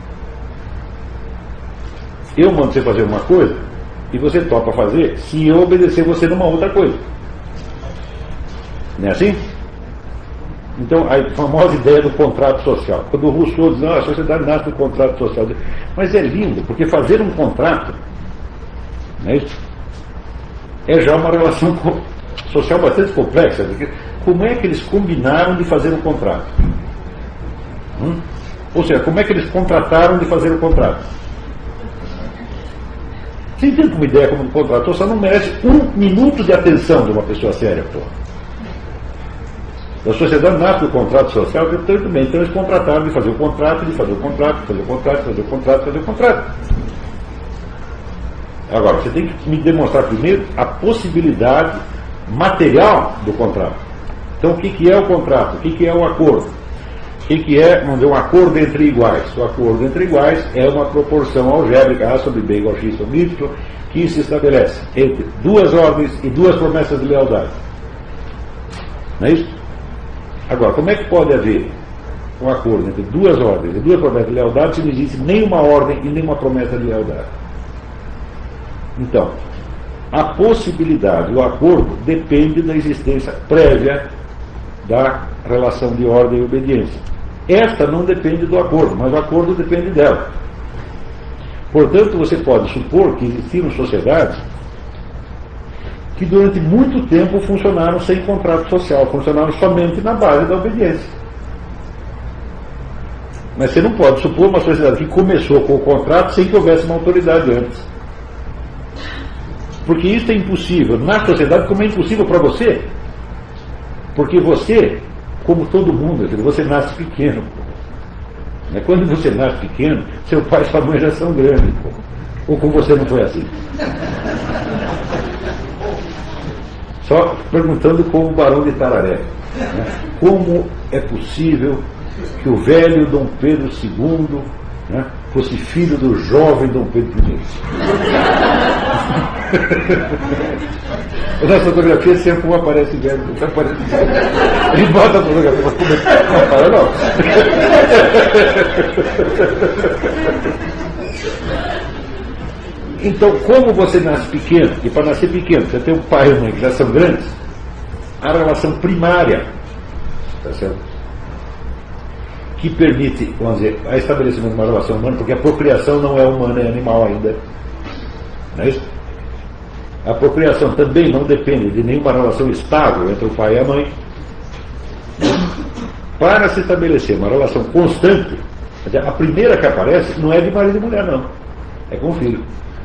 Eu mando você fazer uma coisa e você topa fazer se eu obedecer você numa outra coisa. Não é assim? Então, a famosa ideia do contrato social. Quando o Rousseau diz, não, a sociedade nasce do contrato social. Mas é lindo, porque fazer um contrato, não é isso? É já uma relação social bastante complexa. Como é que eles combinaram de fazer o contrato? Hum? Ou seja, como é que eles contrataram de fazer o contrato? Você entende uma ideia como um contrato? Só não merece um minuto de atenção de uma pessoa séria, pô. A sociedade nasce do contrato social, portanto, bem, então eles contrataram de fazer o contrato, de fazer o contrato, de fazer o contrato, de fazer o contrato, de fazer o contrato. Agora, você tem que me demonstrar primeiro a possibilidade material do contrato. Então, o que, que é o contrato? O que, que é o acordo? O que, que é, vamos dizer, um acordo entre iguais? O acordo entre iguais é uma proporção algébrica, A sobre B igual a X sobre Y, que se estabelece entre duas ordens e duas promessas de lealdade. Não é isso? Agora, como é que pode haver um acordo entre duas ordens e duas promessas de lealdade se não existe nenhuma ordem e nenhuma promessa de lealdade? Então, a possibilidade, o acordo, depende da existência prévia da relação de ordem e obediência. Esta não depende do acordo, mas o acordo depende dela. Portanto, você pode supor que existiram sociedades que durante muito tempo funcionaram sem contrato social, funcionaram somente na base da obediência. Mas você não pode supor uma sociedade que começou com o contrato sem que houvesse uma autoridade antes. Porque isso é impossível na sociedade, como é impossível para você. Porque você, como todo mundo, você nasce pequeno. Quando você nasce pequeno, seu pai e sua mãe já são grandes. Ou com você não foi assim? Só perguntando como o Barão de Tararé, né? Como é possível que o velho Dom Pedro segundo, né, fosse filho do jovem Dom Pedro primeiro? Nas fotografias sempre um aparece velho, outro aparece velho. Ele bota a fotografia, mas como é que não para não? Então, como você nasce pequeno, e para nascer pequeno, você tem um pai e uma mãe que já são grandes, a relação primária, tá certo? Que permite, vamos dizer, a estabelecimento de uma relação humana, porque a procriação não é humana, é animal ainda. Não é isso? A procriação também não depende de nenhuma relação estável entre o pai e a mãe. Para se estabelecer uma relação constante, a primeira que aparece não é de marido e mulher, não. É com o filho.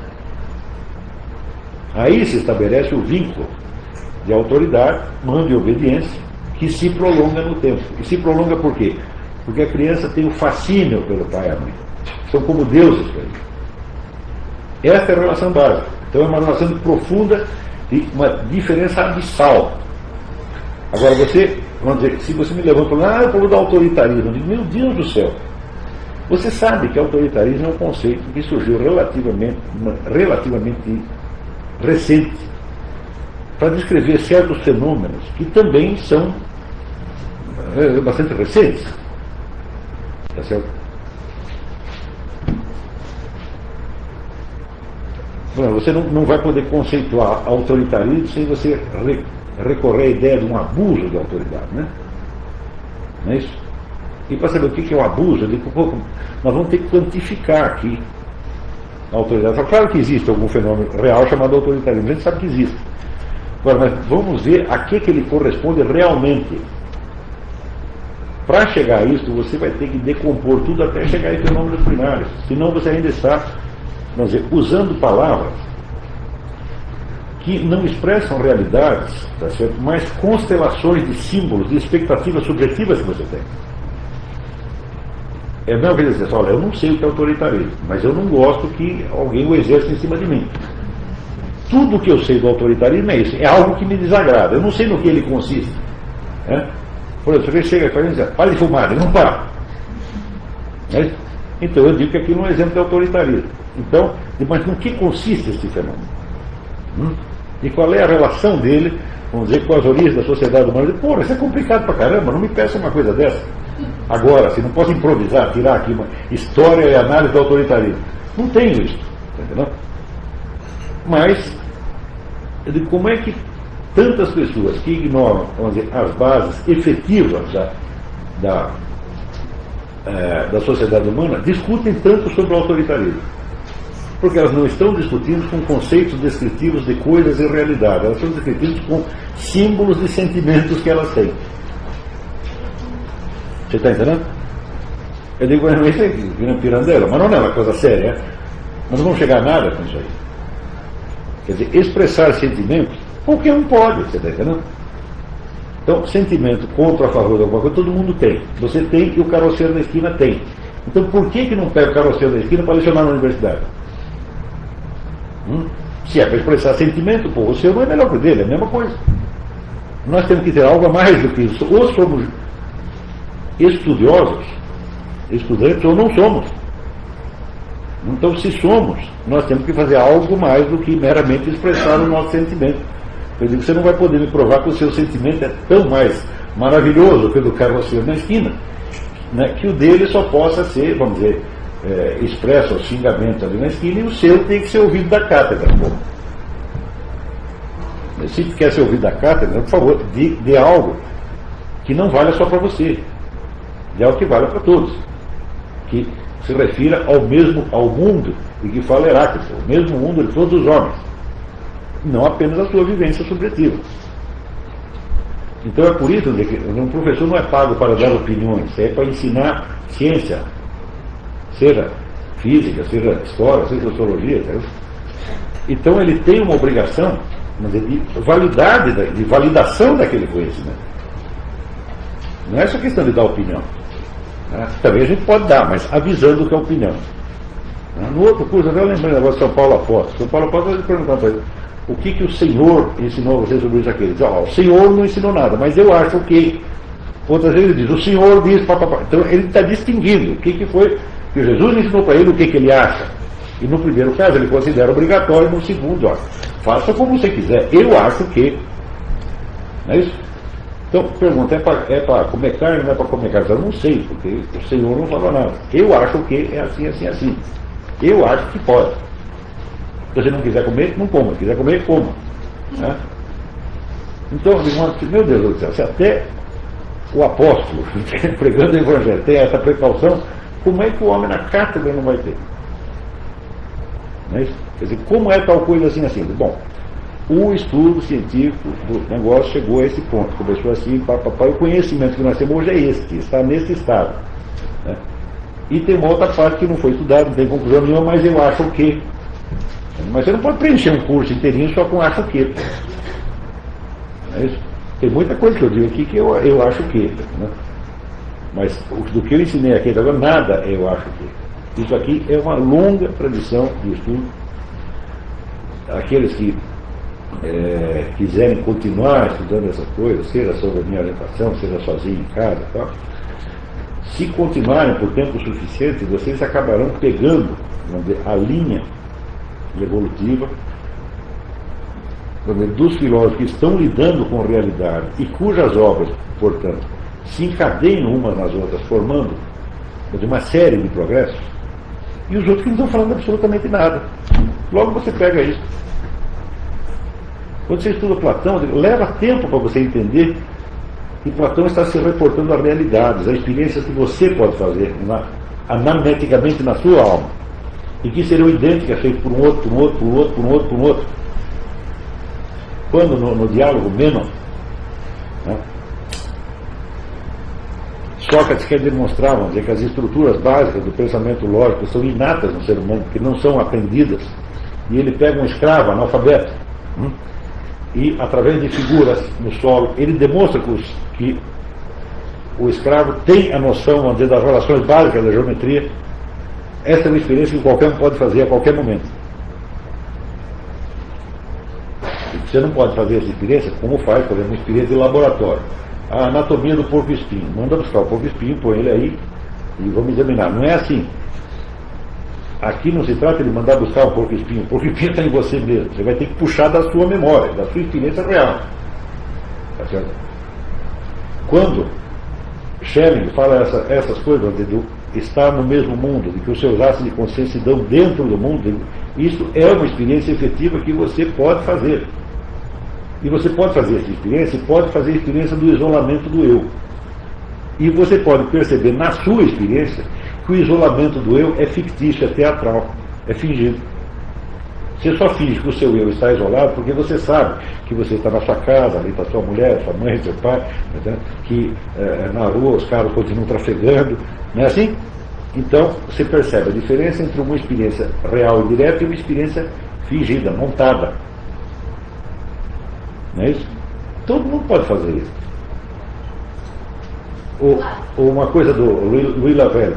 Aí se estabelece o vínculo de autoridade, mando e obediência, que se prolonga no tempo. E se prolonga por quê? Porque a criança tem o fascínio pelo pai e a mãe. São como deuses para ele. Esta é a relação básica. Então é uma relação profunda e uma diferença abissal. Agora você, vamos dizer, se você me levanta e fala, ah, eu vou dar autoritarismo, eu digo, meu Deus do céu. Você sabe que autoritarismo é um conceito que surgiu relativamente, relativamente recente para descrever certos fenômenos que também são é, bastante recentes. Tá certo? Bom, você não, não vai poder conceituar autoritarismo sem você re, recorrer à ideia de um abuso de autoridade, né? Não é isso? E para saber o que é o abuso, eu digo, pô, nós vamos ter que quantificar aqui a autoridade. Claro que existe algum fenômeno real chamado autoritarismo, a gente sabe que existe. Agora, mas vamos ver a que, que ele corresponde realmente. Para chegar a isso, você vai ter que decompor tudo até chegar em fenômenos primários. Senão você ainda está, vamos dizer, usando palavras que não expressam realidades, tá certo? Mas constelações de símbolos, de expectativas subjetivas que você tem. É a mesma vez dizer, olha, eu não sei o que é autoritarismo, mas eu não gosto que alguém o exerça em cima de mim. Tudo que eu sei do autoritarismo é isso, é algo que me desagrada, eu não sei no que ele consiste. Né? Por exemplo, você chega e fala, diz, para de fumar, ele não para. Né? Então eu digo que aquilo é um exemplo de autoritarismo. Então, mas no que consiste esse fenômeno? Hum? E qual é a relação dele, vamos dizer, com as origens da sociedade humana? Pô, isso é complicado pra caramba, não me peça uma coisa dessa. Agora, se não posso improvisar, tirar aqui uma história e análise do autoritarismo. Não tenho isso, entendeu? Mas, eu digo, como é que tantas pessoas que ignoram, vamos dizer, as bases efetivas da, da, é, da sociedade humana discutem tanto sobre o autoritarismo? Porque elas não estão discutindo com conceitos descritivos de coisas e realidade, elas estão discutindo com símbolos de sentimentos que elas têm. Você está entendendo? Eu digo, isso aí, vira pirandeira, mas não é uma coisa séria. Nós não vamos chegar a nada com isso aí. Quer dizer, expressar sentimentos, qualquer um pode, você está entendendo? Então, sentimento contra ou a favor de alguma coisa, todo mundo tem. Você tem e o carroceiro da esquina tem. Então, por que que não pega o carroceiro da esquina para lecionar na universidade? Hum? Se é para expressar sentimento, pô, o seu não é melhor que o dele, é a mesma coisa. Nós temos que ter algo a mais do que isso. Ou somos estudiosos, estudantes, ou não somos. Então, se somos, nós temos que fazer algo mais do que meramente expressar o nosso sentimento. Eu digo, você não vai poder me provar que o seu sentimento é tão mais maravilhoso pelo carroceiro na esquina, né, que o dele só possa ser, vamos dizer, é, expresso aos xingamentos ali na esquina, e o seu tem que ser ouvido da cátedra. Bom, se quer ser ouvido da cátedra, por favor, dê, dê algo que não valha só para você, dê algo que valha para todos, que se refira ao mesmo, ao mundo de que fala Heráclito, o mesmo mundo de todos os homens, não apenas a sua vivência subjetiva. Então é por isso que um professor não é pago para dar opiniões, é para ensinar ciência, seja física, seja história, seja sociologia. Sabe? Então ele tem uma obrigação de validade, de validação daquele conhecimento. Não é só questão de dar opinião. Né? Também a gente pode dar, mas avisando que é opinião. Né? No outro curso, eu lembrei agora de São Paulo Apóstolo. São Paulo Apóstolo, eu perguntar para ele, o que, que o Senhor ensinou a vocês sobre isso aqui? Ele diz, ó, o Senhor não ensinou nada, mas eu acho que. Outras vezes ele diz, o Senhor diz, papapá. Então ele está distinguindo o que, que foi que Jesus ensinou para ele, o que, que ele acha. E no primeiro caso ele considera obrigatório, no segundo, ó, faça como você quiser, eu acho que. Não é isso? Então, pergunta, é para é para comer carne, não é para comer carne? Eu não sei, porque o Senhor não falou nada. Eu acho que é assim, assim, assim. Eu acho que pode. Se você não quiser comer, não coma. Se quiser comer, coma. Né? Então, meu Deus do céu, se até o apóstolo, pregando o Evangelho, tem essa precaução, como é que o homem na cátedra não vai ter? Não é isso? Quer dizer, como é tal coisa assim, assim? Bom, o estudo científico do negócio chegou a esse ponto. Começou assim, papapá, e o conhecimento que nós temos hoje é este, está nesse estado. Né? E tem uma outra parte que não foi estudada, não tem conclusão nenhuma, mas eu acho que. Mas você não pode preencher um curso inteirinho só com acho que. É isso? Tem muita coisa que eu digo aqui que eu, eu acho que. Né? Mas do que eu ensinei aqui agora, nada eu acho que. Isso aqui é uma longa tradição de estudo. Aqueles que é, quiserem continuar estudando essas coisas, seja sob a minha orientação, seja sozinho em casa, tá? Se continuarem por tempo suficiente, vocês acabarão pegando, vamos dizer, a linha evolutiva dos filósofos que estão lidando com a realidade e cujas obras, portanto, se encadeiam umas nas outras, formando uma série de progressos, e os outros que não estão falando absolutamente nada. Logo você pega isso. Quando você estuda Platão, leva tempo para você entender que Platão está se reportando a realidades, a experiências que você pode fazer na, anamneticamente na sua alma, e que seriam idênticas, feitas por um outro, por um outro, por um outro, por um outro, por um outro. Quando no, no diálogo Menon, né, Sócrates quer demonstrar, vamos dizer, que as estruturas básicas do pensamento lógico são inatas no ser humano, que não são aprendidas, e ele pega um escravo analfabeto, hum, e através de figuras no solo, ele demonstra que, os, que o escravo tem a noção, vamos dizer, das relações básicas da geometria. Essa é uma experiência que qualquer um pode fazer a qualquer momento. Você não pode fazer essa experiência como faz, por exemplo, uma experiência de laboratório. A anatomia do porco-espinho. Manda buscar o porco-espinho, põe ele aí e vamos examinar. Não é assim. Aqui não se trata de mandar buscar o porco-espinho. O porco-espinho está em você mesmo. Você vai ter que puxar da sua memória, da sua experiência real. Tá certo? Quando Schelling fala essa, essas coisas de do estar no mesmo mundo, de que os seus laços de consciência se dão dentro do mundo, isso é uma experiência efetiva que você pode fazer. E você pode fazer essa experiência, pode fazer a experiência do isolamento do eu. E você pode perceber na sua experiência que o isolamento do eu é fictício, é teatral, é fingido. Você só finge que o seu eu está isolado porque você sabe que você está na sua casa, ali está sua mulher, sua mãe, seu pai, né? Que é, na rua os carros continuam trafegando, não é assim? Então você percebe a diferença entre uma experiência real e direta e uma experiência fingida, montada. Não é isso? Todo mundo pode fazer isso. Ou, ou uma coisa do Louis, Louis Lavelle,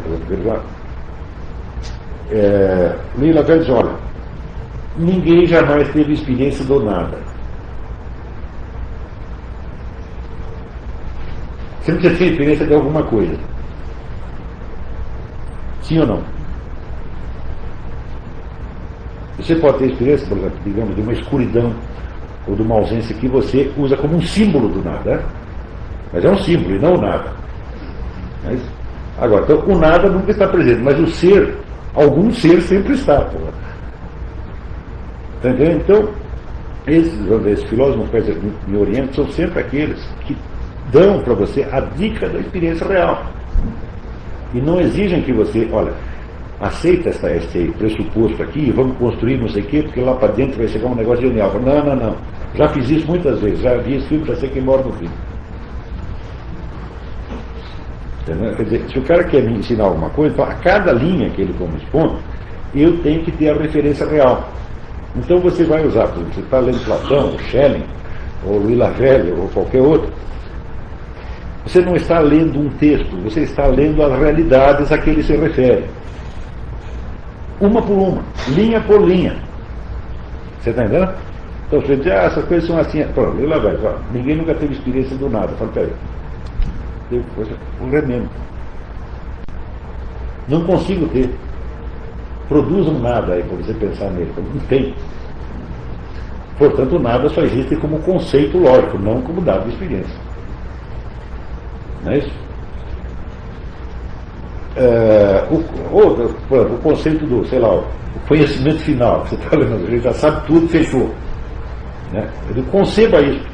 é, Louis Lavelle diz, olha, ninguém jamais teve experiência do nada. Você não precisa ter experiência de alguma coisa. Sim ou não? Você pode ter experiência, por exemplo, digamos, de uma escuridão ou de uma ausência que você usa como um símbolo do nada. Mas é um símbolo e não o nada. Mas, agora, então, o nada nunca está presente, mas o ser, algum ser sempre está. Pô. Tá entendendo? Então, esses, esses filósofos que me orientam são sempre aqueles que dão para você a dica da experiência real. E não exigem que você, olha, aceita essa, esse pressuposto aqui, vamos construir não sei o quê, porque lá para dentro vai chegar um negócio genial. Não, não, não. Já fiz isso muitas vezes, já vi esse filme, já sei quem mora no filme. Entendeu? Quer dizer, se o cara quer me ensinar alguma coisa, então, a cada linha que ele corresponde, eu tenho que ter a referência real. Então você vai usar, por exemplo, você está lendo Platão, ou Schelling, ou Louis Lavelle, ou qualquer outro. Você não está lendo um texto, você está lendo as realidades a que ele se refere. Uma por uma, linha por linha. Você está entendendo? Então você diz, ah, essas coisas são assim. Pronto, Louis Lavelle, ó, ninguém nunca teve experiência do nada. Fala, peraí. Teve coisa, um remendo. Não consigo ter. Produz um nada aí para você pensar nele. Não tem. Portanto, o nada só existe como conceito lógico, não como dado de experiência. Não é isso? É, o, o, o conceito do, sei lá, o conhecimento final, você está lendo, a gente já sabe tudo, fechou. Né? Ele conceba isso.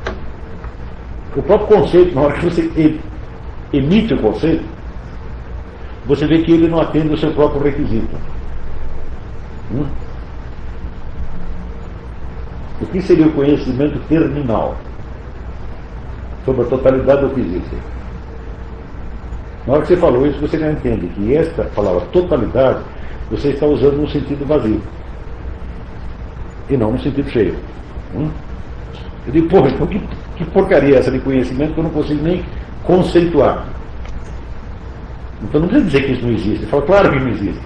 O próprio conceito, na hora que você emite o conceito, você vê que ele não atende o seu próprio requisito. Hum? O que seria o conhecimento terminal sobre a totalidade do que existe? Na hora que você falou isso, você já entende que esta palavra totalidade você está usando no sentido vazio e não no sentido cheio. Hum? Eu digo, porra, então que, que porcaria é essa de conhecimento que eu não consigo nem conceituar? Então não precisa dizer que isso não existe. Ele fala, claro que não existe.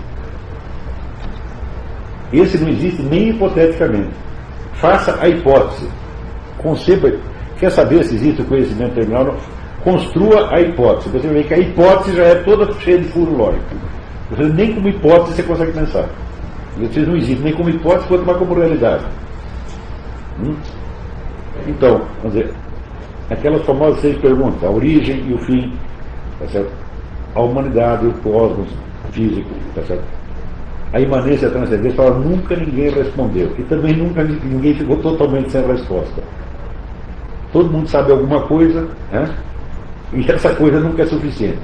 Esse não existe nem hipoteticamente. Faça a hipótese. Conceba. Quer saber se existe o conhecimento terminal? Construa a hipótese. Você vai ver que a hipótese já é toda cheia de furo lógico. Você, nem como hipótese você consegue pensar. Vocês não existem nem como hipótese, quanto mais como realidade. Hum? Então, vamos dizer, aquelas famosas seis perguntas, a origem e o fim, tá certo? A humanidade, o cosmos físico, tá certo? A imanência e a transcendência, fala, nunca ninguém respondeu. E também nunca ninguém ficou totalmente sem resposta. Todo mundo sabe alguma coisa, né? E essa coisa nunca é suficiente.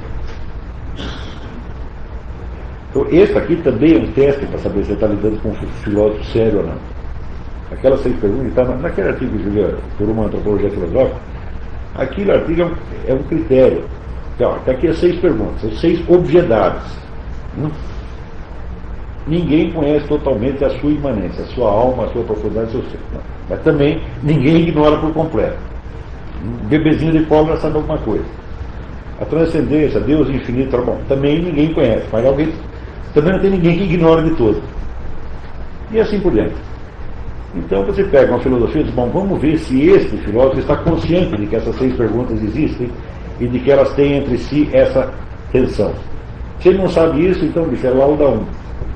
Então, esse aqui também é um teste para saber se você está lidando com um filósofo sério ou não. Aquelas seis perguntas, está naquele artigo de Julia, por uma antropologia filosófica, aquele artigo é um, é um critério. Então, está aqui as seis perguntas, as seis obviedades. Hum? Ninguém conhece totalmente a sua imanência, a sua alma, a sua profundidade, o seu ser. Não. Mas também ninguém ignora por completo. Um bebezinho de cobra sabe alguma coisa. A transcendência, Deus infinito, bom, também ninguém conhece, mas alguém, também não tem ninguém que ignore de todo. E assim por diante. Então você pega uma filosofia e diz, bom, vamos ver se este filósofo está consciente de que essas seis perguntas existem e de que elas têm entre si essa tensão. Se ele não sabe isso, então diz, é lauda um.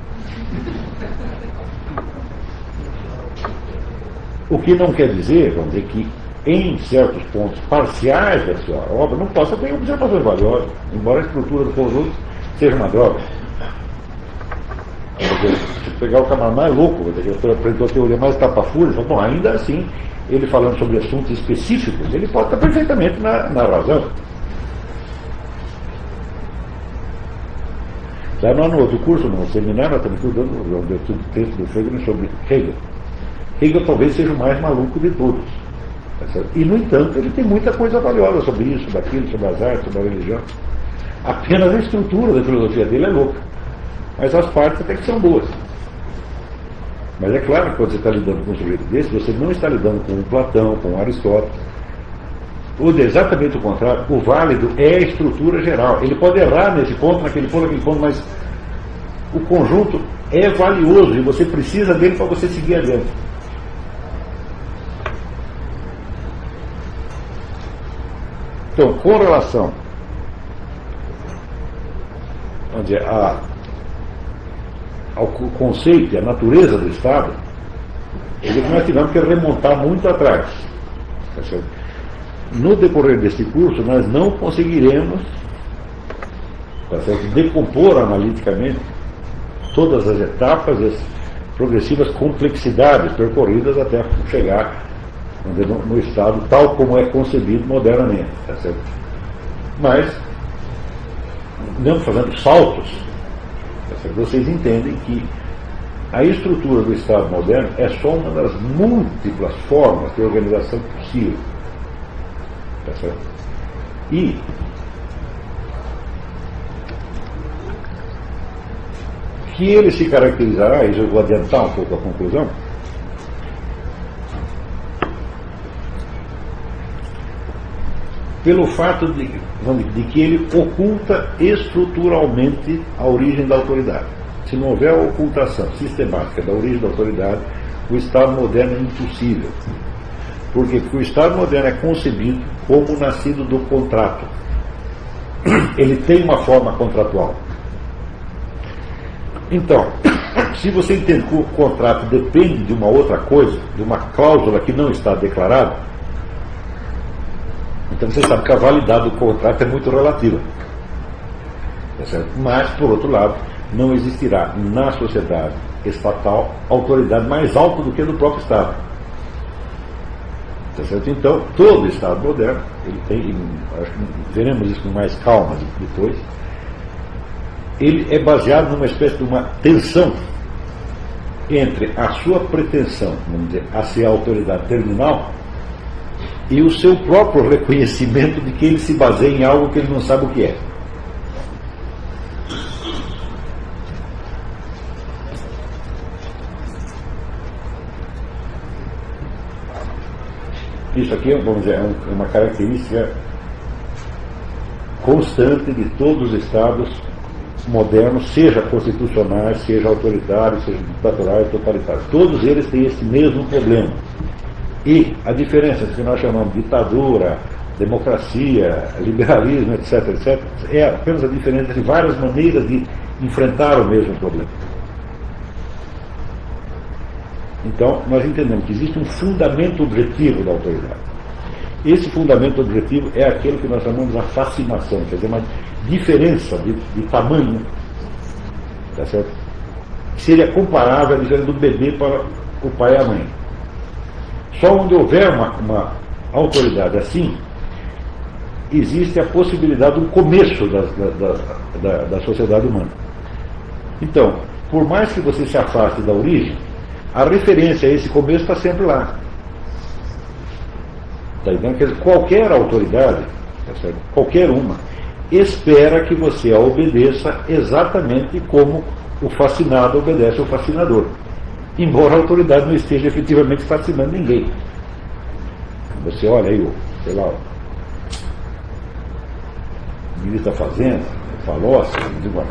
O que não quer dizer, vamos dizer, que em certos pontos parciais da sua obra não possa ter observações valiosas, embora a estrutura do conjunto seja uma droga. Se pegar o camarada mais louco, ele apresentou a teoria mais tapafúria, bom, ainda assim, ele falando sobre assuntos específicos, ele pode estar perfeitamente na, na razão. Lá no outro curso, no seminário, nós estamos estudando o estudo texto do Frege sobre Hegel. Hegel talvez seja o mais maluco de todos. E, no entanto, ele tem muita coisa valiosa sobre isso, sobre aquilo, sobre as artes, sobre a religião. Apenas a estrutura da filosofia dele é louca. Mas as partes até que são boas. Mas é claro que quando você está lidando com um sujeito desse, você não está lidando com um Platão, com um Aristóteles. Ou exatamente o contrário, o válido é a estrutura geral. Ele pode errar nesse ponto, naquele ponto, naquele ponto, mas o conjunto é valioso e você precisa dele para você seguir adiante. Então, com relação onde a, ao conceito e a natureza do Estado, é que nós tivemos que remontar muito atrás. Tá certo? No decorrer deste curso, nós não conseguiremos, tá certo, decompor analiticamente todas as etapas, as progressivas complexidades percorridas até chegar no, no Estado tal como é concebido modernamente. Tá certo? Mas, não fazendo saltos, tá certo? Vocês entendem que a estrutura do Estado moderno é só uma das múltiplas formas de organização possível. Tá certo? E que ele se caracterizará, e eu vou adiantar um pouco a conclusão, pelo fato de, de que ele oculta estruturalmente a origem da autoridade. Se não houver a ocultação sistemática da origem da autoridade, o Estado moderno é impossível. Por quê? Porque o Estado moderno é concebido como nascido do contrato. Ele tem uma forma contratual. Então, se você entende que o contrato depende de uma outra coisa, de uma cláusula que não está declarada, então você sabe que a validade do contrato é muito relativa. Tá certo? Mas, por outro lado, não existirá na sociedade estatal autoridade mais alta do que a do próprio Estado. Tá certo? Então, todo Estado moderno, ele tem, acho que veremos isso com mais calma depois, ele é baseado numa espécie de uma tensão entre a sua pretensão, vamos dizer, a ser a autoridade terminal e o seu próprio reconhecimento de que ele se baseia em algo que ele não sabe o que é. Isso aqui, vamos dizer, é uma característica constante de todos os Estados modernos, seja constitucionais, seja autoritários, seja ditatoriais, totalitários. Todos eles têm esse mesmo problema. E a diferença que nós chamamos de ditadura, democracia, liberalismo, etc, etcétera, é apenas a diferença de várias maneiras de enfrentar o mesmo problema. Então, nós entendemos que existe um fundamento objetivo da autoridade. Esse fundamento objetivo é aquele que nós chamamos de fascinação, quer dizer, uma diferença de, de tamanho, tá certo? Que seria comparável à diferença do bebê para o pai e a mãe. Só onde houver uma, uma autoridade assim, existe a possibilidade de um começo da, da, da, da sociedade humana. Então, por mais que você se afaste da origem, a referência a esse começo está sempre lá. Tá entendendo? Quer dizer, qualquer autoridade, tá certo? Qualquer uma, espera que você a obedeça exatamente como o fascinado obedece ao fascinador. Embora a autoridade não esteja efetivamente fascinando ninguém. Você olha aí, sei lá, o ministro da Fazenda, falou assim, digo,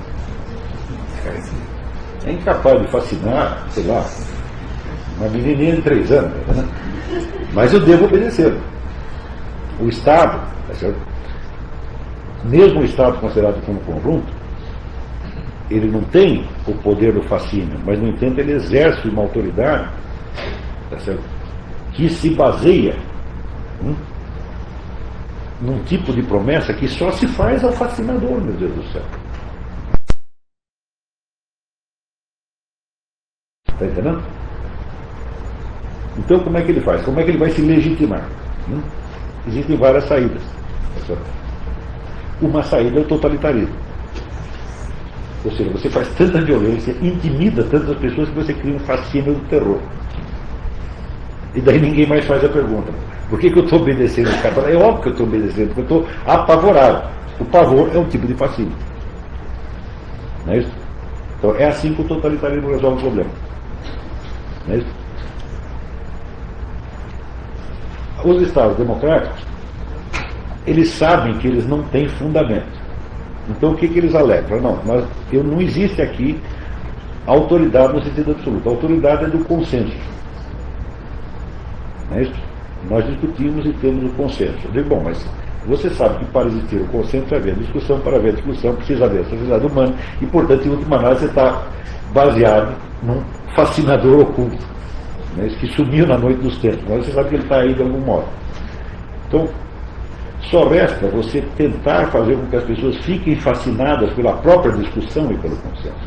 é incapaz de fascinar, sei lá, uma menininha de três anos, né? Mas eu devo obedecer. O Estado, tá certo? Mesmo o Estado considerado como conjunto, ele não tem o poder do fascínio, mas, no entanto, ele exerce uma autoridade, tá certo? Que se baseia hum, num tipo de promessa que só se faz ao fascinador, meu Deus do céu. Está entendendo? Então, como é que ele faz? Como é que ele vai se legitimar? Hum? Existem várias saídas. Tá certo? Uma saída é o totalitarismo. Ou seja, você faz tanta violência, intimida tantas pessoas que você cria um fascínio do terror. E daí ninguém mais faz a pergunta: por que, que eu estou obedecendo esse cara? É óbvio que eu estou obedecendo, porque eu estou apavorado. O pavor é um tipo de fascínio. Não é isso? Então é assim que o totalitarismo resolve o problema. Não é isso? Os Estados democráticos, eles sabem que eles não têm fundamento. Então o que, que eles alegam? Não, nós, eu, não existe aqui autoridade no sentido absoluto. A autoridade é do consenso. Não é isso? Nós discutimos e temos o consenso. Eu digo, bom, mas você sabe que para existir o consenso vai haver discussão, para haver discussão precisa haver a sociedade humana e, portanto, em última análise, você está baseado num fascinador oculto, né, que sumiu na noite dos tempos. Mas você sabe que ele está aí de algum modo. Então, só resta você tentar fazer com que as pessoas fiquem fascinadas pela própria discussão e pelo consenso.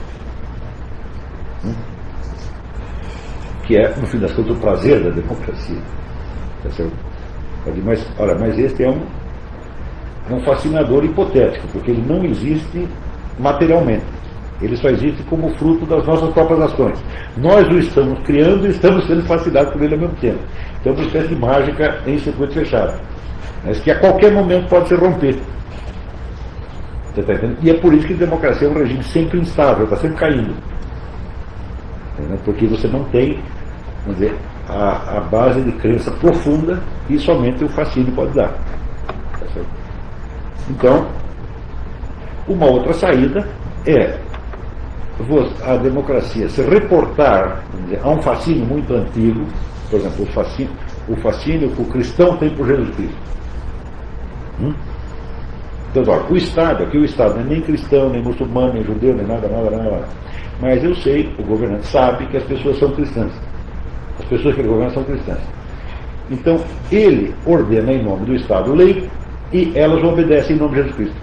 Hum? Que é, no fim das contas, o prazer da democracia. Tá certo? Mas, olha, mas este é um, é um fascinador hipotético, porque ele não existe materialmente. Ele só existe como fruto das nossas próprias ações. Nós o estamos criando e estamos sendo fascinados por ele ao mesmo tempo. Então é uma espécie de mágica em circuito fechado, mas que a qualquer momento pode se romper. Você está entendendo? E é por isso que a democracia é um regime sempre instável, está sempre caindo. Porque você não tem, vamos dizer, a, a base de crença profunda que somente o fascínio pode dar. Tá certo? Então, uma outra saída é a democracia se reportar, vamos dizer, a um fascínio muito antigo, por exemplo, o fascínio, o fascínio que o cristão tem por Jesus Cristo. Hum? Então, olha, o Estado, aqui o Estado não é nem cristão, nem muçulmano, nem judeu, nem nada, nada, nada, nada. Mas eu sei, o governante sabe que as pessoas são cristãs. As pessoas que ele governa são cristãs. Então, ele ordena em nome do Estado lei e elas obedecem em nome de Jesus Cristo.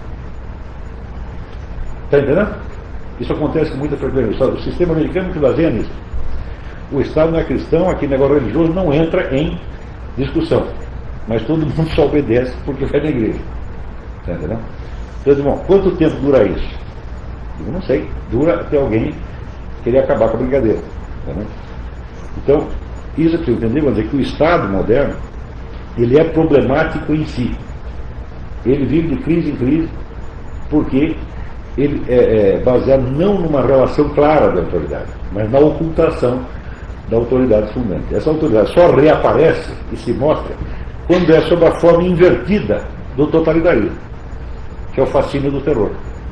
Está entendendo? Isso acontece com muita frequência. O sistema americano que baseia nisso. O Estado não é cristão, aqui negócio religioso não entra em discussão. Mas todo mundo só obedece porque vai na igreja. Está entendendo? Então, bom, quanto tempo dura isso? Eu não sei. Dura até alguém querer acabar com a brincadeira. Tá, né? Então, isso que você entendeu, vamos dizer que o Estado moderno, ele é problemático em si. Ele vive de crise em crise, porque ele é, é baseado não numa relação clara da autoridade, mas na ocultação da autoridade fundante. Essa autoridade só reaparece e se mostra quando é sob a forma invertida do totalitarismo, que é o fascínio do terror.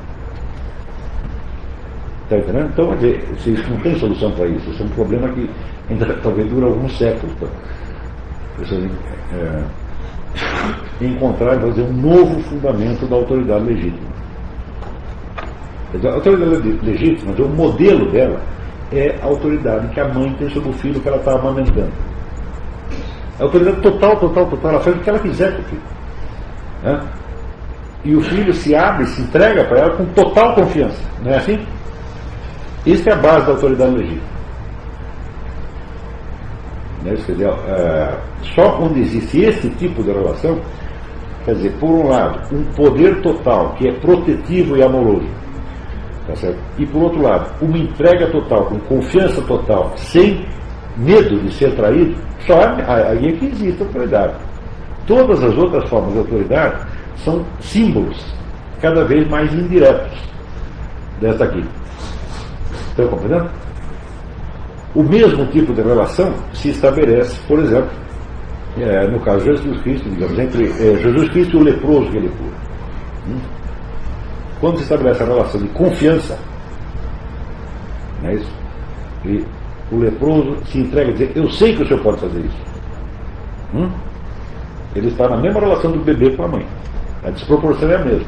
Está entendendo? Então, quer dizer, vocês não tem solução para isso. Isso é um problema que ainda talvez dura alguns séculos para pessoas é, encontrar, vamos dizer, um novo fundamento da autoridade legítima. A autoridade legítima, o modelo dela é a autoridade que a mãe tem sobre o filho que ela está amamentando. A autoridade total, total, total. Ela faz o que ela quiser com o filho. Né? E o filho se abre, se entrega para ela com total confiança. Não é assim? Isso é a base da autoridade legítima. Né? Quer dizer, é, só onde existe esse tipo de relação, quer dizer, por um lado, um poder total que é protetivo e amoroso, tá certo? E por outro lado, uma entrega total, com confiança total, sem medo de ser traído, só aí é que existe a autoridade. Todas as outras formas de autoridade são símbolos cada vez mais indiretos dessa aqui. Estão compreendendo? O mesmo tipo de relação se estabelece, por exemplo, é, no caso de Jesus Cristo, digamos, entre é, Jesus Cristo e o leproso que ele cura. Hum? Quando se estabelece a relação de confiança, não é isso? E o leproso se entrega a dizer, eu sei que o senhor pode fazer isso. Hum? Ele está na mesma relação do bebê com a mãe. A desproporção é a mesma.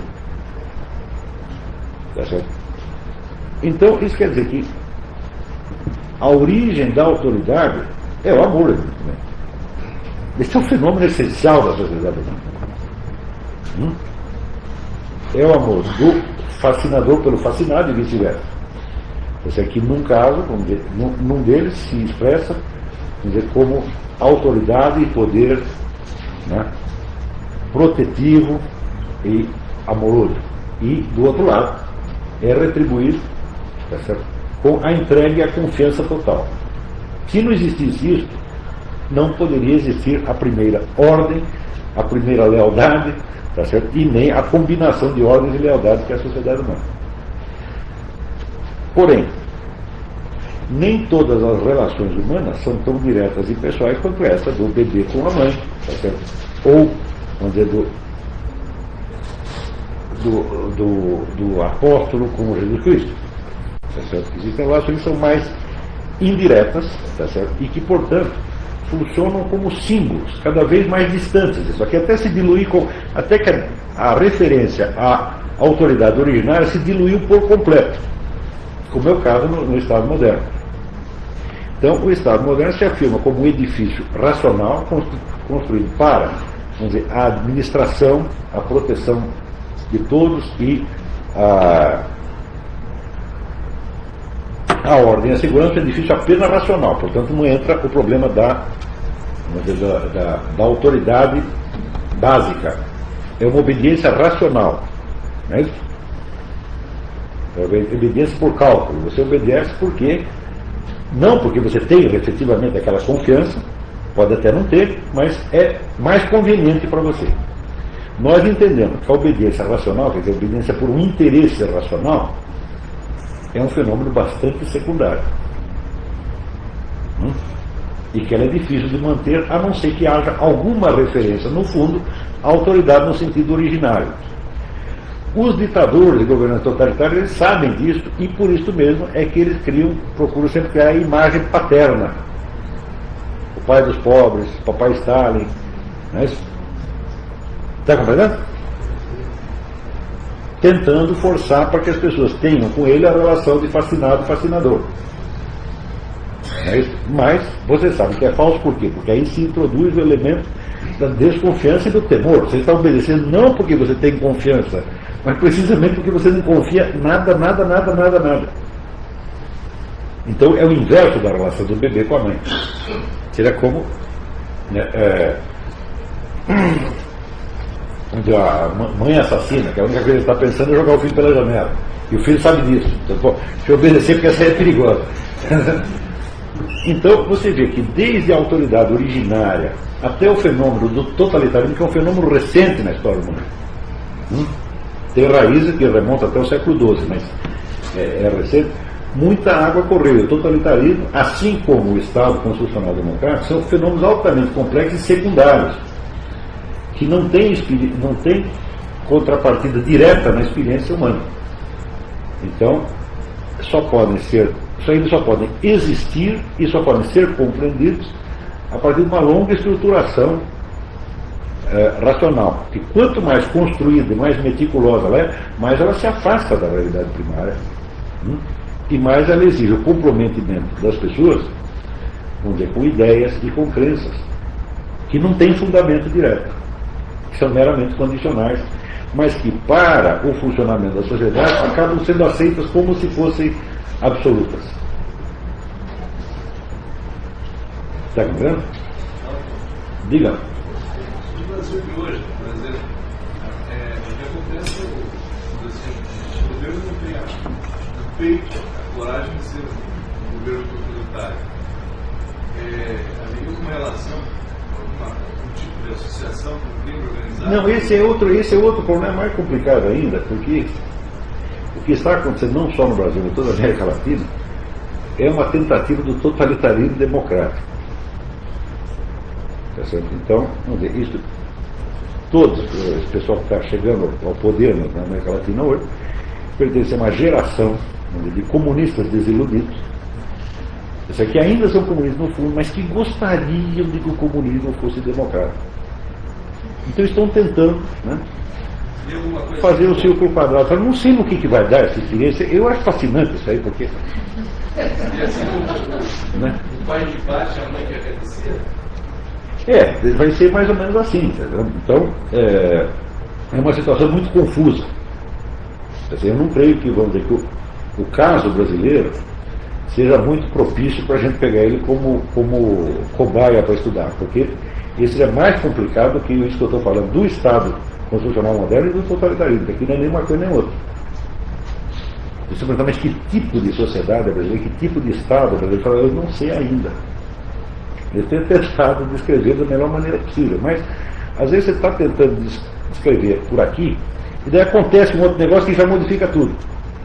Tá certo? Então, isso quer dizer que a origem da autoridade é o amor. Né? Esse é um fenômeno essencial da sociedade humana. Hum? É o amor do fascinador pelo fascinado e vice-versa. Esse aqui, num caso, vamos dizer, num, num deles se expressa, vamos dizer, como autoridade e poder, né, protetivo e amoroso. E, do outro lado, é retribuído, tá certo? Com a entrega e a confiança total. Se não existisse isso, não poderia existir a primeira ordem, a primeira lealdade, tá certo? E nem a combinação de ordens e lealdades que é a sociedade humana. Porém, nem todas as relações humanas são tão diretas e pessoais quanto essa do bebê com a mãe, tá certo? Ou, vamos dizer, do, do, do, do apóstolo com Jesus Cristo. Tá certo? Existem relações que são mais indiretas, tá certo? E que, portanto, funcionam como símbolos, cada vez mais distantes. Isso aqui até se diluir, com, até que a, a referência à autoridade originária se diluiu por completo, como é o caso no, no Estado moderno. Então, o Estado moderno se afirma como um edifício racional constru, construído para, vamos dizer, a administração, a proteção de todos e a, a ordem e a segurança. É um edifício apenas racional, portanto não entra o problema da, vamos dizer, da, da, da autoridade básica. É uma obediência racional, não é isso? É obediência por cálculo. Você obedece porque, não porque você tem efetivamente aquela confiança, pode até não ter, mas é mais conveniente para você. Nós entendemos que a obediência racional, quer dizer, a obediência por um interesse racional, é um fenômeno bastante secundário. Hum? E que ela é difícil de manter, a não ser que haja alguma referência, no fundo, à autoridade no sentido originário. Os ditadores e governantes totalitários, eles sabem disso, e por isso mesmo é que eles criam, procuram sempre criar a imagem paterna. O pai dos pobres, o papai Stalin, não é isso? Está compreendendo? Tentando forçar para que as pessoas tenham com ele a relação de fascinado-fascinador. É isso? Mas você sabe que é falso, por quê? Porque aí se introduz o elemento da desconfiança e do temor. Você está obedecendo não porque você tem confiança, mas precisamente porque você não confia nada, nada, nada, nada, nada. Então é o inverso da relação do bebê com a mãe. Seria como, né, é, a mãe assassina, que a única coisa que ele está pensando é jogar o filho pela janela. E o filho sabe disso. Então, pô, deixa eu obedecer porque essa é perigosa. Então você vê que desde a autoridade originária até o fenômeno do totalitarismo, que é um fenômeno recente na história humana. Hum? Tem raízes que remontam até o século doze, mas é, é recente. Muita água correu. O totalitarismo, assim como o Estado constitucional democrático, são fenômenos altamente complexos e secundários, que não tem, não tem contrapartida direta na experiência humana. Então, só podem ser, só eles só podem existir e só podem ser compreendidos a partir de uma longa estruturação eh, racional. Que quanto mais construída e mais meticulosa ela é, mais ela se afasta da realidade primária, hum? E mais ela exige o comprometimento das pessoas, vamos dizer, com ideias e com crenças que não têm fundamento direto, que são meramente condicionais, mas que para o funcionamento da sociedade acabam sendo aceitas como se fossem absolutas. Está compreendendo? Diga. No Brasil de hoje, por exemplo, é, o que acontece é assim, o governo não tem a, o peito, a coragem de ser um governo totalitário. É, havia alguma relação, alguma, algum tipo de associação com o crime organizado? Não, esse é outro, esse é outro problema mais complicado ainda, porque o que está acontecendo não só no Brasil, em toda a América Latina, é uma tentativa do totalitarismo democrático. Tá certo? Então, vamos dizer, isso, todos, esse pessoal que está chegando ao poder na América Latina hoje, pertence a uma geração dizer, de comunistas desiludidos, isso aqui ainda são comunistas no fundo, mas que gostariam de que o comunismo fosse democrático. Então estão tentando, né, fazer o círculo quadrado. Eu não sei no que, que vai dar essa experiência. Eu acho fascinante isso aí, porque... E assim, o, né? o pai de bate, a mãe que agradecia? É, vai ser mais ou menos assim, entendeu? Então, é, é uma situação muito confusa. Assim, eu não creio que, vamos dizer, que o, o caso brasileiro seja muito propício para a gente pegar ele como, como cobaia para estudar, porque esse é mais complicado que isso que eu estou falando do Estado constitucional moderno e do totalitarismo, que aqui não é nem uma coisa nem outra. Você pergunta, mas que tipo de sociedade é brasileira, que tipo de Estado é brasileiro? Eu falo, eu não sei ainda. Eu tenho tentado descrever da melhor maneira possível, mas às vezes você está tentando descrever por aqui, e daí acontece um outro negócio que já modifica tudo.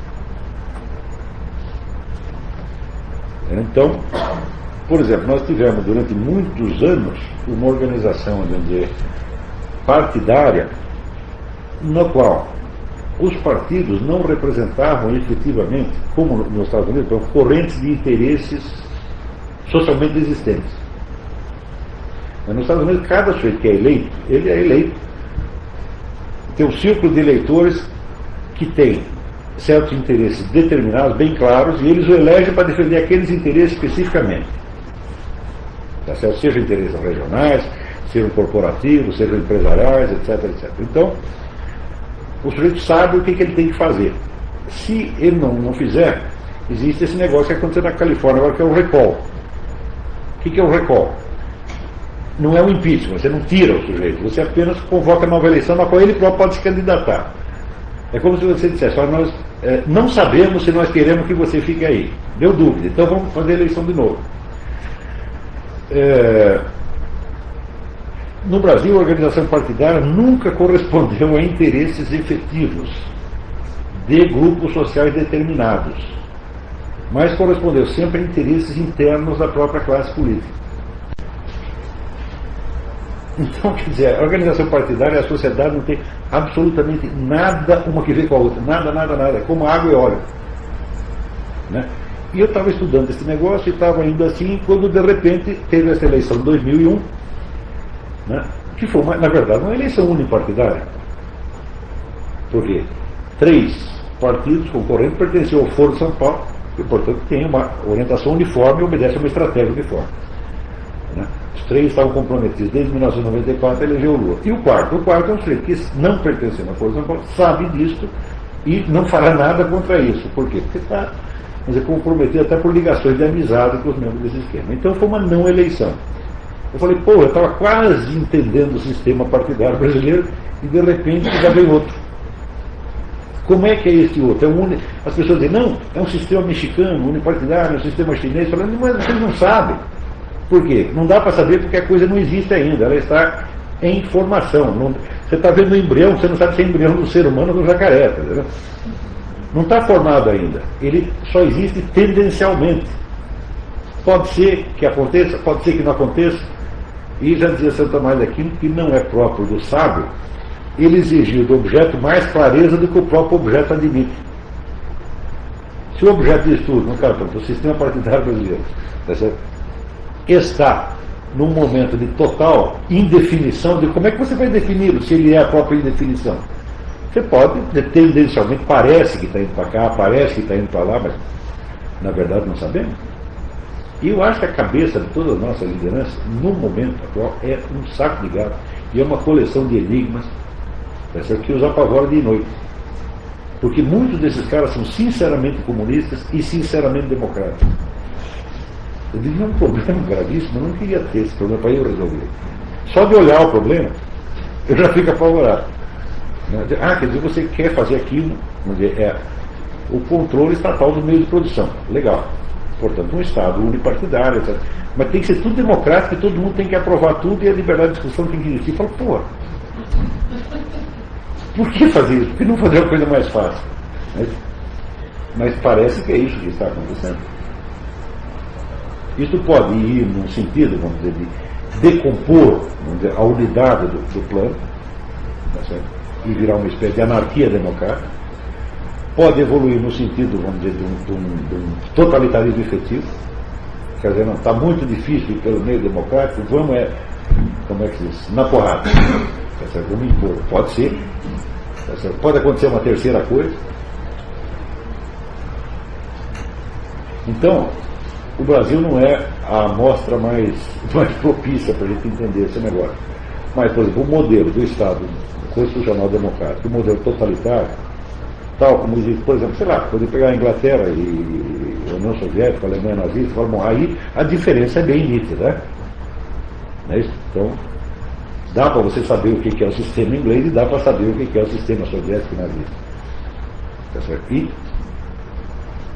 Então, por exemplo, nós tivemos durante muitos anos uma organização, vamos dizer, partidária, na qual os partidos não representavam efetivamente, como nos Estados Unidos, correntes de interesses socialmente existentes. Mas nos Estados Unidos, cada sujeito que é eleito, ele é eleito. Tem um círculo de eleitores que tem certos interesses determinados, bem claros, e eles o elegem para defender aqueles interesses especificamente. Tá certo? Sejam interesses regionais, sejam corporativos, sejam empresariais, etc, etcétera. Então, o sujeito sabe o que, que ele tem que fazer. Se ele não, não fizer, existe esse negócio que aconteceu na Califórnia agora, que é o recall. O que, que é o recall? Não é um impeachment, você não tira o sujeito, você apenas convoca nova eleição na qual ele próprio pode se candidatar. É como se você dissesse, olha, nós é, não sabemos se nós queremos que você fique aí. Deu dúvida, então vamos fazer a eleição de novo. É, no Brasil, a organização partidária nunca correspondeu a interesses efetivos de grupos sociais determinados, mas correspondeu sempre a interesses internos da própria classe política. Então, quer dizer, a organização partidária, a sociedade não tem absolutamente nada uma que ver com a outra. Nada, nada, nada. É como água e óleo. Né? E eu estava estudando esse negócio e estava indo assim, quando de repente teve essa eleição de dois mil e um, né? Que foi, uma, na verdade, uma eleição unipartidária. Porque três partidos concorrentes pertenciam ao Foro de São Paulo, e, portanto, tem uma orientação uniforme e obedece a uma estratégia uniforme. Né? Os três estavam comprometidos desde mil novecentos e noventa e quatro a eleger o Lula. E o quarto? O quarto é um sujeito que não pertence ao Foro de São Paulo, sabe disso e não fará nada contra isso. Por quê? Porque está comprometido até por ligações de amizade com os membros desse esquema. Então foi uma não eleição. Eu falei, pô, eu estava quase entendendo o sistema partidário brasileiro e de repente já vem outro. Como é que é esse outro? É um uni... As pessoas dizem, não, é um sistema mexicano, unipartidário, é um sistema chinês. Falando, mas vocês não sabem. Por quê? Não dá para saber porque a coisa não existe ainda, ela está em formação. Não... Você está vendo o embrião, você não sabe se é embrião do ser humano ou do jacaré. Tá vendo? Não está formado ainda. Ele só existe tendencialmente. Pode ser que aconteça, pode ser que não aconteça. E já dizia Santo Tomás de Aquino que não é próprio do sábio ele exigir do objeto mais clareza do que o próprio objeto admite. Se o objeto de estudo, no caso, o sistema partidário brasileiro, está num momento de total indefinição de como é que você vai defini-lo, se ele é a própria indefinição. Você pode, tendencialmente, parece que está indo para cá, parece que está indo para lá, mas na verdade não sabemos. E eu acho que a cabeça de toda a nossa liderança, no momento atual, é um saco de gato e é uma coleção de enigmas que os apavora de noite. Porque muitos desses caras são sinceramente comunistas e sinceramente democratas. Eu digo, é um problema gravíssimo, eu não queria ter esse problema para eu resolver. Só de olhar o problema, eu já fico apavorado. Ah, quer dizer, você quer fazer aquilo, é o controle estatal do meio de produção. Legal. Portanto, um Estado unipartidário, etcétera. Mas tem que ser tudo democrático, e todo mundo tem que aprovar tudo e a liberdade de discussão tem que existir. Fala, pô, por que fazer isso? Por que não fazer uma coisa mais fácil? Mas, mas parece que é isso que está acontecendo. Isso pode ir num sentido, vamos dizer, de decompor, vamos dizer, a unidade do, do plano, tá certo? E virar uma espécie de anarquia democrática. Pode evoluir no sentido, vamos dizer, de um, de um, de um totalitarismo efetivo. Quer dizer, não, está muito difícil pelo meio democrático, vamos, é, como é que se diz, na porrada. Tá certo? Vamos impor. Pode ser. Tá certo? Pode acontecer uma terceira coisa. Então, o Brasil não é a amostra mais, mais propícia para a gente entender esse negócio. Mas, por exemplo, o modelo do Estado constitucional democrático, o modelo totalitário, tal como existe, por exemplo, sei lá, quando pegar a Inglaterra e a União Soviética, a Alemanha nazista, bom, aí a diferença é bem nítida, né? Não é isso? Então, dá para você saber o que é o sistema inglês e dá para saber o que é o sistema soviético e nazista. Tá certo? E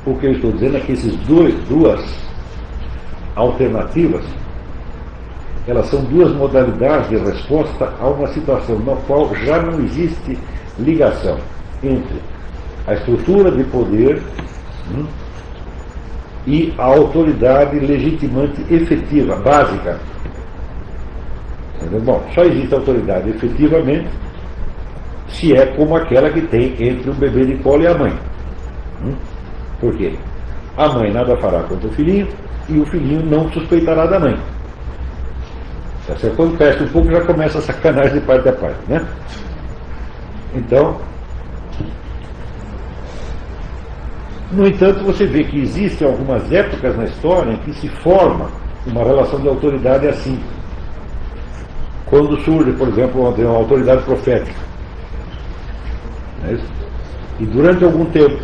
o que eu estou dizendo é que essas dois, duas alternativas, elas são duas modalidades de resposta a uma situação na qual já não existe ligação entre a estrutura de poder hum, e a autoridade legitimante efetiva, básica. Entendeu? Bom, só existe autoridade efetivamente se é como aquela que tem entre o bebê de colo e a mãe. Hum? Por quê? A mãe nada fará contra o filhinho e o filhinho não suspeitará da mãe. Quando cresce um pouco já começa a sacanagem de parte a parte, né? Então, no entanto, você vê que existem algumas épocas na história em que se forma uma relação de autoridade assim. Quando surge, por exemplo, uma autoridade profética. Não é isso? E durante algum tempo,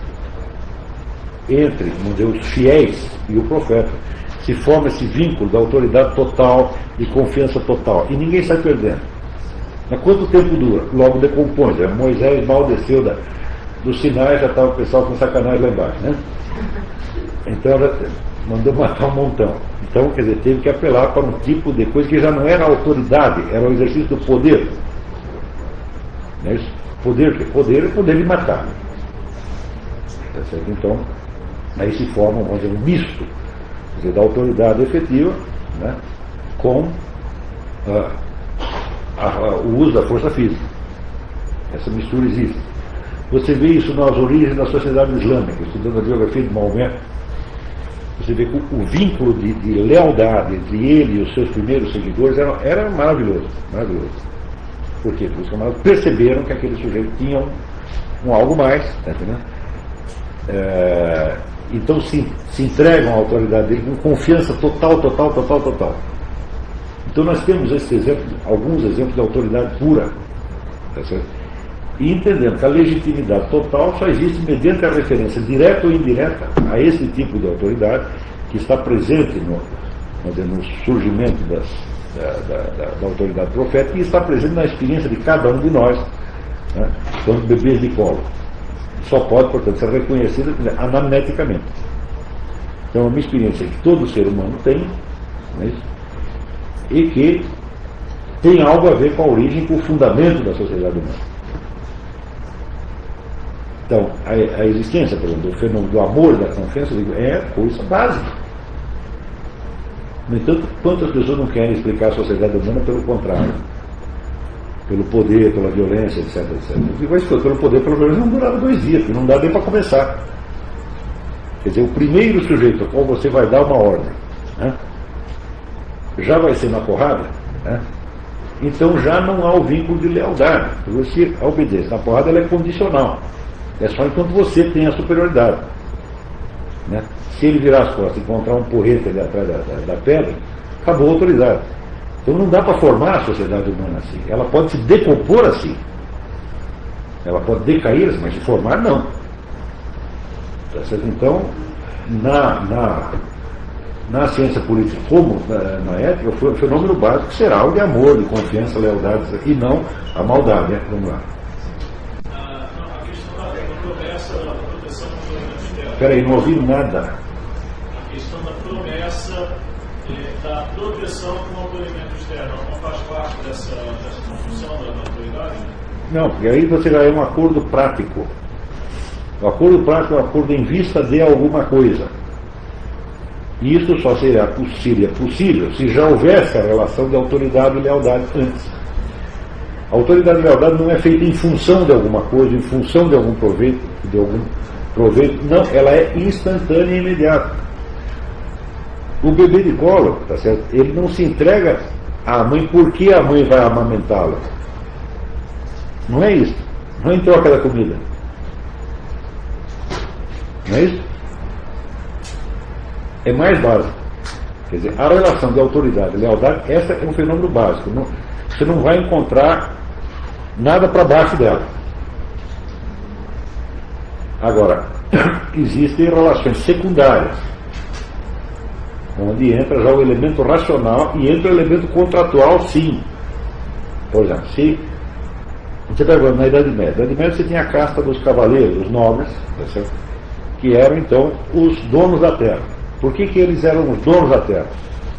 entre vamos dizer, os fiéis e o profeta, se forma esse vínculo da autoridade total, de confiança total. E ninguém sai perdendo. Mas quanto tempo dura? Logo decompõe. Né? Moisés mal desceu da, do Sinai, já estava o pessoal com sacanagem lá embaixo. Né? Então ela mandou matar um montão. Então, quer dizer, teve que apelar para um tipo de coisa que já não era autoridade, era o exercício do poder. Não é isso? Poder, poder é poder de matar. Tá certo? Então, aí se forma, vamos dizer, um misto, quer dizer, da autoridade efetiva, né, com ah, a, a, o uso da força física. Essa mistura existe. Você vê isso nas origens da sociedade islâmica, estudando a biografia de Maomé. Você vê que o, o vínculo de, de lealdade entre ele e os seus primeiros seguidores era, era maravilhoso, maravilhoso. Por quê? Porque os camaradas perceberam que aquele sujeito tinha um, um algo mais, tá entendendo? É, então se, se entregam à autoridade dele com confiança total, total, total, total. Então nós temos esse exemplo, alguns exemplos de autoridade pura, tá certo? E entendendo que a legitimidade total só existe mediante a referência direta ou indireta a esse tipo de autoridade que está presente no, no surgimento das, da, da, da, da autoridade profética e está presente na experiência de cada um de nós, né, quando bebês de colo. Só pode, portanto, ser reconhecida anamneticamente. Então é uma experiência que todo ser humano tem, né, e que tem algo a ver com a origem, com o fundamento da sociedade humana. Então, a, a existência, por exemplo, do fenômeno do amor, da confiança, é coisa básica. No entanto, quantas pessoas não querem explicar a sociedade humana pelo contrário? Pelo poder, pela violência, etc, etcétera. Mas pelo poder, pela violência, não durava dois dias, porque não dá nem para começar. Quer dizer, o primeiro sujeito ao qual você vai dar uma ordem, né, já vai ser na porrada, né? Então já não há o vínculo de lealdade. Você obedece. Na porrada ela é condicional. É só enquanto você tem a superioridade. Né? Se ele virar as costas e encontrar um porrete ali atrás da, da, da pedra, acabou a autoridade. Então não dá para formar a sociedade humana assim. Ela pode se decompor assim. Ela pode decair assim, mas se formar não. Tá certo? Então, na, na, na ciência política, como na, na ética, o fenômeno básico será o de amor, de confiança, lealdade, e não a maldade. Né? Vamos lá. Espera aí, não ouvi nada. A questão da promessa é, da proteção com o elemento externo não faz parte dessa, dessa construção da, da autoridade? Não, porque aí você já é um acordo prático. O acordo prático é um acordo em vista de alguma coisa. E isso só seria possível, possível se já houvesse a relação de autoridade e lealdade antes. A autoridade e lealdade não é feita em função de alguma coisa, em função de algum proveito, de algum proveito. Não, ela é instantânea e imediata. O bebê de colo, tá certo? Ele não se entrega à mãe porque a mãe vai amamentá-lo. Não é isso. Não é em troca da comida. Não é isso? É mais básico. Quer dizer, a relação de autoridade e lealdade, essa é um fenômeno básico. Não, você não vai encontrar nada para baixo dela. Agora, existem relações secundárias, onde entra já o elemento racional e entra o elemento contratual, sim. Por exemplo, se você está falando na Idade Média, na Idade Média você tinha a casta dos cavaleiros, dos nobres, tá certo? que eram então os donos da terra. Por que, que eles eram os donos da terra?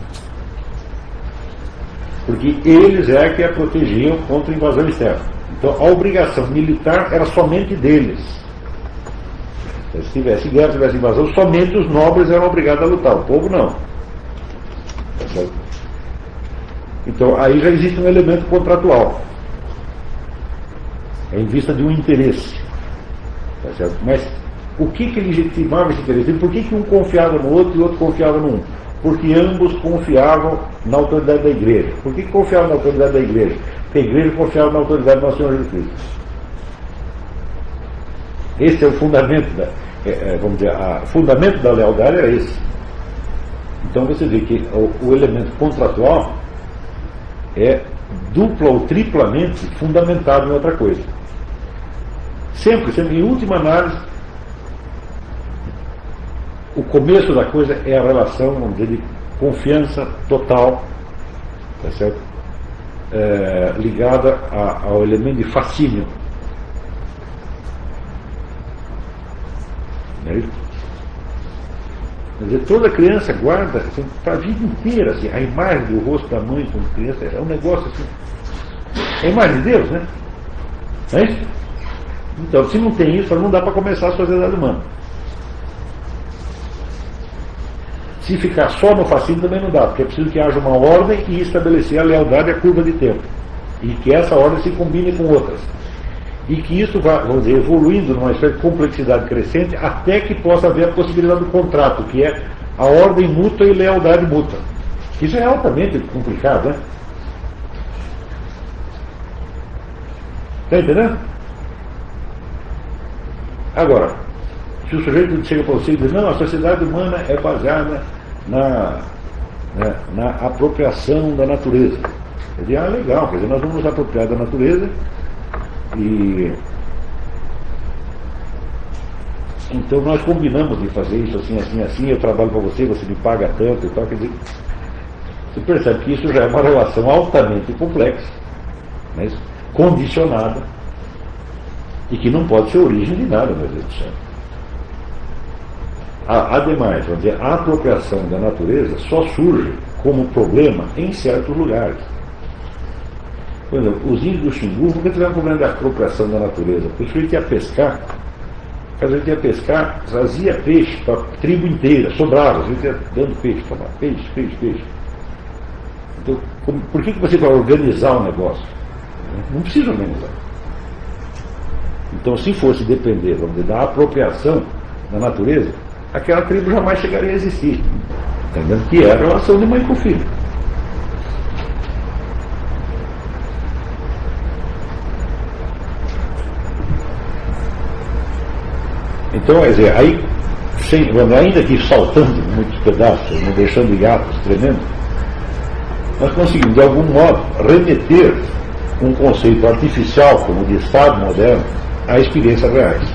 Porque eles é que a protegiam contra a invasão externa. Então a obrigação militar era somente deles. Se tivesse guerra, se tivesse invasão, somente os nobres eram obrigados a lutar, o povo não. Tá certo? Então aí já existe um elemento contratual, é em vista de um interesse. Tá certo? Mas o que que legitimava esse interesse? Por que que um confiava no outro e o outro confiava no um? Porque ambos confiavam na autoridade da igreja. Por que que confiavam na autoridade da igreja? Porque a igreja confiava na autoridade do nosso Senhor Jesus Cristo. Esse é o fundamento da, é, é, vamos dizer, o fundamento da lealdade é esse. Então você vê que o, o elemento contratual é dupla ou triplamente fundamentado em outra coisa. Sempre, sempre, em última análise, o começo da coisa é a relação, vamos dizer, de confiança total, tá certo? É, ligada a, ao elemento de fascínio. Não é isso? Quer dizer, toda criança guarda assim, para a vida inteira assim, a imagem do rosto da mãe como criança, é um negócio assim. É a imagem de Deus, né? Não é isso? Então, se não tem isso, não dá para começar a sociedade humana. Se ficar só no fascínio também não dá, porque é preciso que haja uma ordem e estabelecer a lealdade e a curva de tempo. E que essa ordem se combine com outras. E que isso vá, vamos dizer, evoluindo numa espécie de complexidade crescente até que possa haver a possibilidade do contrato, que é a ordem mútua e lealdade mútua. Isso é altamente complicado, né? Está entendendo? Agora, se o sujeito chega para você e diz, não, a sociedade humana é baseada na, na, na apropriação da natureza. Eu digo, ah, legal, quer dizer, nós vamos nos apropriar da natureza e então nós combinamos de fazer isso assim, assim, assim, eu trabalho para você, você me paga tanto e tal, quer dizer, você percebe que isso já é uma relação altamente complexa, mas condicionada e que não pode ser origem de nada, meu Deus do céu. Ademais, vamos dizer, a apropriação da natureza só surge como problema em certos lugares. Por exemplo, os índios do Xingu nunca tiveram problema da apropriação da natureza, porque o sujeito ia pescar, a gente ia pescar, trazia peixe para a tribo inteira, sobrava, a gente ia dando peixe para lá, peixe, peixe, peixe. Então, como, por que, que você vai organizar o negócio? Não precisa organizar. Então, se fosse depender, vamos dizer, da apropriação da natureza, aquela tribo jamais chegaria a existir. Entendendo? Que é a relação de mãe com filho. Então, quer dizer, aí, sem, ainda que saltando muitos pedaços, não deixando hiatos tremendos, nós conseguimos, de algum modo, remeter um conceito artificial, como de Estado moderno, a experiências reais.